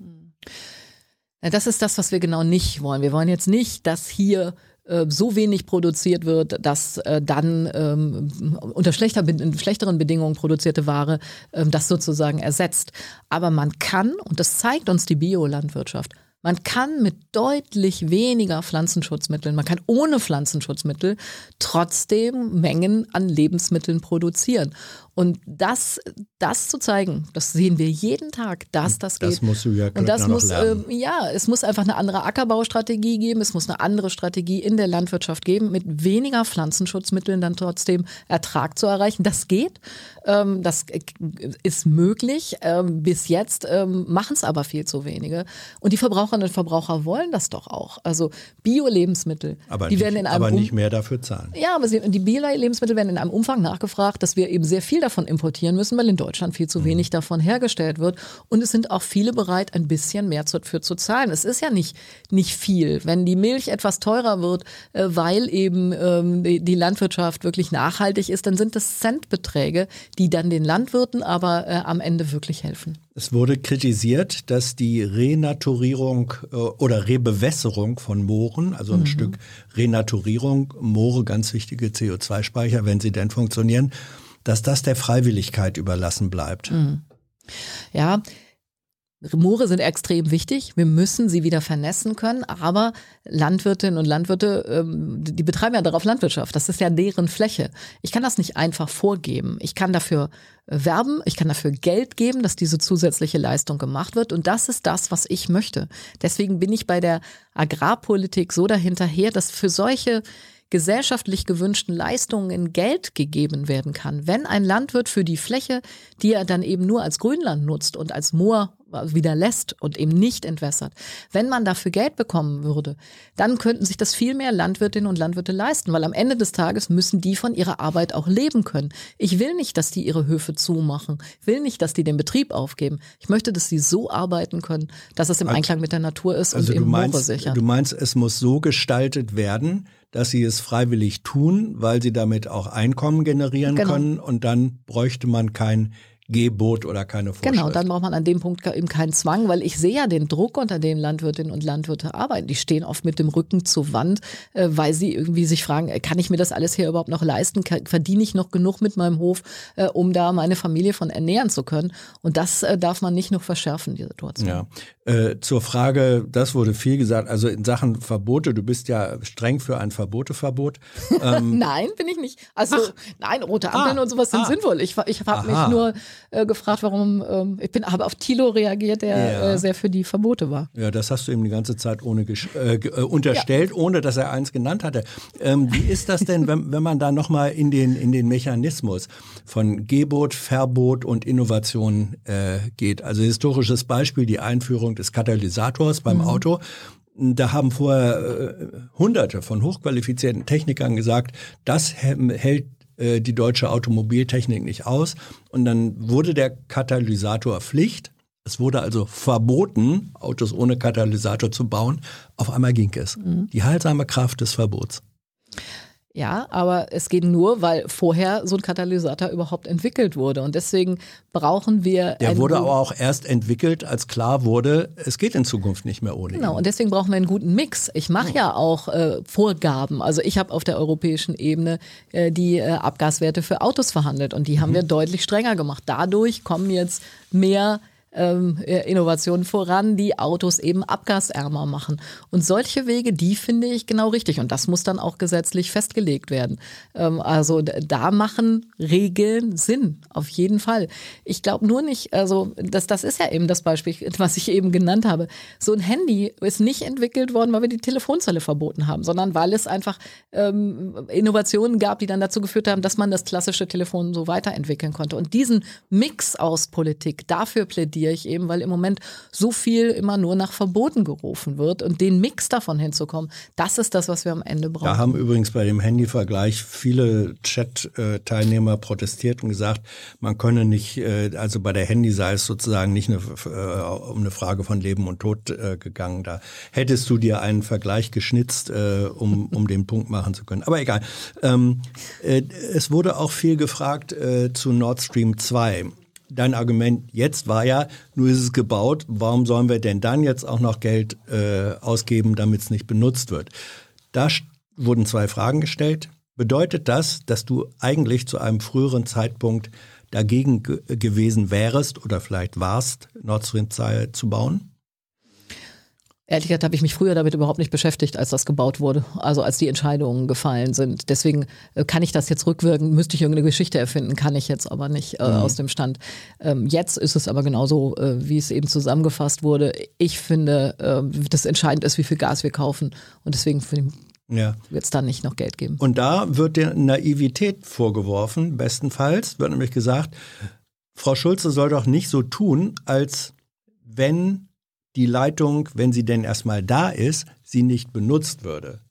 Das ist das, was wir genau nicht wollen. Wir wollen jetzt nicht, dass hier äh, so wenig produziert wird, dass äh, dann ähm, unter schlechter, in schlechteren Bedingungen produzierte Ware ähm, das sozusagen ersetzt. Aber man kann, und das zeigt uns die Biolandwirtschaft, Man kann mit deutlich weniger Pflanzenschutzmitteln, man kann ohne Pflanzenschutzmittel trotzdem Mengen an Lebensmitteln produzieren. Und das, das zu zeigen, das sehen wir jeden Tag, dass das geht. Das musst du ja Und das noch muss, lernen. äh, ja, es muss einfach eine andere Ackerbaustrategie geben, es muss eine andere Strategie in der Landwirtschaft geben, mit weniger Pflanzenschutzmitteln dann trotzdem Ertrag zu erreichen. Das geht, ähm, das ist möglich. Ähm, bis jetzt ähm, machen es aber viel zu wenige. Und die Verbraucherinnen und Verbraucher wollen das doch auch. Also Bio-Lebensmittel, Aber, die nicht, werden in einem aber nicht um- mehr dafür zahlen. Ja, aber sie, die Bio-Lebensmittel werden in einem Umfang nachgefragt, dass wir eben sehr viel davon importieren müssen, weil in Deutschland viel zu wenig davon hergestellt wird. Und es sind auch viele bereit, ein bisschen mehr dafür zu zahlen. Es ist ja nicht, nicht viel. Wenn die Milch etwas teurer wird, äh, weil eben ähm, die, die Landwirtschaft wirklich nachhaltig ist, dann sind das Centbeträge, die dann den Landwirten aber äh, am Ende wirklich helfen. Es wurde kritisiert, dass die Renaturierung äh, oder Rebewässerung von Mooren, also ein mhm. Stück Renaturierung, Moore, ganz wichtige C O zwei Speicher, wenn sie denn funktionieren, dass das der Freiwilligkeit überlassen bleibt. Mhm. Ja, Moore sind extrem wichtig. Wir müssen sie wieder vernässen können. Aber Landwirtinnen und Landwirte, ähm, die betreiben ja darauf Landwirtschaft. Das ist ja deren Fläche. Ich kann das nicht einfach vorgeben. Ich kann dafür werben, ich kann dafür Geld geben, dass diese zusätzliche Leistung gemacht wird. Und das ist das, was ich möchte. Deswegen bin ich bei der Agrarpolitik so dahinterher, dass für solche gesellschaftlich gewünschten Leistungen Geld gegeben werden kann. Wenn ein Landwirt für die Fläche, die er dann eben nur als Grünland nutzt und als Moor wieder lässt und eben nicht entwässert, wenn man dafür Geld bekommen würde, dann könnten sich das viel mehr Landwirtinnen und Landwirte leisten, weil am Ende des Tages müssen die von ihrer Arbeit auch leben können. Ich will nicht, dass die ihre Höfe zumachen, ich will nicht, dass die den Betrieb aufgeben. Ich möchte, dass sie so arbeiten können, dass es im Einklang mit der Natur ist also und eben du meinst, Moore sichern. Du meinst, es muss so gestaltet werden, dass sie es freiwillig tun, weil sie damit auch Einkommen generieren Genau. können und dann bräuchte man kein Gebot oder keine Vorschrift. Genau, dann braucht man an dem Punkt eben keinen Zwang, weil ich sehe ja den Druck, unter dem Landwirtinnen und Landwirte arbeiten. Die stehen oft mit dem Rücken zur Wand, äh, weil sie irgendwie sich fragen, äh, kann ich mir das alles hier überhaupt noch leisten? Kann, verdiene ich noch genug mit meinem Hof, äh, um da meine Familie von ernähren zu können? Und das äh, darf man nicht noch verschärfen, die Situation. Ja. Äh, zur Frage, das wurde viel gesagt, also in Sachen Verbote, du bist ja streng für ein Verboteverbot. Ähm, nein, bin ich nicht. Also Ach. nein, rote Ampeln Ah. und sowas sind Ah. sinnvoll. Ich, ich habe mich Aha. nur äh, gefragt, warum, ähm, ich bin habe auf Thilo reagiert, der Ja. äh, sehr für die Verbote war. Ja, das hast du ihm die ganze Zeit ohne gesch- äh, ge- äh, unterstellt, ja. ohne dass er eins genannt hatte. Ähm, wie ist das denn, wenn, wenn man da nochmal in den, in den Mechanismus von Gebot, Verbot und Innovation äh, geht? Also historisches Beispiel, die Einführung des Katalysators beim mhm. Auto. Da haben vorher äh, Hunderte von hochqualifizierten Technikern gesagt, das hält äh, die deutsche Automobiltechnik nicht aus. Und dann wurde der Katalysator Pflicht. Es wurde also verboten, Autos ohne Katalysator zu bauen. Auf einmal ging es. Mhm. Die heilsame Kraft des Verbots. Ja, aber es geht nur, weil vorher so ein Katalysator überhaupt entwickelt wurde. Und deswegen brauchen wir... Der wurde guten, aber auch erst entwickelt, als klar wurde, es geht in Zukunft nicht mehr ohne ihn. Genau, und deswegen brauchen wir einen guten Mix. Ich mache ja auch äh, Vorgaben. Also ich habe auf der europäischen Ebene äh, die äh, Abgaswerte für Autos verhandelt. Und die haben mhm. wir deutlich strenger gemacht. Dadurch kommen jetzt mehr Ähm, Innovationen voran, die Autos eben abgasärmer machen. Und solche Wege, die finde ich genau richtig. Und das muss dann auch gesetzlich festgelegt werden. Ähm, also da machen Regeln Sinn, auf jeden Fall. Ich glaube nur nicht, also das, das ist ja eben das Beispiel, was ich eben genannt habe. So ein Handy ist nicht entwickelt worden, weil wir die Telefonzelle verboten haben, sondern weil es einfach ähm, Innovationen gab, die dann dazu geführt haben, dass man das klassische Telefon so weiterentwickeln konnte. Und diesen Mix aus Politik, dafür plädiere ich eben, weil im Moment so viel immer nur nach Verboten gerufen wird und den Mix davon hinzukommen, das ist das, was wir am Ende brauchen. Da haben übrigens bei dem Handyvergleich viele Chat-Teilnehmer protestiert und gesagt, man könne nicht, also bei der Handy sei es sozusagen nicht eine, um eine Frage von Leben und Tod gegangen. Da hättest du dir einen Vergleich geschnitzt, um, um den Punkt machen zu können. Aber egal. Es wurde auch viel gefragt zu Nord Stream zwei. Dein Argument jetzt war ja, nur ist es gebaut, warum sollen wir denn dann jetzt auch noch Geld äh, ausgeben, damit es nicht benutzt wird? Da wurden zwei Fragen gestellt. Bedeutet das, dass du eigentlich zu einem früheren Zeitpunkt dagegen ge- gewesen wärst oder vielleicht warst, Nord Stream zwei zu bauen? Ehrlich gesagt habe ich mich früher damit überhaupt nicht beschäftigt, als das gebaut wurde, also als die Entscheidungen gefallen sind. Deswegen äh, kann ich das jetzt rückwirken, müsste ich irgendeine Geschichte erfinden, kann ich jetzt aber nicht äh, mhm. aus dem Stand. Ähm, jetzt ist es aber genauso, äh, wie es eben zusammengefasst wurde. Ich finde, äh, das entscheidend ist, wie viel Gas wir kaufen und deswegen ja. wird es dann nicht noch Geld geben. Und da wird der Naivität vorgeworfen, bestenfalls, wird nämlich gesagt, Frau Schulze soll doch nicht so tun, als wenn die Leitung, wenn sie denn erstmal da ist, sie nicht benutzt würde.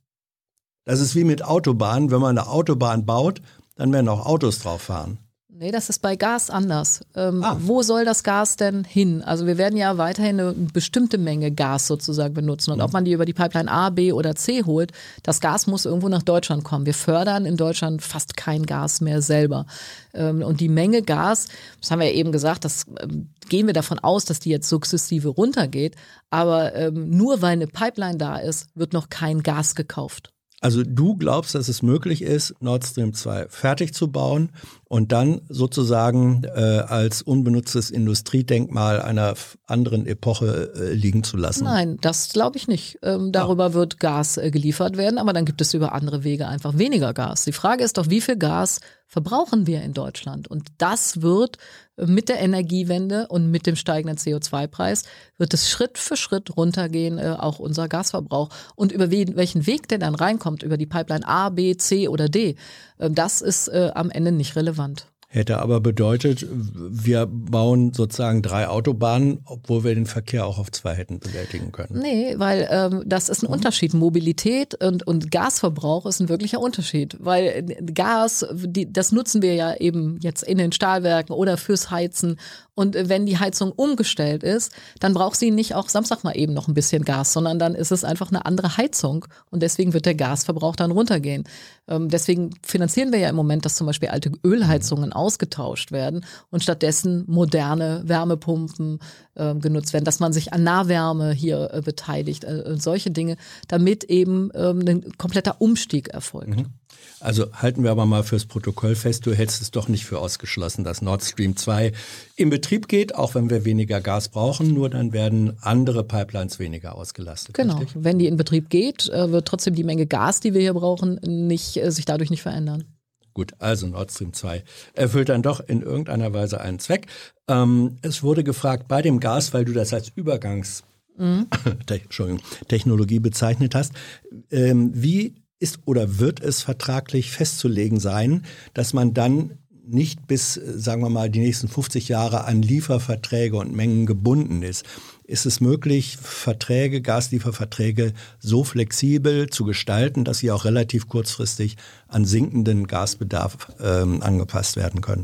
Das ist wie mit Autobahnen. Wenn man eine Autobahn baut, dann werden auch Autos drauf fahren. Nee, das ist bei Gas anders. Ähm, ah. Wo soll das Gas denn hin? Also wir werden ja weiterhin eine bestimmte Menge Gas sozusagen benutzen. Und mhm. ob man die über die Pipeline A, B oder C holt, das Gas muss irgendwo nach Deutschland kommen. Wir fördern in Deutschland fast kein Gas mehr selber. Ähm, und die Menge Gas, das haben wir ja eben gesagt, das ähm, gehen wir davon aus, dass die jetzt sukzessive runtergeht. Aber ähm, nur weil eine Pipeline da ist, wird noch kein Gas gekauft. Also du glaubst, dass es möglich ist, Nord Stream zwei fertig zu bauen und dann sozusagen äh, als unbenutztes Industriedenkmal einer anderen Epoche äh, liegen zu lassen? Nein, das glaube ich nicht. Ähm, darüber ja. wird Gas äh, geliefert werden, aber dann gibt es über andere Wege einfach weniger Gas. Die Frage ist doch, wie viel Gas verbrauchen wir in Deutschland? Und das wird mit der Energiewende und mit dem steigenden C O zwei Preis wird es Schritt für Schritt runtergehen, äh, auch unser Gasverbrauch. Und über wen, welchen Weg der dann reinkommt, über die Pipeline A, B, C oder D, äh, das ist äh, am Ende nicht relevant. Hätte aber bedeutet, wir bauen sozusagen drei Autobahnen, obwohl wir den Verkehr auch auf zwei hätten bewältigen können. Nee, weil ähm, das ist ein Unterschied. Mobilität und, und Gasverbrauch ist ein wirklicher Unterschied. Weil Gas, die, das nutzen wir ja eben jetzt in den Stahlwerken oder fürs Heizen. Und wenn die Heizung umgestellt ist, dann braucht sie nicht auch Samstag mal eben noch ein bisschen Gas, sondern dann ist es einfach eine andere Heizung. Und deswegen wird der Gasverbrauch dann runtergehen. Ähm, deswegen finanzieren wir ja im Moment, dass zum Beispiel alte Ölheizungen ausgetauscht werden und stattdessen moderne Wärmepumpen äh, genutzt werden, dass man sich an Nahwärme hier äh, beteiligt, äh, solche Dinge, damit eben ähm, ein kompletter Umstieg erfolgt. Mhm. Also halten wir aber mal fürs Protokoll fest, du hältst es doch nicht für ausgeschlossen, dass Nord Stream zwei in Betrieb geht, auch wenn wir weniger Gas brauchen, nur dann werden andere Pipelines weniger ausgelastet. Genau, richtig? Wenn die in Betrieb geht, wird trotzdem die Menge Gas, die wir hier brauchen, nicht, sich dadurch nicht verändern. Gut, also Nord Stream zwei erfüllt dann doch in irgendeiner Weise einen Zweck. Ähm, es wurde gefragt bei dem Gas, weil du das als Übergangs mhm. Entschuldigung, Technologie bezeichnet hast, ähm, wie ist oder wird es vertraglich festzulegen sein, dass man dann nicht bis, sagen wir mal, die nächsten fünfzig Jahre an Lieferverträge und Mengen gebunden ist? Ist es möglich, Verträge, Gaslieferverträge so flexibel zu gestalten, dass sie auch relativ kurzfristig an sinkenden Gasbedarf ähm, angepasst werden können?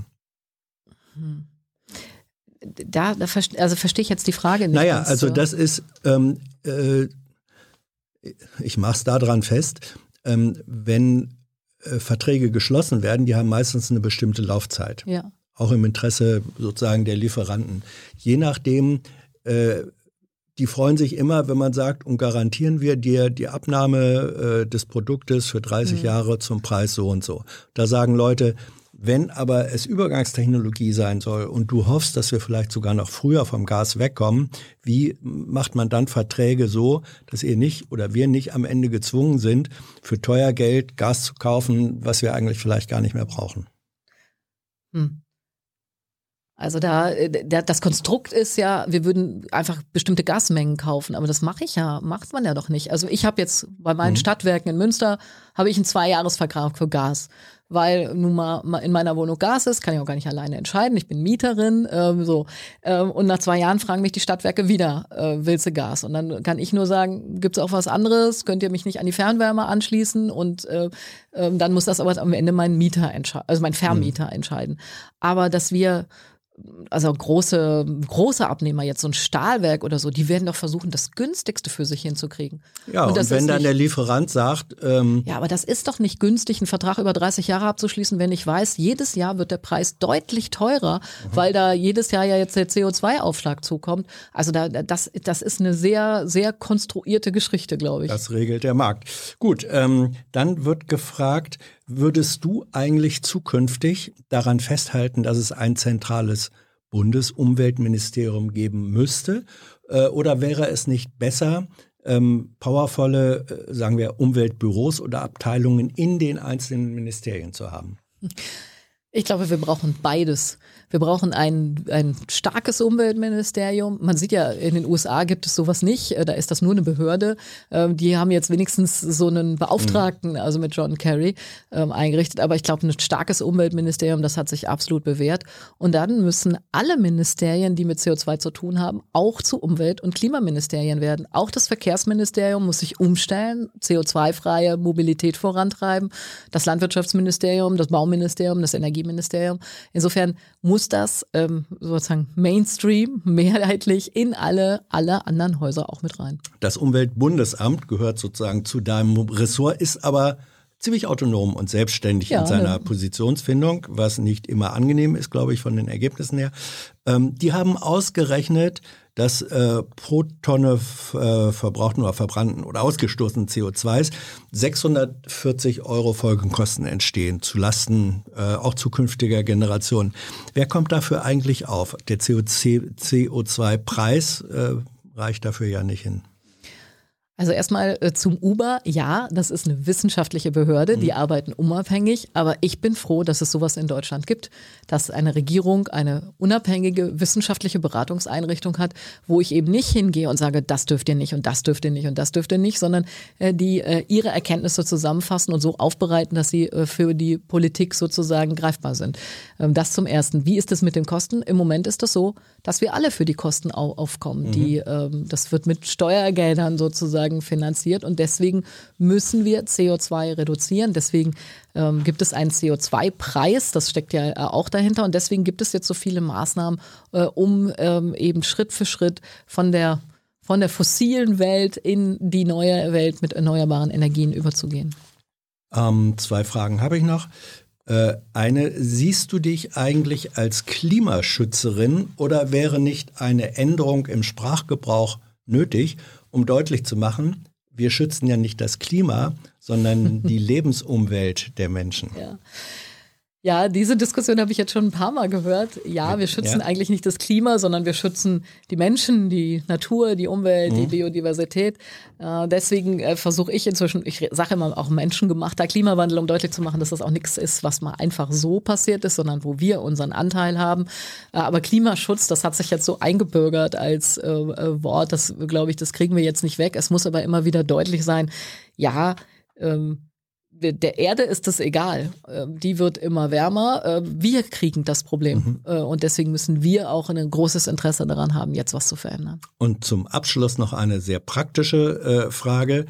Da, da also verstehe ich jetzt die Frage nicht. Naja, also das ist, ähm, äh, ich mache es daran fest, Ähm, wenn äh, Verträge geschlossen werden, die haben meistens eine bestimmte Laufzeit. Ja. Auch im Interesse sozusagen der Lieferanten. Je nachdem, äh, die freuen sich immer, wenn man sagt, und garantieren wir dir die Abnahme äh, des Produktes für dreißig mhm. Jahre zum Preis so und so. Da sagen Leute, wenn aber es Übergangstechnologie sein soll und du hoffst, dass wir vielleicht sogar noch früher vom Gas wegkommen, wie macht man dann Verträge so, dass ihr nicht oder wir nicht am Ende gezwungen sind, für teuer Geld Gas zu kaufen, was wir eigentlich vielleicht gar nicht mehr brauchen? Hm. Also da, da, das Konstrukt ist ja, wir würden einfach bestimmte Gasmengen kaufen, aber das mache ich ja, macht man ja doch nicht. Also ich habe jetzt bei meinen mhm. Stadtwerken in Münster, habe ich einen Zweijahresvertrag für Gas, weil nun mal in meiner Wohnung Gas ist, kann ich auch gar nicht alleine entscheiden, ich bin Mieterin, ähm, so ähm, und nach zwei Jahren fragen mich die Stadtwerke wieder, äh, willst du Gas? Und dann kann ich nur sagen, gibt's auch was anderes, könnt ihr mich nicht an die Fernwärme anschließen und äh, äh, dann muss das aber am Ende mein Mieter entscheiden, also mein Vermieter mhm. entscheiden. Aber dass wir also große, große Abnehmer, jetzt so ein Stahlwerk oder so, die werden doch versuchen, das günstigste für sich hinzukriegen. Ja, und, und wenn dann nicht, der Lieferant sagt... Ähm ja, aber das ist doch nicht günstig, einen Vertrag über dreißig Jahre abzuschließen, wenn ich weiß, jedes Jahr wird der Preis deutlich teurer, mhm. weil da jedes Jahr ja jetzt der C O zwei Aufschlag zukommt. Also da, das, das ist eine sehr, sehr konstruierte Geschichte, glaube ich. Das regelt der Markt. Gut, ähm, dann wird gefragt, würdest du eigentlich zukünftig daran festhalten, dass es ein zentrales Bundesumweltministerium geben müsste? Äh, oder wäre es nicht besser, ähm, powervolle, äh, sagen wir, Umweltbüros oder Abteilungen in den einzelnen Ministerien zu haben? Ich glaube, wir brauchen beides. Wir brauchen ein, ein starkes Umweltministerium. Man sieht ja, in den U S A gibt es sowas nicht. Da ist das nur eine Behörde. Die haben jetzt wenigstens so einen Beauftragten, also mit John Kerry, eingerichtet. Aber ich glaube, ein starkes Umweltministerium, das hat sich absolut bewährt. Und dann müssen alle Ministerien, die mit C O zwei zu tun haben, auch zu Umwelt- und Klimaministerien werden. Auch das Verkehrsministerium muss sich umstellen, C O zwei freie Mobilität vorantreiben. Das Landwirtschaftsministerium, das Bauministerium, das Energieministerium. Insofern muss das ähm, sozusagen Mainstream mehrheitlich in alle, alle anderen Häuser auch mit rein. Das Umweltbundesamt gehört sozusagen zu deinem Ressort, ist aber ziemlich autonom und selbstständig ja, in seiner ja. Positionsfindung, was nicht immer angenehm ist, glaube ich, von den Ergebnissen her. Ähm, die haben ausgerechnet, dass äh, pro Tonne äh, verbrauchten oder verbrannten oder ausgestoßenen C O zwei sechshundertvierzig Euro Folgekosten entstehen, zulasten äh, auch zukünftiger Generationen. Wer kommt dafür eigentlich auf? Der C O zwei Preis äh, reicht dafür ja nicht hin. Also erstmal äh, zum Uber, ja, das ist eine wissenschaftliche Behörde, die mhm. arbeiten unabhängig, aber ich bin froh, dass es sowas in Deutschland gibt, dass eine Regierung eine unabhängige wissenschaftliche Beratungseinrichtung hat, wo ich eben nicht hingehe und sage, das dürft ihr nicht und das dürft ihr nicht und das dürft ihr nicht, sondern äh, die äh, ihre Erkenntnisse zusammenfassen und so aufbereiten, dass sie äh, für die Politik sozusagen greifbar sind. Ähm, das zum Ersten. Wie ist es mit den Kosten? Im Moment ist es so, dass wir alle für die Kosten au- aufkommen. Mhm. Die, ähm, das wird mit Steuergeldern sozusagen finanziert und deswegen müssen wir C O zwei reduzieren. Deswegen ähm, gibt es einen C O zwei Preis, das steckt ja äh, auch dahinter und deswegen gibt es jetzt so viele Maßnahmen, äh, um ähm, eben Schritt für Schritt von der, von der fossilen Welt in die neue Welt mit erneuerbaren Energien überzugehen. Ähm, zwei Fragen habe ich noch. Äh, eine, siehst du dich eigentlich als Klimaschützerin oder wäre nicht eine Änderung im Sprachgebrauch nötig, um deutlich zu machen, wir schützen ja nicht das Klima, sondern die Lebensumwelt der Menschen. Ja. Ja, diese Diskussion habe ich jetzt schon ein paar Mal gehört. Ja, wir schützen ja. eigentlich nicht das Klima, sondern wir schützen die Menschen, die Natur, die Umwelt, mhm. die Biodiversität. Äh, deswegen äh, versuche ich inzwischen, ich sage immer auch menschengemachter Klimawandel, um deutlich zu machen, dass das auch nichts ist, was mal einfach so passiert ist, sondern wo wir unseren Anteil haben. Äh, aber Klimaschutz, das hat sich jetzt so eingebürgert als äh, äh, Wort, das glaube ich, das kriegen wir jetzt nicht weg. Es muss aber immer wieder deutlich sein, ja, ähm, der Erde ist es egal. Die wird immer wärmer. Wir kriegen das Problem. Mhm. Und deswegen müssen wir auch ein großes Interesse daran haben, jetzt was zu verändern. Und zum Abschluss noch eine sehr praktische Frage.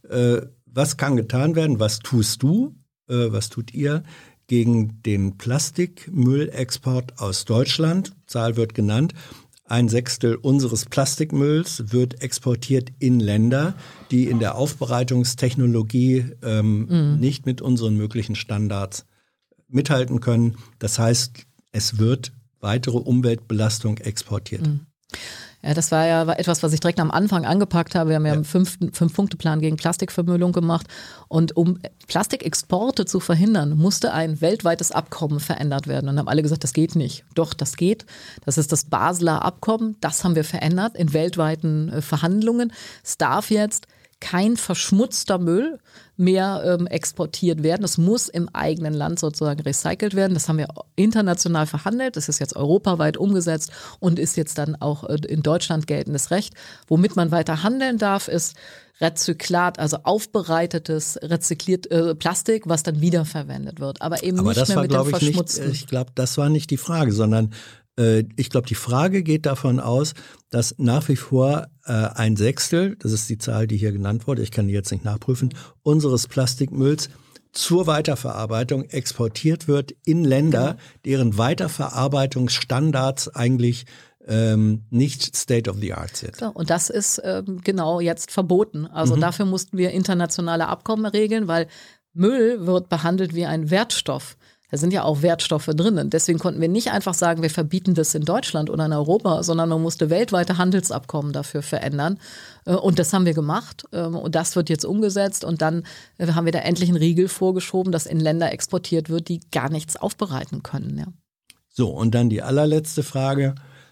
Was kann getan werden? Was tust du? Was tut ihr gegen den Plastikmüllexport aus Deutschland? Zahl wird genannt. Ein Sechstel unseres Plastikmülls wird exportiert in Länder, die in der Aufbereitungstechnologie ähm, mhm. nicht mit unseren möglichen Standards mithalten können. Das heißt, es wird weitere Umweltbelastung exportiert. Mhm. Ja, das war ja etwas, was ich direkt am Anfang angepackt habe. Wir haben ja, ja einen fünften, Fünf-Punkte-Plan gegen Plastikvermüllung gemacht. Und um Plastikexporte zu verhindern, musste ein weltweites Abkommen verändert werden. Und haben alle gesagt, das geht nicht. Doch, das geht. Das ist das Basler Abkommen. Das haben wir verändert in weltweiten äh, Verhandlungen. Es darf jetzt kein verschmutzter Müll mehr ähm, exportiert werden. Es muss im eigenen Land sozusagen recycelt werden. Das haben wir international verhandelt. Das ist jetzt europaweit umgesetzt und ist jetzt dann auch äh, in Deutschland geltendes Recht. Womit man weiter handeln darf, ist Rezyklat, also aufbereitetes, rezykliert äh, Plastik, was dann wiederverwendet wird. Aber eben Aber nicht das mehr war, mit dem ich verschmutzten. Nicht, ich glaube, das war nicht die Frage, sondern äh, ich glaube, die Frage geht davon aus, dass nach wie vor äh, ein Sechstel, das ist die Zahl, die hier genannt wurde, ich kann die jetzt nicht nachprüfen, unseres Plastikmülls zur Weiterverarbeitung exportiert wird in Länder, deren Weiterverarbeitungsstandards eigentlich ähm, nicht State of the Art sind. So, und das ist ähm, genau jetzt verboten. Also mhm. dafür mussten wir internationale Abkommen regeln, weil Müll wird behandelt wie ein Wertstoff. Da sind ja auch Wertstoffe drinnen. Deswegen konnten wir nicht einfach sagen, wir verbieten das in Deutschland oder in Europa, sondern man musste weltweite Handelsabkommen dafür verändern. Und das haben wir gemacht. Und das wird jetzt umgesetzt. Und dann haben wir da endlich einen Riegel vorgeschoben, dass in Länder exportiert wird, die gar nichts aufbereiten können. Ja. So, und dann die allerletzte Frage.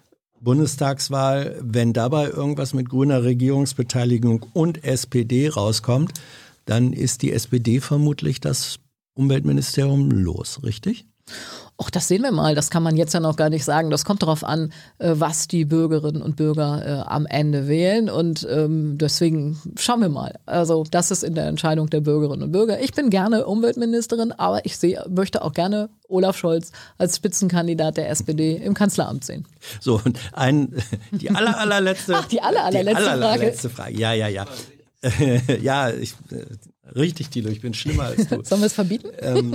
Bundestagswahl, wenn dabei irgendwas mit grüner Regierungsbeteiligung und S P D rauskommt, dann ist die S P D vermutlich das Umweltministerium los, richtig? Ach, das sehen wir mal. Das kann man jetzt ja noch gar nicht sagen. Das kommt darauf an, was die Bürgerinnen und Bürger äh, am Ende wählen. Und ähm, deswegen schauen wir mal. Also das ist in der Entscheidung der Bürgerinnen und Bürger. Ich bin gerne Umweltministerin, aber ich sehe, möchte auch gerne Olaf Scholz als Spitzenkandidat der S P D im Kanzleramt sehen. So, und ein, die aller, allerletzte, Ach, die aller, allerletzte die aller, Frage. allerletzte Frage. Ja, ja, ja. ja, ich, richtig, Thilo, ich bin schlimmer als du. Sollen wir es verbieten? Ähm,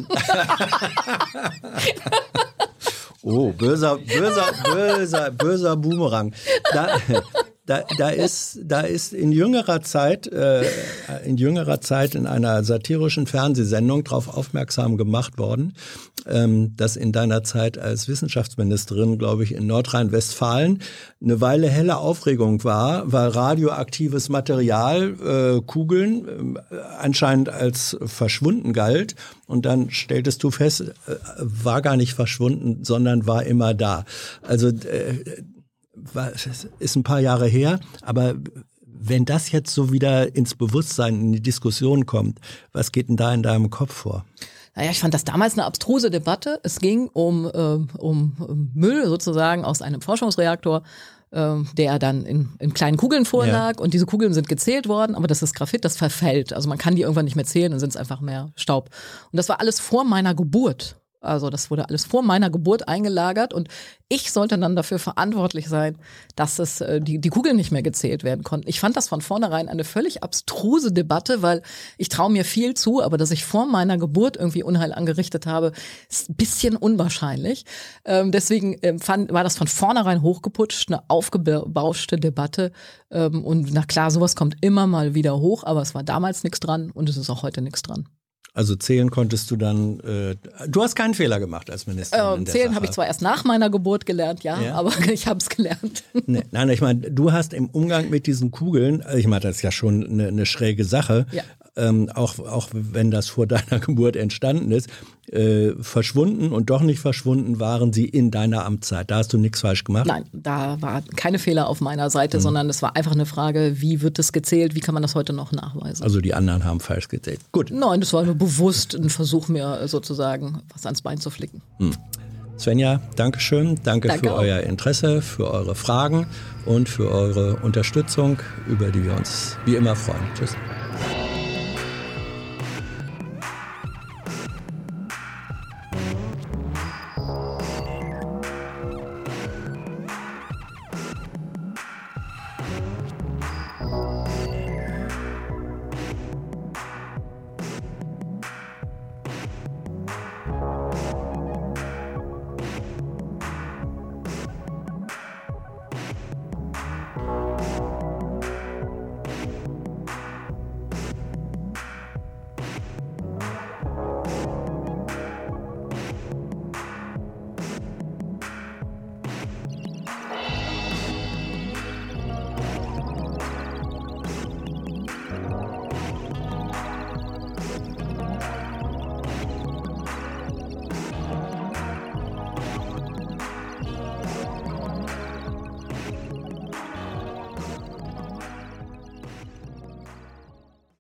oh, böser, böser, böser, böser Boomerang. Da, da, da ist, da ist in jüngerer Zeit, äh, in jüngerer Zeit in einer satirischen Fernsehsendung darauf aufmerksam gemacht worden, ähm, dass in deiner Zeit als Wissenschaftsministerin, glaube ich, in Nordrhein-Westfalen eine Weile helle Aufregung war, weil radioaktives Material, äh, Kugeln, äh, anscheinend als verschwunden galt. Und dann stelltest du fest, äh, war gar nicht verschwunden, sondern war immer da. Also äh, war, ist ein paar Jahre her, aber wenn das jetzt so wieder ins Bewusstsein, in die Diskussion kommt, was geht denn da in deinem Kopf vor? Naja, ich fand das damals eine abstruse Debatte. Es ging um, äh, um, um Müll sozusagen aus einem Forschungsreaktor, äh, der dann in, in kleinen Kugeln vorlag. Ja. Und diese Kugeln sind gezählt worden, aber das ist Graphit, das verfällt. Also man kann die irgendwann nicht mehr zählen, dann sind es einfach mehr Staub. Und das war alles vor meiner Geburt. Also das wurde alles vor meiner Geburt eingelagert und ich sollte dann dafür verantwortlich sein, dass es äh, die, die Kugeln nicht mehr gezählt werden konnten. Ich fand das von vornherein eine völlig abstruse Debatte, weil ich traue mir viel zu, aber dass ich vor meiner Geburt irgendwie Unheil angerichtet habe, ist ein bisschen unwahrscheinlich. Ähm, deswegen ähm, fand, war das von vornherein hochgeputscht, eine aufgebauschte Debatte. Ähm, und na klar, sowas kommt immer mal wieder hoch, aber es war damals nichts dran und es ist auch heute nichts dran. Also zählen konntest du dann, äh, du hast keinen Fehler gemacht als Ministerin. Äh, zählen habe ich zwar erst nach meiner Geburt gelernt, ja, ja. aber ich habe es gelernt. Nee, nein, ich meine, du hast im Umgang mit diesen Kugeln, ich meine, das ist ja schon eine, eine schräge Sache, ja. ähm, auch, auch wenn das vor deiner Geburt entstanden ist, äh, verschwunden und doch nicht verschwunden waren sie in deiner Amtszeit. Da hast du nichts falsch gemacht? Nein, da war keine Fehler auf meiner Seite, mhm. sondern es war einfach eine Frage, wie wird das gezählt, wie kann man das heute noch nachweisen? Also die anderen haben falsch gezählt. Gut. Nein, das war nur bewusst ein Versuch, mir sozusagen was ans Bein zu flicken. Hm. Svenja, Dankeschön. Danke, Danke für auch. Euer Interesse, für eure Fragen und für eure Unterstützung, über die wir uns wie immer freuen. Tschüss.